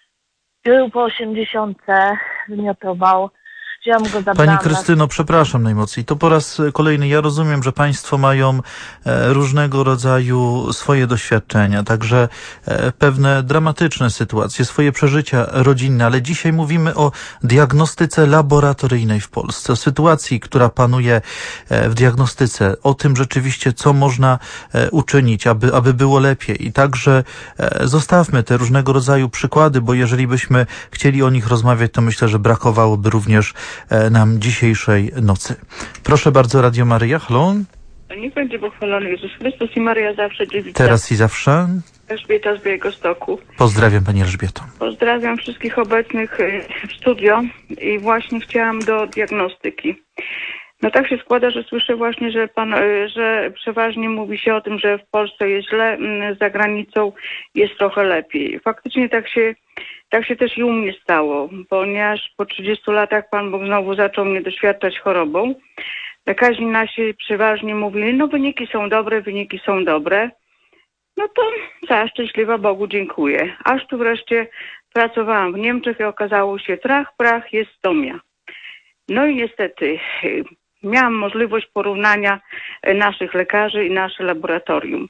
Był po osiemdziesiątce, wymiotował. Wziąłem go za
Pani Krystyno, przepraszam najmocniej. To po raz kolejny. Ja rozumiem, że Państwo mają różnego rodzaju swoje doświadczenia, także pewne dramatyczne sytuacje, swoje przeżycia rodzinne, ale dzisiaj mówimy o diagnostyce laboratoryjnej w Polsce, o sytuacji, która panuje w diagnostyce, o tym rzeczywiście, co można uczynić, aby, aby było lepiej. I także zostawmy te różnego rodzaju przykłady, bo jeżeli byśmy chcieli o nich rozmawiać, to myślę, że brakowałoby również nam dzisiejszej nocy. Proszę bardzo, Radio Maryja, halo?
Niech będzie pochwalony Jezus Chrystus i Maryja zawsze dziewica.
Teraz i zawsze.
Elżbieta z Białegostoku.
Pozdrawiam Pani Elżbieto.
Pozdrawiam wszystkich obecnych w studio i właśnie chciałam do diagnostyki. No tak się składa, że słyszę właśnie, że pan, że przeważnie mówi się o tym, że w Polsce jest źle, za granicą jest trochę lepiej. Faktycznie tak się Tak się też i u mnie stało, ponieważ po trzydziestu latach Pan Bóg znowu zaczął mnie doświadczać chorobą. Lekarze nasi przeważnie mówili, no wyniki są dobre, wyniki są dobre. No to za szczęśliwa Bogu dziękuję. Aż tu wreszcie pracowałam w Niemczech i okazało się, trach, prach, jest stomia. No i niestety miałam możliwość porównania naszych lekarzy i nasze laboratorium.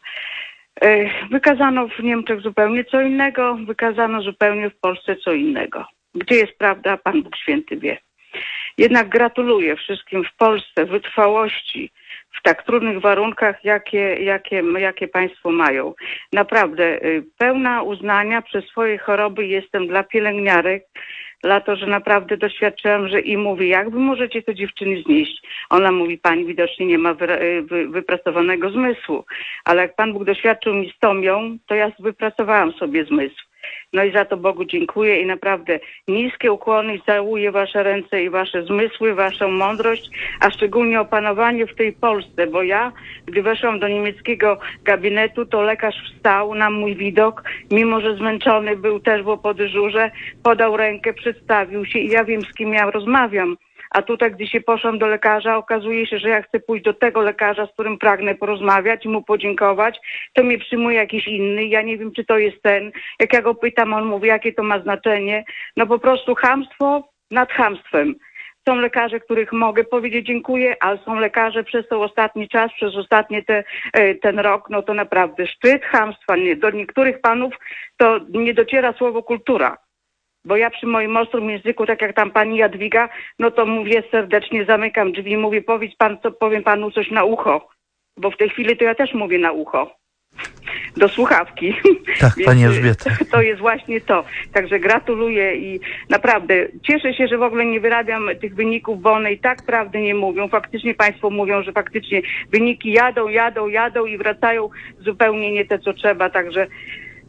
Wykazano w Niemczech zupełnie co innego, wykazano zupełnie w Polsce co innego. Gdzie jest prawda, Pan Bóg Święty wie. Jednak gratuluję wszystkim w Polsce wytrwałości w tak trudnych warunkach, jakie, jakie, jakie Państwo mają. Naprawdę pełna uznania przez swoje choroby jestem dla pielęgniarek, dla to, że naprawdę doświadczyłam, że i mówi, jak wy możecie te dziewczyny znieść? Ona mówi, pani widocznie nie ma wy, wy, wypracowanego zmysłu. Ale jak Pan Bóg doświadczył mi stomią, to ja wypracowałam sobie zmysł. No i za to Bogu dziękuję i naprawdę niskie ukłony i całuję wasze ręce i wasze zmysły, waszą mądrość, a szczególnie opanowanie w tej Polsce, bo ja, gdy weszłam do niemieckiego gabinetu, to lekarz wstał na mój widok, mimo że zmęczony był też, bo po dyżurze, podał rękę, przedstawił się i ja wiem, z kim ja rozmawiam. A tutaj, gdy się poszłam do lekarza, okazuje się, że ja chcę pójść do tego lekarza, z którym pragnę porozmawiać i mu podziękować, to mnie przyjmuje jakiś inny. Ja nie wiem, czy to jest ten. Jak ja go pytam, on mówi, jakie to ma znaczenie. No po prostu chamstwo nad chamstwem. Są lekarze, których mogę powiedzieć dziękuję, ale są lekarze przez ten ostatni czas, przez ostatni te, ten rok, no to naprawdę szczyt chamstwa. Do niektórych panów to nie dociera słowo kultura. Bo ja przy moim ostrym języku, tak jak tam pani Jadwiga, no to mówię serdecznie, zamykam drzwi, mówię, powiedz pan, co, powiem panu coś na ucho. Bo w tej chwili to ja też mówię na ucho. Do słuchawki.
Tak, pani Elżbieta.
To jest właśnie to. Także gratuluję i naprawdę cieszę się, że w ogóle nie wyrabiam tych wyników, bo one i tak prawdy nie mówią. Faktycznie państwo mówią, że faktycznie wyniki jadą, jadą, jadą i wracają zupełnie nie te, co trzeba. Także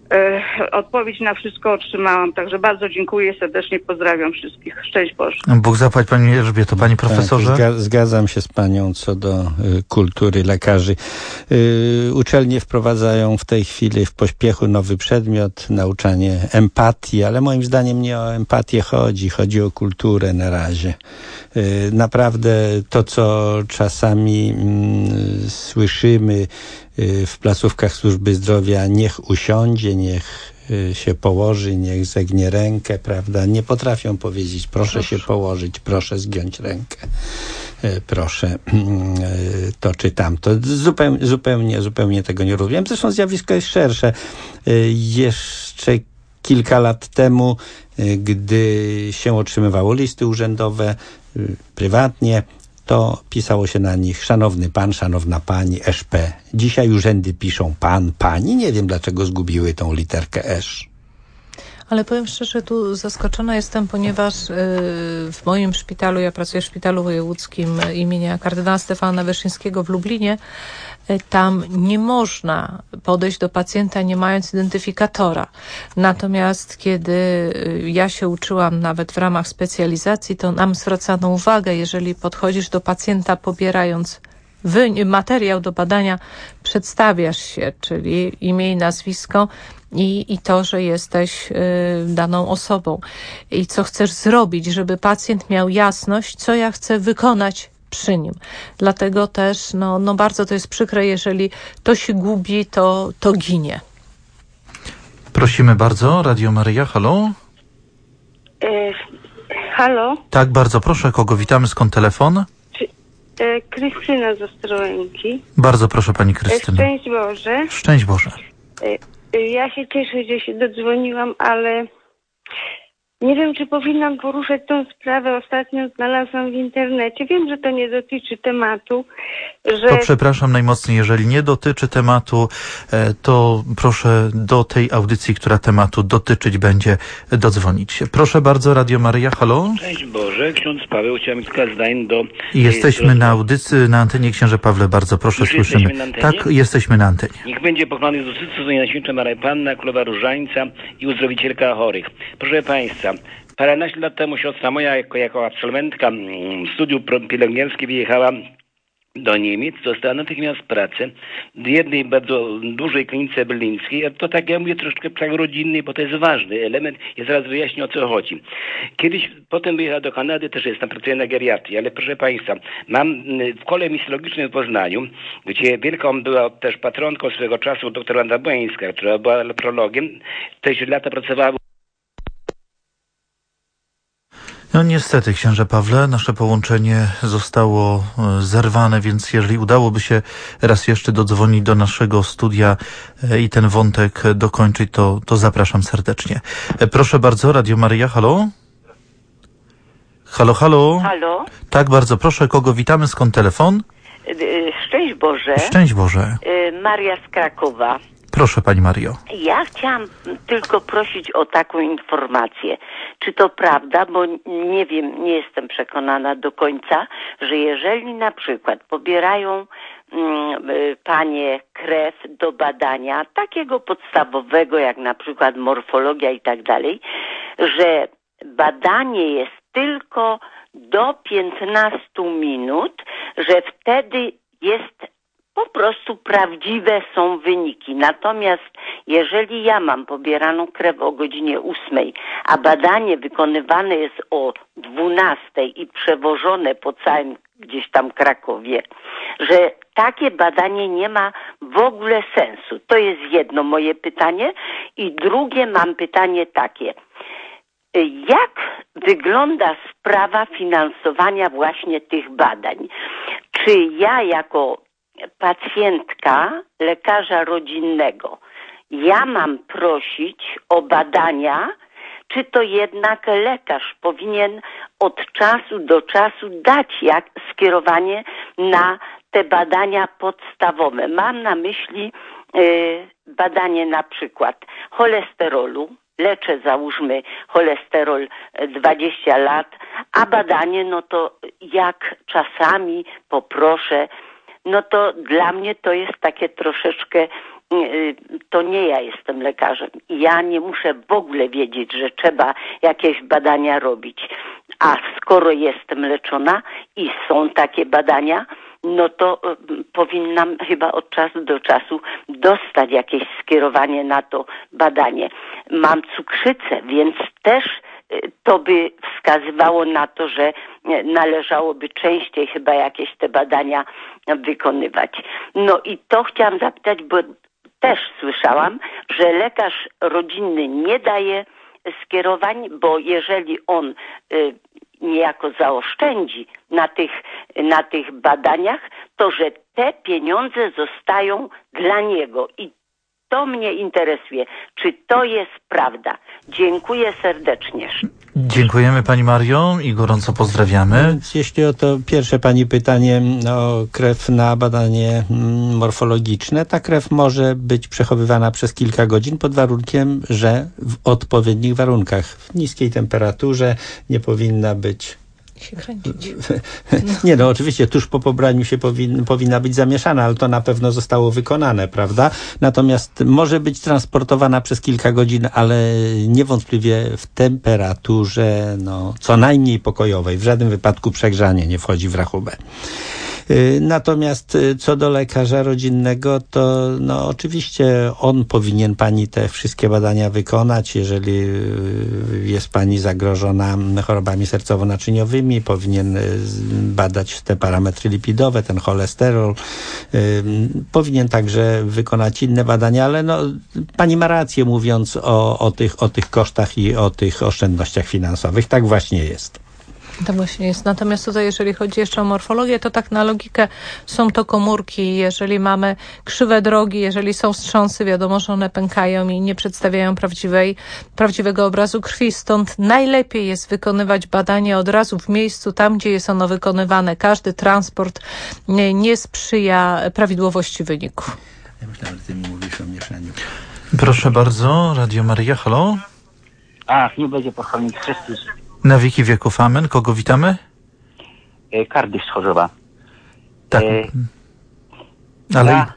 e, odpowiedź na wszystko otrzymałam. Także bardzo dziękuję, serdecznie pozdrawiam wszystkich. Szczęść Boże.
Bóg zapłać Pani Elżbieto. Panie profesorze?
Tak, zgadzam się z Panią co do y, kultury lekarzy. Y, uczelnie wprowadzają w tej chwili w pośpiechu nowy przedmiot, nauczanie empatii, ale moim zdaniem nie o empatię chodzi, chodzi o kulturę na razie. Y, naprawdę to, co czasami y, słyszymy y, w placówkach służby zdrowia, niech usiądzie, niech się położy, niech zegnie rękę, prawda? Nie potrafią powiedzieć, proszę, proszę się położyć, proszę zgiąć rękę, proszę to czy tamto. Zupełnie, zupełnie, zupełnie tego nie rozumiem. Zresztą zjawisko jest szersze. Jeszcze kilka lat temu, gdy się otrzymywało listy urzędowe prywatnie, to pisało się na nich szanowny pan, szanowna pani, esz pe. Dzisiaj urzędy piszą pan, pani. Nie wiem, dlaczego zgubiły tą literkę esz.
Ale powiem szczerze, tu zaskoczona jestem, ponieważ w moim szpitalu, ja pracuję w szpitalu wojewódzkim imienia kardynała Stefana Wyszyńskiego w Lublinie, tam nie można podejść do pacjenta nie mając identyfikatora. Natomiast kiedy ja się uczyłam nawet w ramach specjalizacji, to nam zwracano uwagę, jeżeli podchodzisz do pacjenta pobierając wy- materiał do badania, przedstawiasz się, czyli imię i nazwisko i, i to, że jesteś y, daną osobą. I co chcesz zrobić, żeby pacjent miał jasność, co ja chcę wykonać przy nim. Dlatego też no, no bardzo to jest przykre, jeżeli to się gubi, to, to ginie.
Prosimy bardzo. Radio Maryja, halo?
E, halo?
Tak, bardzo proszę. Kogo witamy? Skąd telefon?
Czy, e, Krystyna z Ostrołęki.
Bardzo proszę Pani Krystyno.
E, szczęść Boże.
Szczęść Boże.
E, e, ja się cieszę, że się dodzwoniłam, ale nie wiem, czy powinnam poruszać tą sprawę. Ostatnio znalazłam w internecie. Wiem, że to nie dotyczy tematu, że...
To przepraszam najmocniej, jeżeli nie dotyczy tematu, to proszę do tej audycji, która tematu dotyczyć będzie, dodzwonić się. Proszę bardzo, Radio Maryja, halo?
Cześć Boże, ksiądz Paweł, chciałem kilka zdań do...
Jesteśmy na audycji, na antenie. Księże Pawle, bardzo proszę,
Już
słyszymy.
Jesteśmy na antenie?
Tak, jesteśmy na antenie.
Niech będzie pochwalony Jezus Chrystus, Najświętsza Maryja Panna, Królowa Różańca i Uzdrowicielka chorych. Proszę Państwa, paręnaście lat temu siostra moja jako, jako absolwentka studiów pielęgniarskich wyjechała do Niemiec, dostała natychmiast pracę w jednej bardzo dużej klinice berlińskiej, a to tak ja mówię troszeczkę tak rodzinnej, bo to jest ważny element i zaraz wyjaśnię, o co chodzi. Kiedyś potem wyjechała do Kanady, też jestem, pracuję na geriatrii, ale proszę Państwa, mam w kole misjologicznym w Poznaniu, gdzie wielką była też patronką swego czasu doktor Wanda Błańska, która była leprologiem, też lata pracowała.
No niestety, księże Pawle, nasze połączenie zostało zerwane, więc jeżeli udałoby się raz jeszcze dodzwonić do naszego studia i ten wątek dokończyć, to, to zapraszam serdecznie. Proszę bardzo, Radio Maryja, halo? Halo, halo?
Halo?
Tak, bardzo proszę, kogo witamy, skąd telefon?
Szczęść Boże.
Szczęść Boże.
Maria z Krakowa.
Proszę Pani Mario.
Ja chciałam tylko prosić o taką informację. Czy to prawda, bo nie wiem, nie jestem przekonana do końca, że jeżeli na przykład pobierają mm, panie krew do badania takiego podstawowego, jak na przykład morfologia i tak dalej, że badanie jest tylko do piętnastu minut, że wtedy jest po prostu prawdziwe są wyniki. Natomiast jeżeli ja mam pobieraną krew o godzinie ósmej, a badanie wykonywane jest o dwunastej i przewożone po całym gdzieś tam Krakowie, że takie badanie nie ma w ogóle sensu. To jest jedno moje pytanie. I drugie mam pytanie takie. Jak wygląda sprawa finansowania właśnie tych badań? Czy ja jako pacjentka lekarza rodzinnego, ja mam prosić o badania, czy to jednak lekarz powinien od czasu do czasu dać jak skierowanie na te badania podstawowe? Mam na myśli y, badanie na przykład cholesterolu. Leczę, załóżmy, cholesterol dwadzieścia lat, a badanie, no to jak czasami poproszę, no to dla mnie to jest takie troszeczkę to nie ja jestem lekarzem. Ja nie muszę w ogóle wiedzieć, że trzeba jakieś badania robić. A skoro jestem leczona i są takie badania, no to powinnam chyba od czasu do czasu dostać jakieś skierowanie na to badanie. Mam cukrzycę, więc też to by wskazywało na to, że należałoby częściej chyba jakieś te badania wykonywać. No i to chciałam zapytać, bo też słyszałam, że lekarz rodzinny nie daje skierowań, bo jeżeli on y, niejako zaoszczędzi na tych, na tych badaniach, to że te pieniądze zostają dla niego. I to mnie interesuje. Czy to jest prawda? Dziękuję serdecznie.
Dziękujemy Pani Mario i gorąco pozdrawiamy.
Więc jeśli o to pierwsze Pani pytanie o krew na badanie morfologiczne, ta krew może być przechowywana przez kilka godzin pod warunkiem, że w odpowiednich warunkach, w niskiej temperaturze, nie powinna być
się kręcić.
Nie, no oczywiście tuż po pobraniu się powin, powinna być zamieszana, ale to na pewno zostało wykonane, prawda? Natomiast może być transportowana przez kilka godzin, ale niewątpliwie w temperaturze no, co najmniej pokojowej. W żadnym wypadku przegrzanie nie wchodzi w rachubę. Natomiast co do lekarza rodzinnego, to no oczywiście on powinien Pani te wszystkie badania wykonać. Jeżeli jest Pani zagrożona chorobami sercowo-naczyniowymi, powinien badać te parametry lipidowe, ten cholesterol. Powinien także wykonać inne badania, ale no, Pani ma rację mówiąc o, o, tych, o tych kosztach i o tych oszczędnościach finansowych. Tak właśnie jest.
To właśnie jest. Natomiast tutaj, jeżeli chodzi jeszcze o morfologię, to tak na logikę są to komórki. Jeżeli mamy krzywe drogi, jeżeli są wstrząsy, wiadomo, że one pękają i nie przedstawiają prawdziwej, prawdziwego obrazu krwi. Stąd najlepiej jest wykonywać badanie od razu w miejscu, tam gdzie jest ono wykonywane. Każdy transport nie, nie sprzyja prawidłowości wyniku.
Ja myślałem, że Ty mi mówisz o mieszaniu.
Proszę bardzo, Radio Maryja, halo?
Ach, nie będzie pochwalony Chrystus.
Na wieki wieków, amen. Kogo witamy?
E, Kardyś z Chorzowa.
Tak.
E,
Ale...
Ja,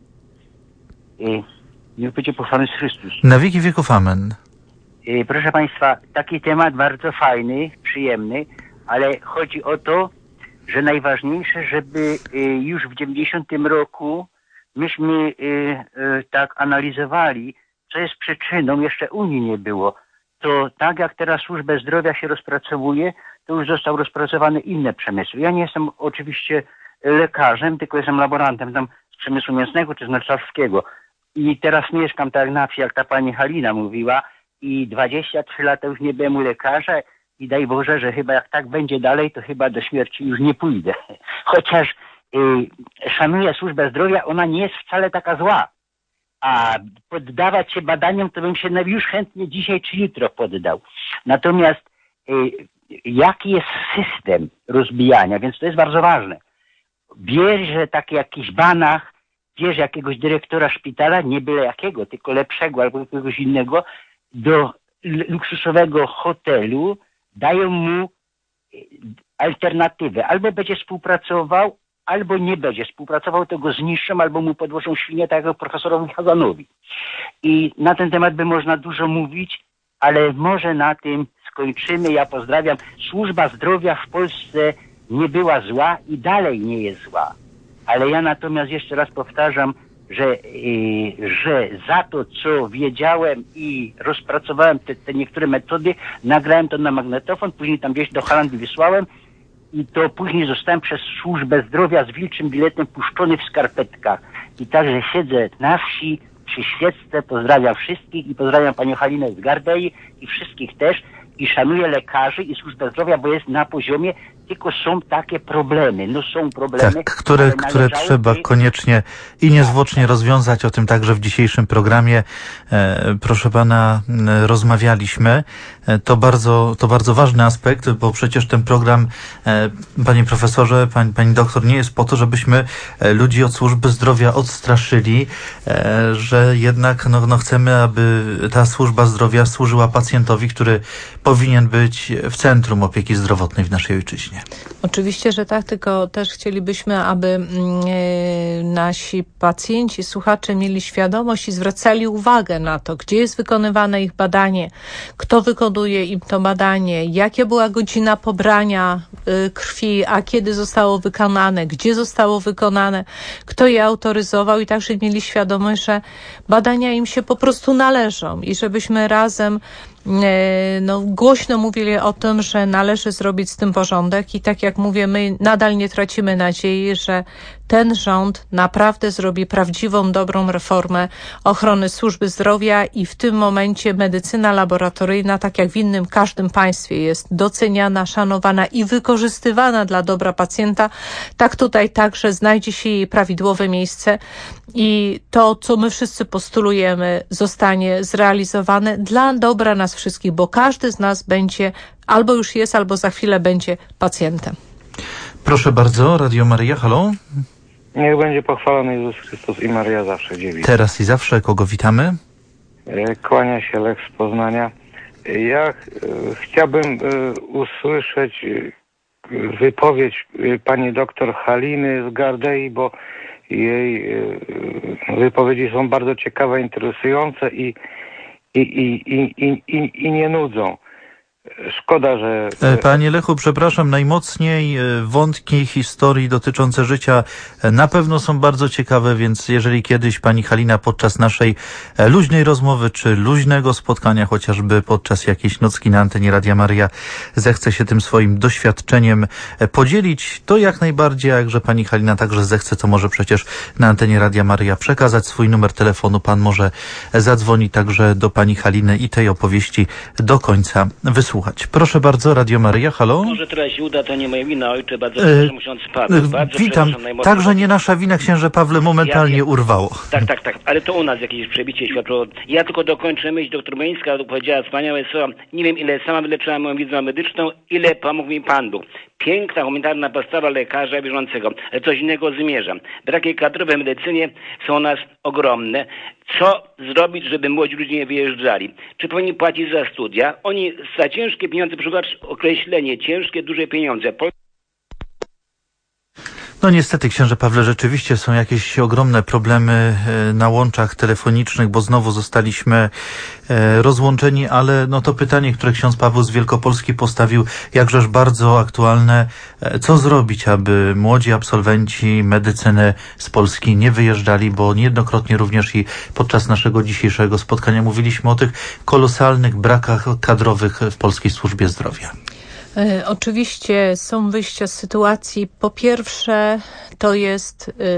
e, nie będzie pochwalony Chrystus.
Na wieki wieków, amen.
E, proszę Państwa, taki temat bardzo fajny, przyjemny, ale chodzi o to, że najważniejsze, żeby e, już w dziewięćdziesiątym roku myśmy e, e, tak analizowali, co jest przyczyną, jeszcze Unii nie było. To tak jak teraz służbę zdrowia się rozpracowuje, to już zostały rozpracowane inne przemysły. Ja nie jestem oczywiście lekarzem, tylko jestem laborantem tam z przemysłu mięsnego czy z narciarskiego. I teraz mieszkam tak na wsi, jak ta pani Halina mówiła, i dwadzieścia trzy lata już nie byłem u lekarza i daj Boże, że chyba jak tak będzie dalej, to chyba do śmierci już nie pójdę. Chociaż y, szanuję służbę zdrowia, ona nie jest wcale taka zła. A poddawać się badaniom, to bym się już chętnie dzisiaj czy jutro poddał. Natomiast y, jaki jest system rozbijania, więc to jest bardzo ważne. Bierze taki jakiś banach, bierze jakiegoś dyrektora szpitala, nie byle jakiego, tylko lepszego albo jakiegoś innego, do luksusowego hotelu, dają mu alternatywę. Albo będzie współpracował, albo nie będzie współpracował, to go zniszczą, albo mu podłożą świnię, tak jak profesorowi Haganowi. I na ten temat by można dużo mówić, ale może na tym skończymy. Ja pozdrawiam. Służba zdrowia w Polsce nie była zła i dalej nie jest zła. Ale ja natomiast jeszcze raz powtarzam, że, yy, że za to, co wiedziałem i rozpracowałem te, te niektóre metody, nagrałem to na magnetofon, później tam gdzieś do Holandii wysłałem, i to później zostałem przez służbę zdrowia z wilczym biletem puszczony w skarpetkach. I także siedzę na wsi przy świecce, pozdrawiam wszystkich i pozdrawiam panią Halinę z Gardei i wszystkich też i szanuję lekarzy i służbę zdrowia, bo jest na poziomie, tylko są takie problemy. No są problemy.
Tak, które, które trzeba koniecznie i niezwłocznie rozwiązać. O tym także w dzisiejszym programie, e, proszę pana, e, rozmawialiśmy. E, to bardzo, to bardzo ważny aspekt, bo przecież ten program, e, panie profesorze, pani, pani doktor, nie jest po to, żebyśmy e, ludzi od służby zdrowia odstraszyli, e, że jednak no, no chcemy, aby ta służba zdrowia służyła pacjentowi, który powinien być w centrum opieki zdrowotnej w naszej ojczyźnie.
Oczywiście, że tak, tylko też chcielibyśmy, aby yy, nasi pacjenci, słuchacze mieli świadomość i zwracali uwagę na to, gdzie jest wykonywane ich badanie, kto wykonuje im to badanie, jakie była godzina pobrania yy, krwi, a kiedy zostało wykonane, gdzie zostało wykonane, kto je autoryzował i także mieli świadomość, że badania im się po prostu należą i żebyśmy razem no, głośno mówili o tym, że należy zrobić z tym porządek i tak jak mówię, my nadal nie tracimy nadziei, że ten rząd naprawdę zrobi prawdziwą, dobrą reformę ochrony służby zdrowia i w tym momencie medycyna laboratoryjna, tak jak w innym każdym państwie jest doceniana, szanowana i wykorzystywana dla dobra pacjenta, tak tutaj także znajdzie się jej prawidłowe miejsce i to, co my wszyscy postulujemy, zostanie zrealizowane dla dobra nas wszystkich, bo każdy z nas będzie, albo już jest, albo za chwilę będzie pacjentem.
Proszę bardzo, Radio Maryja, halo?
Niech będzie pochwalony Jezus Chrystus i Maryja zawsze dziewica.
Teraz i zawsze, kogo witamy?
Kłania się Lech z Poznania. Ja ch chciałbym usłyszeć wypowiedź pani doktor Haliny z Gardei, bo jej wypowiedzi są bardzo ciekawe, interesujące i, i, i, i, i, i, i nie nudzą. Szkoda, że...
Panie Lechu, przepraszam, najmocniej wątki historii dotyczące życia na pewno są bardzo ciekawe, więc jeżeli kiedyś pani Halina podczas naszej luźnej rozmowy, czy luźnego spotkania, chociażby podczas jakiejś nocki na antenie Radia Maryja, zechce się tym swoim doświadczeniem podzielić, to jak najbardziej, a jakże pani Halina także zechce, to może przecież na antenie Radia Maryja przekazać swój numer telefonu. Pan może zadzwoni także do pani Haliny i tej opowieści do końca wysłuchać. Proszę bardzo, Radio Maryja, halo?
Może teraz się uda, to nie moja wina, ojcze, bardzo proszę, ksiądz Paweł. Bardzo
Witam, także nie nasza wina, księże Pawle, momentalnie ja, urwało.
Tak, tak, tak, ale to u nas jakieś przebicie światło. Ja tylko dokończę myśl, doktor Meńska powiedziała wspaniałe słowa, nie wiem ile sama wyleczyła moją wiedzę medyczną, ile pomógł mi Pan Bóg. Piękna, humanitarna postawa lekarza bieżącego, ale coś innego zmierzam. Braki kadrowe w medycynie są u nas ogromne. Co zrobić, żeby młodzi ludzie nie wyjeżdżali? Czy powinni płacić za studia? Oni za ciężkie pieniądze, przykład określenie, ciężkie, duże pieniądze.
No niestety, księże Pawle, rzeczywiście są jakieś ogromne problemy na łączach telefonicznych, bo znowu zostaliśmy rozłączeni, ale no to pytanie, które ksiądz Paweł z Wielkopolski postawił, jakżeż bardzo aktualne. Co zrobić, aby młodzi absolwenci medycyny z Polski nie wyjeżdżali, bo niejednokrotnie również i podczas naszego dzisiejszego spotkania mówiliśmy o tych kolosalnych brakach kadrowych w polskiej służbie zdrowia.
Oczywiście są wyjścia z sytuacji. Po pierwsze, to jest yy,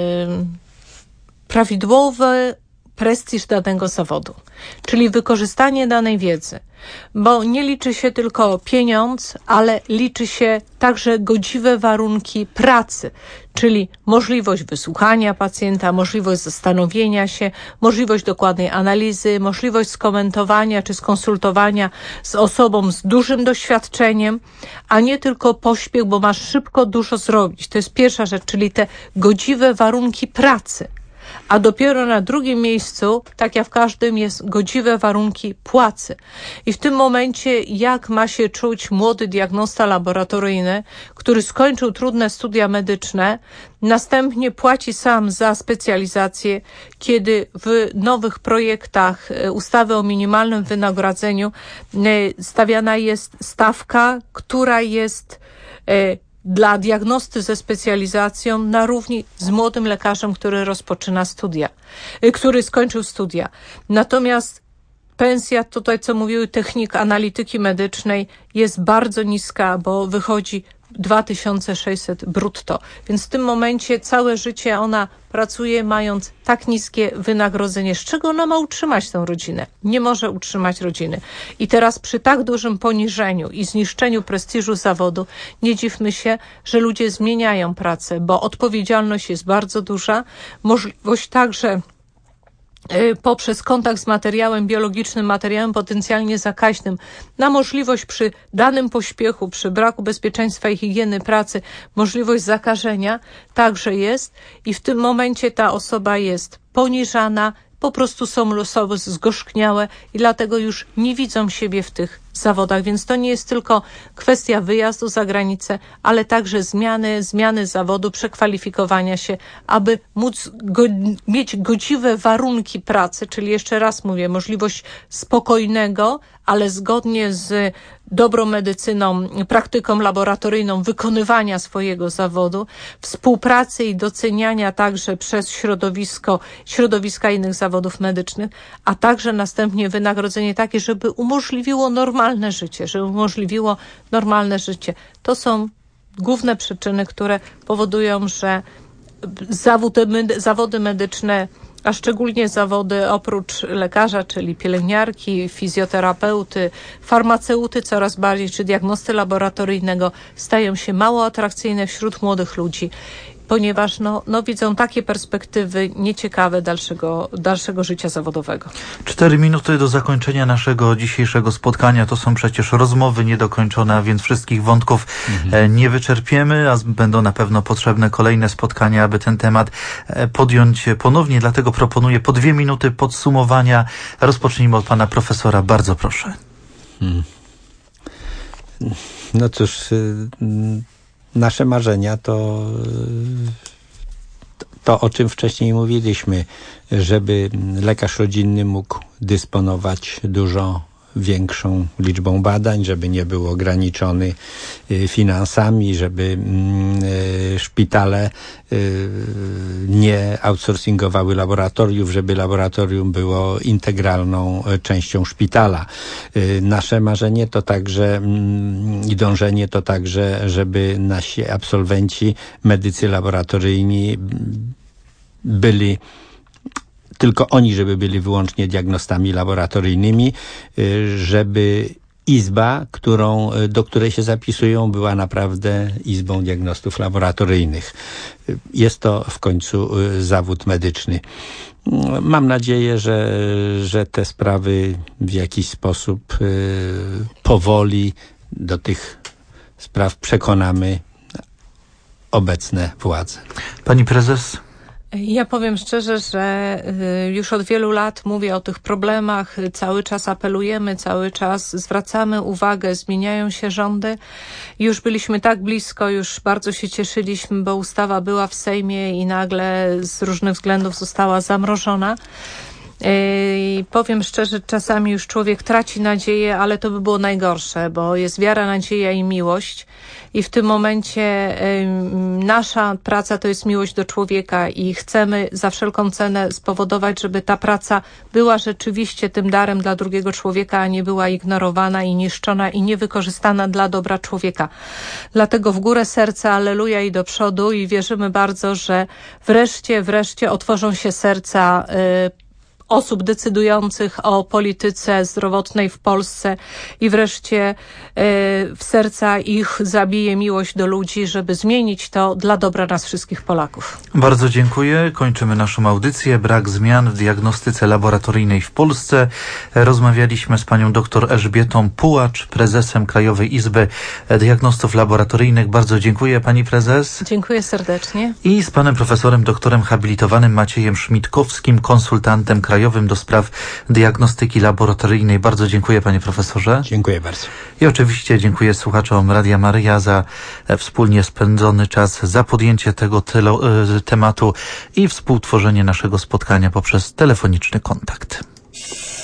prawidłowy prestiż danego zawodu, czyli wykorzystanie danej wiedzy, bo nie liczy się tylko pieniądz, ale liczy się także godziwe warunki pracy, czyli możliwość wysłuchania pacjenta, możliwość zastanowienia się, możliwość dokładnej analizy, możliwość skomentowania czy skonsultowania z osobą z dużym doświadczeniem, a nie tylko pośpiech, bo masz szybko dużo zrobić. To jest pierwsza rzecz, czyli te godziwe warunki pracy. A dopiero na drugim miejscu, tak jak w każdym, jest godziwe warunki płacy. I w tym momencie, jak ma się czuć młody diagnosta laboratoryjny, który skończył trudne studia medyczne, następnie płaci sam za specjalizację, kiedy w nowych projektach ustawy o minimalnym wynagrodzeniu stawiana jest stawka, która jest dla diagnosty ze specjalizacją na równi z młodym lekarzem, który rozpoczyna studia, który skończył studia. Natomiast pensja, tutaj co mówiły technik analityki medycznej, jest bardzo niska, bo wychodzi dwa tysiące sześćset brutto. Więc w tym momencie całe życie ona pracuje, mając tak niskie wynagrodzenie. Z czego ona ma utrzymać tę rodzinę? Nie może utrzymać rodziny. I teraz przy tak dużym poniżeniu i zniszczeniu prestiżu zawodu nie dziwmy się, że ludzie zmieniają pracę, bo odpowiedzialność jest bardzo duża. Możliwość także poprzez kontakt z materiałem biologicznym, materiałem potencjalnie zakaźnym, na możliwość przy danym pośpiechu, przy braku bezpieczeństwa i higieny pracy, możliwość zakażenia także jest i w tym momencie ta osoba jest poniżana, po prostu są osoby zgorzkniałe i dlatego już nie widzą siebie w tych zawodach, więc to nie jest tylko kwestia wyjazdu za granicę, ale także zmiany, zmiany zawodu, przekwalifikowania się, aby móc go, mieć godziwe warunki pracy, czyli jeszcze raz mówię, możliwość spokojnego, ale zgodnie z dobrą medycyną, praktyką laboratoryjną wykonywania swojego zawodu, współpracy i doceniania także przez środowisko, środowiska innych zawodów medycznych, a także następnie wynagrodzenie takie, żeby umożliwiło normalne życie, żeby umożliwiło normalne życie. To są główne przyczyny, które powodują, że zawody, zawody medyczne, a szczególnie zawody oprócz lekarza, czyli pielęgniarki, fizjoterapeuty, farmaceuty coraz bardziej, czy diagnosty laboratoryjnego, stają się mało atrakcyjne wśród młodych ludzi, ponieważ no, no widzą takie perspektywy nieciekawe dalszego, dalszego życia zawodowego.
Cztery minuty do zakończenia naszego dzisiejszego spotkania. To są przecież rozmowy niedokończone, a więc wszystkich wątków mhm. nie wyczerpiemy, a będą na pewno potrzebne kolejne spotkania, aby ten temat podjąć ponownie. Dlatego proponuję po dwie minuty podsumowania. Rozpocznijmy od pana profesora. Bardzo proszę. Hmm.
No cóż... Nasze marzenia to to, o czym wcześniej mówiliśmy, żeby lekarz rodzinny mógł dysponować dużo większą liczbą badań, żeby nie był ograniczony finansami, żeby szpitale nie outsourcingowały laboratoriów, żeby laboratorium było integralną częścią szpitala. Nasze marzenie to także i dążenie to także, żeby nasi absolwenci medycy laboratoryjni byli tylko oni, żeby byli wyłącznie diagnostami laboratoryjnymi, żeby izba, którą, do której się zapisują, była naprawdę izbą diagnostów laboratoryjnych. Jest to w końcu zawód medyczny. Mam nadzieję, że, że te sprawy w jakiś sposób powoli do tych spraw przekonamy obecne władze.
Pani prezes?
Ja powiem szczerze, że już od wielu lat mówię o tych problemach, cały czas apelujemy, cały czas zwracamy uwagę, zmieniają się rządy. Już byliśmy tak blisko, już bardzo się cieszyliśmy, bo ustawa była w Sejmie i nagle z różnych względów została zamrożona. I powiem szczerze, czasami już człowiek traci nadzieję, ale to by było najgorsze, bo jest wiara, nadzieja i miłość i w tym momencie nasza praca to jest miłość do człowieka i chcemy za wszelką cenę spowodować, żeby ta praca była rzeczywiście tym darem dla drugiego człowieka, a nie była ignorowana i niszczona i niewykorzystana dla dobra człowieka. Dlatego w górę serca, alleluja i do przodu i wierzymy bardzo, że wreszcie, wreszcie otworzą się serca y, osób decydujących o polityce zdrowotnej w Polsce i wreszcie y, w serca ich zabije miłość do ludzi, żeby zmienić to dla dobra nas wszystkich Polaków.
Bardzo dziękuję. Kończymy naszą audycję. Brak zmian w diagnostyce laboratoryjnej w Polsce. Rozmawialiśmy z panią dr Elżbietą Pułacz, prezesem Krajowej Izby Diagnostów Laboratoryjnych. Bardzo dziękuję pani prezes.
Dziękuję serdecznie.
I z panem profesorem doktorem habilitowanym Maciejem Szmitkowskim, konsultantem krajowym do spraw diagnostyki laboratoryjnej. Bardzo dziękuję panie profesorze.
Dziękuję bardzo.
I oczywiście dziękuję słuchaczom Radia Maryja za wspólnie spędzony czas, za podjęcie tego tylo, tematu i współtworzenie naszego spotkania poprzez telefoniczny kontakt.